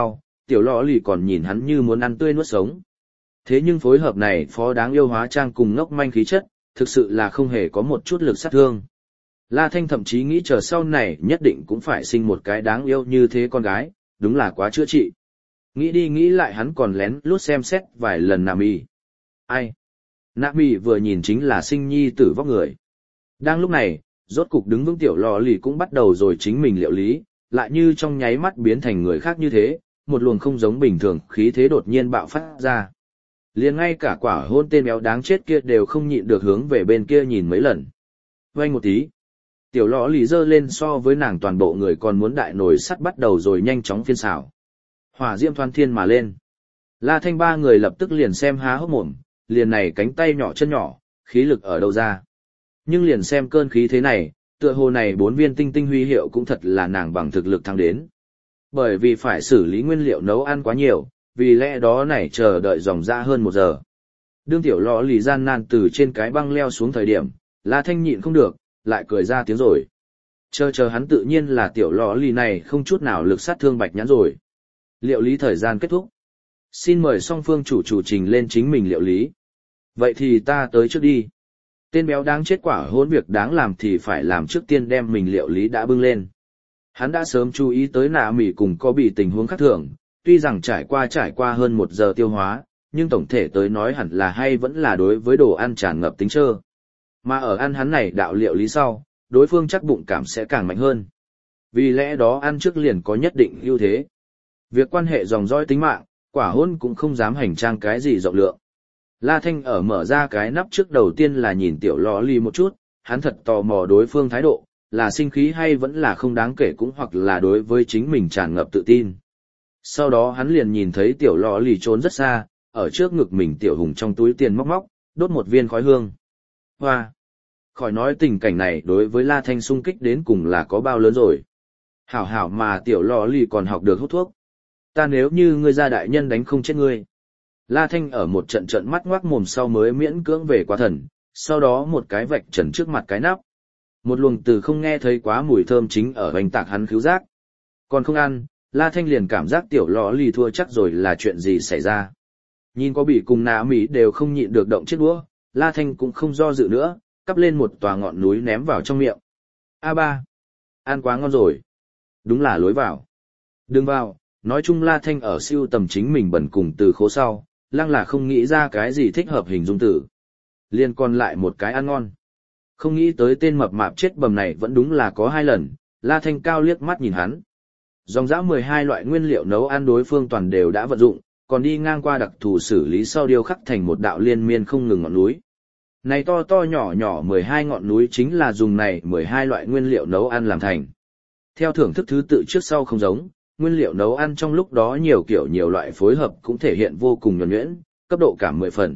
tiểu lọ lì còn nhìn hắn như muốn ăn tươi nuốt sống. Thế nhưng phối hợp này phó đáng yêu hóa trang cùng ngốc manh khí chất, thực sự là không hề có một chút lực sát thương. La Thanh thậm chí nghĩ chờ sau này nhất định cũng phải sinh một cái đáng yêu như thế con gái, đúng là quá chữa trị. Nghĩ đi nghĩ lại hắn còn lén lút xem xét vài lần Nạ Mì. Ai? Nạ Mì vừa nhìn chính là sinh nhi tử vóc người. Đang lúc này, rốt cục đứng vững tiểu lò lì cũng bắt đầu rồi chính mình liệu lý, lại như trong nháy mắt biến thành người khác như thế, một luồng không giống bình thường khí thế đột nhiên bạo phát ra. Liền ngay cả quả hôn tên béo đáng chết kia đều không nhịn được hướng về bên kia nhìn mấy lần. Vâng một tí. Tiểu lò lì dơ lên so với nàng toàn bộ người còn muốn đại nổi sắt bắt đầu rồi nhanh chóng phiên xảo. Hỏa diễm thoăn thiên mà lên. La Thanh ba người lập tức liền xem há hốc mồm, liền này cánh tay nhỏ chân nhỏ, khí lực ở đâu ra. Nhưng liền xem cơn khí thế này, tựa hồ này bốn viên tinh tinh huy hiệu cũng thật là nàng bằng thực lực thăng đến. Bởi vì phải xử lý nguyên liệu nấu ăn quá nhiều, vì lẽ đó này chờ đợi dòng ra hơn một giờ. Đương tiểu lò lì gian nan từ trên cái băng leo xuống thời điểm, La Thanh nhịn không được, lại cười ra tiếng rồi. Chờ chờ hắn tự nhiên là tiểu lò lì này không chút nào lực sát thương bạch nhãn rồi. Liệu lý thời gian kết thúc. Xin mời song phương chủ chủ trình lên chính mình liệu lý. Vậy thì ta tới trước đi. Tên béo đáng chết quả hỗn việc đáng làm thì phải làm trước tiên đem mình liệu lý đã bưng lên. Hắn đã sớm chú ý tới Nạ Mỉ cùng có bị tình huống khác thường, tuy rằng trải qua trải qua hơn một giờ tiêu hóa, nhưng tổng thể tới nói hẳn là hay vẫn là đối với đồ ăn tràn ngập tính trơ. Mà ở ăn hắn này đạo liệu lý sau, đối phương chắc bụng cảm sẽ càng mạnh hơn. Vì lẽ đó ăn trước liền có nhất định ưu thế. Việc quan hệ dòng dõi tính mạng, quả hôn cũng không dám hành trang cái gì rộng lượng. La Thanh ở mở ra cái nắp trước đầu tiên là nhìn tiểu lò lì một chút, hắn thật tò mò đối phương thái độ, là sinh khí hay vẫn là không đáng kể cũng hoặc là đối với chính mình tràn ngập tự tin. Sau đó hắn liền nhìn thấy tiểu lò lì trốn rất xa, ở trước ngực mình tiểu hùng trong túi tiền móc móc, đốt một viên khói hương. Hoa! Khỏi nói tình cảnh này đối với La Thanh sung kích đến cùng là có bao lớn rồi. Hảo hảo mà tiểu lò lì còn học được hút thuốc. Ta nếu như ngươi gia đại nhân đánh không chết ngươi. La Thanh ở một trận trận mắt ngoác mồm sau mới miễn cưỡng về quá thần, sau đó một cái vạch trần trước mặt cái nắp. Một luồng từ không nghe thấy quá mùi thơm chính ở hoành tạc hắn khứu giác. Còn không ăn, La Thanh liền cảm giác tiểu lò lì thua chắc rồi là chuyện gì xảy ra. Nhìn có bị cùng Nạ Mỉ đều không nhịn được động chiếc đũa, La Thanh cũng không do dự nữa, cắp lên một tòa ngọn núi ném vào trong miệng. A ba, ăn quá ngon rồi. Đúng là lối vào. Đừng vào, nói chung La Thanh ở siêu tầm chính mình bẩn cùng từ khố sau, lăng là không nghĩ ra cái gì thích hợp hình dung từ. Liên còn lại một cái ăn ngon. Không nghĩ tới tên mập mạp chết bầm này vẫn đúng là có hai lần, La Thanh cao liếc mắt nhìn hắn. Dòng dã mười hai loại nguyên liệu nấu ăn đối phương toàn đều đã vận dụng, còn đi ngang qua đặc thù xử lý sau điêu khắc thành một đạo liên miên không ngừng ngọn núi. Này to to nhỏ nhỏ mười hai ngọn núi chính là dùng này mười hai loại nguyên liệu nấu ăn làm thành. Theo thưởng thức thứ tự trước sau không giống, nguyên liệu nấu ăn trong lúc đó nhiều kiểu nhiều loại phối hợp cũng thể hiện vô cùng nhuần nhuyễn, cấp độ cảm mười phần.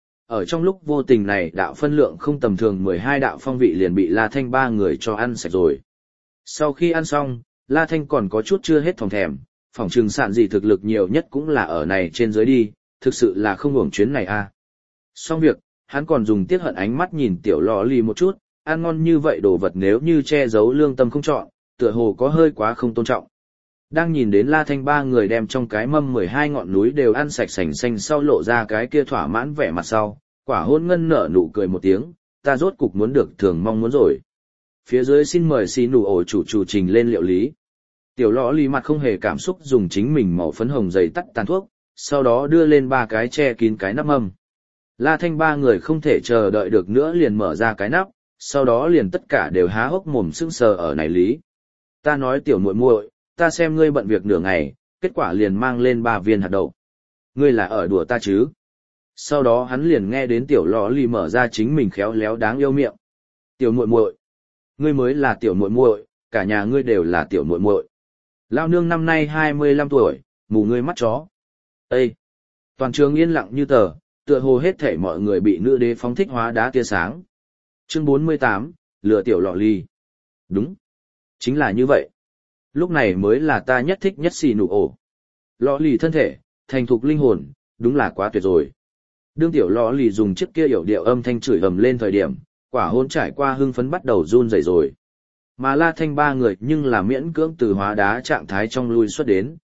Ở trong lúc vô tình này đạo phân lượng không tầm thường mười hai đạo phong vị liền bị La Thanh ba người cho ăn sạch rồi. Sau khi ăn xong, La Thanh còn có chút chưa hết thòng thèm, phỏng trừng sạn gì thực lực nhiều nhất cũng là ở này trên dưới đi, thực sự là không uổng chuyến này a. À. Xong việc, hắn còn dùng tiếc hận ánh mắt nhìn tiểu lò lì một chút, ăn ngon như vậy đồ vật nếu như che giấu lương tâm không chọn, tựa hồ có hơi quá không tôn trọng. Đang nhìn đến La Thanh ba người đem trong cái mâm mười hai ngọn núi đều ăn sạch sành xanh sau lộ ra cái kia thỏa mãn vẻ mặt sau, quả hôn ngân nở nụ cười một tiếng, ta rốt cục muốn được thường mong muốn rồi. Phía dưới xin mời xì nụ ổ chủ chủ trình lên liệu lý. Tiểu lõ lì mặt không hề cảm xúc dùng chính mình màu phấn hồng dày tắt tàn thuốc, sau đó đưa lên ba cái che kín cái nắp mâm. La Thanh ba người không thể chờ đợi được nữa liền mở ra cái nắp, sau đó liền tất cả đều há hốc mồm sững sờ ở này lý. Ta nói tiểu muội muội, ta xem ngươi bận việc nửa ngày, kết quả liền mang lên ba viên hạt đậu. Ngươi là ở đùa ta chứ? Sau đó hắn liền nghe đến tiểu lò lì mở ra chính mình khéo léo đáng yêu miệng. Tiểu muội muội, ngươi mới là tiểu muội muội, cả nhà ngươi đều là tiểu muội muội. Lao nương năm nay hai mươi lăm tuổi, mù ngươi mắt chó. Ê! Toàn trường yên lặng như tờ, tựa hồ hết thảy mọi người bị nữ đế phóng thích hóa đá tia sáng. Chương bốn mươi tám, lừa tiểu lọ ly. Đúng. Chính là như vậy. Lúc này mới là ta nhất thích nhất xì nụ ổ. Lọ lì thân thể, thành thục linh hồn, đúng là quá tuyệt rồi. Đương tiểu lọ lì dùng chiếc kia yểu điệu âm thanh chửi ầm lên thời điểm, quả hôn trải qua hưng phấn bắt đầu run rẩy rồi. Mà La Thanh ba người nhưng là miễn cưỡng từ hóa đá trạng thái trong lui xuất đến,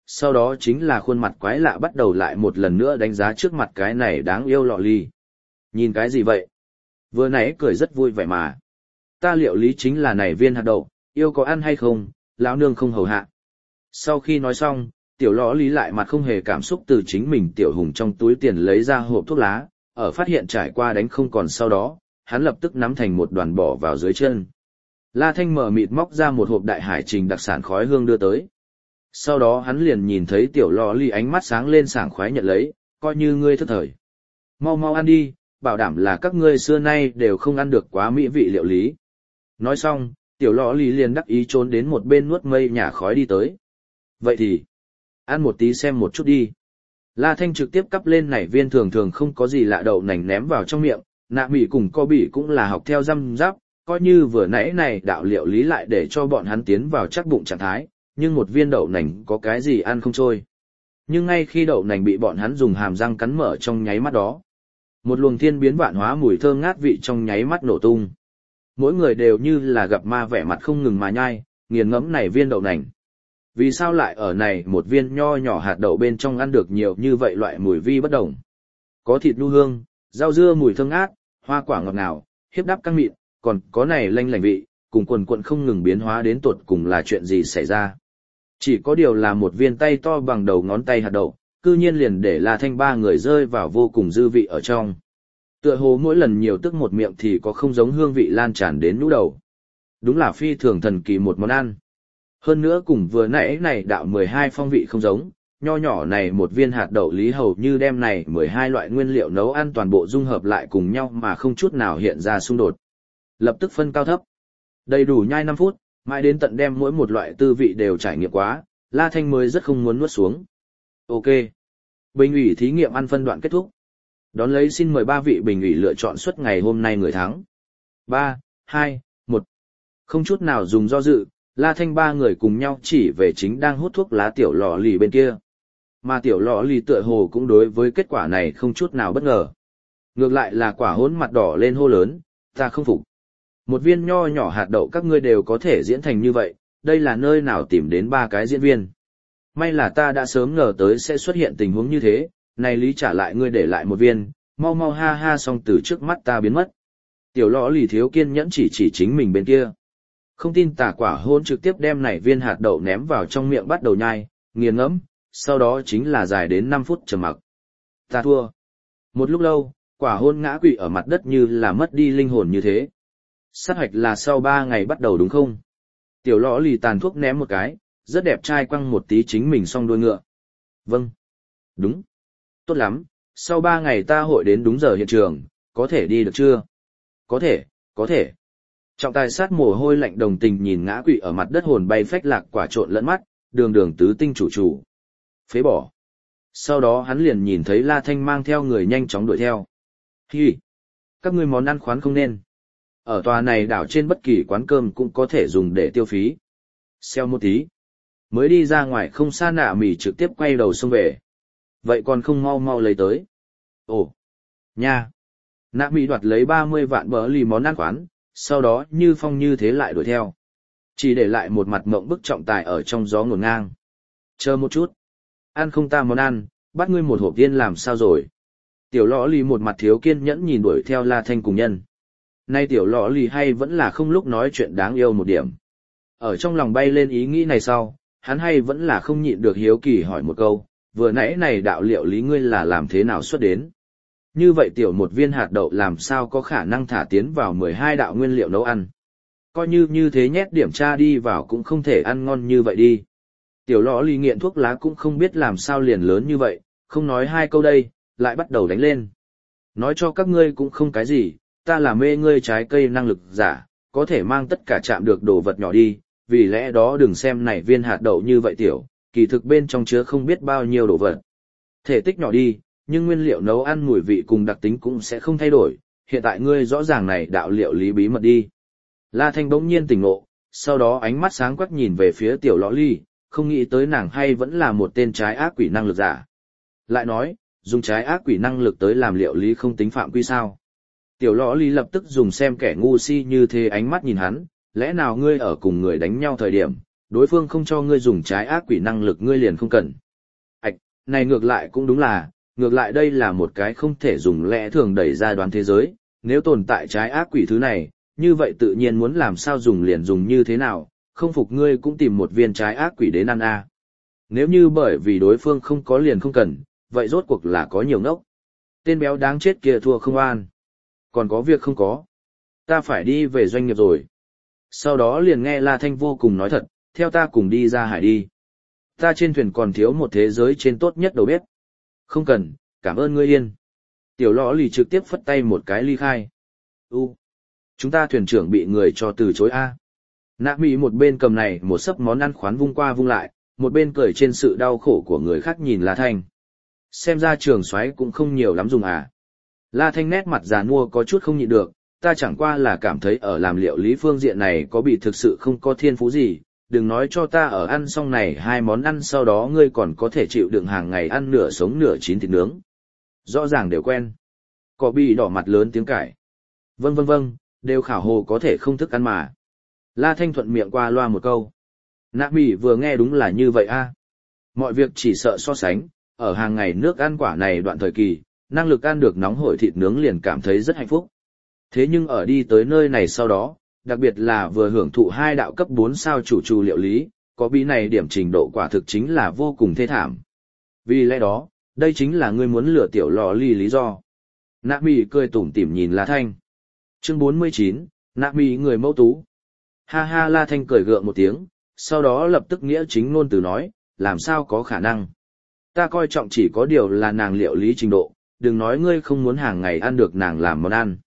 sau đó chính là khuôn mặt quái lạ bắt đầu lại một lần nữa đánh giá trước mặt cái này đáng yêu lọ ly. Nhìn cái gì vậy? Vừa nãy cười rất vui vẻ mà. Ta liệu lý chính là này viên hạt đậu, yêu có ăn hay không, lão nương không hầu hạ. Sau khi nói xong, tiểu lọ lý lại mặt không hề cảm xúc từ chính mình tiểu hùng trong túi tiền lấy ra hộp thuốc lá, ở phát hiện trải qua đánh không còn sau đó, hắn lập tức nắm thành một đoàn bỏ vào dưới chân. La Thanh mở mịt móc ra một hộp đại hải trình đặc sản khói hương đưa tới. Sau đó hắn liền nhìn thấy tiểu lọ ly ánh mắt sáng lên sảng khoái nhận lấy, coi như ngươi thất thời. Mau mau ăn đi, bảo đảm là các ngươi xưa nay đều không ăn được quá mỹ vị liệu lý. Nói xong, tiểu lọ ly liền đắc ý trốn đến một bên nuốt mây nhả khói đi tới. Vậy thì, ăn một tí xem một chút đi. La Thanh trực tiếp cắp lên nảy viên thường thường không có gì lạ đậu nành ném vào trong miệng, nạ mỉ cùng co bỉ cũng là học theo răm giáp, coi như vừa nãy này đạo liệu lý lại để cho bọn hắn tiến vào chắc bụng trạng thái, nhưng một viên đậu nành có cái gì ăn không trôi. Nhưng ngay khi đậu nành bị bọn hắn dùng hàm răng cắn mở trong nháy mắt đó, một luồng thiên biến vạn hóa mùi thơm ngát vị trong nháy mắt nổ tung. Mỗi người đều như là gặp ma vẻ mặt không ngừng mà nhai, nghiền ngẫm này viên đậu nành. Vì sao lại ở này một viên nho nhỏ hạt đậu bên trong ăn được nhiều như vậy loại mùi vi bất đồng? Có thịt nhu hương, rau dưa mùi thơm ngát, hoa quả ngọt ngào, hiếp đáp căng mịn, còn có này lanh lành vị, cùng quần quận không ngừng biến hóa đến tột cùng là chuyện gì xảy ra. Chỉ có điều là một viên tay to bằng đầu ngón tay hạt đậu, cư nhiên liền để La Thanh ba người rơi vào vô cùng dư vị ở trong. Tựa hồ mỗi lần nhiều tức một miệng thì có không giống hương vị lan tràn đến nhũ đầu. Đúng là phi thường thần kỳ một món ăn. Hơn nữa cùng vừa nãy này đạo mười hai phong vị không giống, nho nhỏ này một viên hạt đậu lý hầu như đem này mười hai loại nguyên liệu nấu ăn toàn bộ dung hợp lại cùng nhau mà không chút nào hiện ra xung đột. Lập tức phân cao thấp. Đầy đủ nhai năm phút, mãi đến tận đem mỗi một loại tư vị đều trải nghiệm quá, La Thanh mới rất không muốn nuốt xuống. Ok. Bình ủy thí nghiệm ăn phân đoạn kết thúc. Đón lấy xin mời ba vị bình ủy lựa chọn suất ngày hôm nay người thắng. ba, hai, một. Không chút nào dùng do dự, La Thanh ba người cùng nhau chỉ về chính đang hút thuốc lá tiểu lọ lì bên kia. Mà tiểu lọ lì tựa hồ cũng đối với kết quả này không chút nào bất ngờ. Ngược lại là quả hỗn mặt đỏ lên hô lớn, ta không phục. Một viên nho nhỏ hạt đậu các ngươi đều có thể diễn thành như vậy, đây là nơi nào tìm đến ba cái diễn viên. May là ta đã sớm ngờ tới sẽ xuất hiện tình huống như thế, này lý trả lại ngươi để lại một viên, mau mau ha ha xong từ trước mắt ta biến mất. Tiểu lọ lì thiếu kiên nhẫn chỉ chỉ chính mình bên kia. Không tin tả quả hôn trực tiếp đem này viên hạt đậu ném vào trong miệng bắt đầu nhai, nghiền ngẫm, sau đó chính là dài đến năm phút trầm mặc. Ta thua. Một lúc lâu, quả hôn ngã quỵ ở mặt đất như là mất đi linh hồn như thế. Sát hoạch là sau ba ngày bắt đầu đúng không? Tiểu lọ lì tàn thuốc ném một cái, rất đẹp trai quăng một tí chính mình xong đuôi ngựa. Vâng. Đúng. Tốt lắm, sau ba ngày ta hội đến đúng giờ hiện trường, có thể đi được chưa? Có thể, có thể. Trọng tài sát mồ hôi lạnh đồng tình nhìn ngã quỵ ở mặt đất hồn bay phách lạc quả trộn lẫn mắt, đường đường tứ tinh chủ chủ. Phế bỏ. Sau đó hắn liền nhìn thấy La Thanh mang theo người nhanh chóng đuổi theo. Hi! Các ngươi món ăn khoán không nên. Ở tòa này đảo trên bất kỳ quán cơm cũng có thể dùng để tiêu phí. Xeo một tí. Mới đi ra ngoài không xa nạ mỉ trực tiếp quay đầu xông về. Vậy còn không mau mau lấy tới. Ồ! Nha! Nạ mỉ đoạt lấy ba mươi vạn bờ lì món ăn khoán, sau đó như phong như thế lại đuổi theo. Chỉ để lại một mặt mộng bức trọng tài ở trong gió ngổn ngang. Chờ một chút. Ăn không ta món ăn, bắt ngươi một hộp tiên làm sao rồi. Tiểu lọ lì một mặt thiếu kiên nhẫn nhìn đuổi theo La Thanh cùng nhân. Nay tiểu lọ lì hay vẫn là không lúc nói chuyện đáng yêu một điểm. Ở trong lòng bay lên ý nghĩ này sau, hắn hay vẫn là không nhịn được hiếu kỳ hỏi một câu, vừa nãy này đạo liệu lý ngươi là làm thế nào xuất đến. Như vậy tiểu một viên hạt đậu làm sao có khả năng thả tiến vào mười hai đạo nguyên liệu nấu ăn. Coi như như thế nhét điểm tra đi vào cũng không thể ăn ngon như vậy đi. Tiểu lọ lì nghiện thuốc lá cũng không biết làm sao liền lớn như vậy, không nói hai câu đây, lại bắt đầu đánh lên. Nói cho các ngươi cũng không cái gì, ta là mê ngươi trái cây năng lực giả, có thể mang tất cả chạm được đồ vật nhỏ đi, vì lẽ đó đừng xem này viên hạt đậu như vậy tiểu, kỳ thực bên trong chứa không biết bao nhiêu đồ vật. Thể tích nhỏ đi, nhưng nguyên liệu nấu ăn mùi vị cùng đặc tính cũng sẽ không thay đổi, hiện tại ngươi rõ ràng này đạo liệu lý bí mật đi. La Thanh bỗng nhiên tỉnh ngộ, sau đó ánh mắt sáng quắc nhìn về phía tiểu lọ ly, không nghĩ tới nàng hay vẫn là một tên trái ác quỷ năng lực giả. Lại nói, dùng trái ác quỷ năng lực tới làm liệu lý không tính phạm quy sao. Tiểu lọ ly lập tức dùng xem kẻ ngu si như thế ánh mắt nhìn hắn, lẽ nào ngươi ở cùng người đánh nhau thời điểm, đối phương không cho ngươi dùng trái ác quỷ năng lực ngươi liền không cần. Ảch, này ngược lại cũng đúng là, ngược lại đây là một cái không thể dùng lẽ thường đẩy ra đoán thế giới, nếu tồn tại trái ác quỷ thứ này, như vậy tự nhiên muốn làm sao dùng liền dùng như thế nào, không phục ngươi cũng tìm một viên trái ác quỷ đến ăn a. Nếu như bởi vì đối phương không có liền không cần, vậy rốt cuộc là có nhiều ngốc. Tên béo đáng chết kia thua không an. Còn có việc không có. Ta phải đi về doanh nghiệp rồi. Sau đó liền nghe La Thanh vô cùng nói thật, theo ta cùng đi ra hải đi. Ta trên thuyền còn thiếu một thế giới trên tốt nhất đầu bếp. Không cần, cảm ơn ngươi yên. Tiểu lõ lì trực tiếp phất tay một cái ly khai. U, chúng ta thuyền trưởng bị người cho từ chối a. Nạ Mỹ một bên cầm này một sấp món ăn khoán vung qua vung lại, một bên cười trên sự đau khổ của người khác nhìn La Thanh. Xem ra trường soái cũng không nhiều lắm dùng à. La Thanh nét mặt già nua có chút không nhịn được, ta chẳng qua là cảm thấy ở làm liệu lý phương diện này có bị thực sự không có thiên phú gì, đừng nói cho ta ở ăn xong này hai món ăn sau đó ngươi còn có thể chịu đựng hàng ngày ăn nửa sống nửa chín thịt nướng. Rõ ràng đều quen. Có bị đỏ mặt lớn tiếng cãi. Vâng vâng vâng, đều khảo hồ có thể không thức ăn mà. La Thanh thuận miệng qua loa một câu. Nạ Mỹ vừa nghe đúng là như vậy a. Mọi việc chỉ sợ so sánh, ở hàng ngày nước ăn quả này đoạn thời kỳ, năng lực ăn được nóng hổi thịt nướng liền cảm thấy rất hạnh phúc. Thế nhưng ở đi tới nơi này sau đó, đặc biệt là vừa hưởng thụ hai đạo cấp bốn sao chủ trù liệu lý, có bí này điểm trình độ quả thực chính là vô cùng thê thảm. Vì lẽ đó, đây chính là ngươi muốn lừa tiểu lò ly lý do. Nạ Mỹ cười tủm tỉm nhìn La Thanh. Chương bốn mươi chín, Nạ Mỹ người mẫu tú. Ha ha, La Thanh cười gượng một tiếng, sau đó lập tức nghĩa chính ngôn từ nói, làm sao có khả năng. Ta coi trọng chỉ có điều là nàng liệu lý trình độ, đừng nói ngươi không muốn hàng ngày ăn được nàng làm món ăn.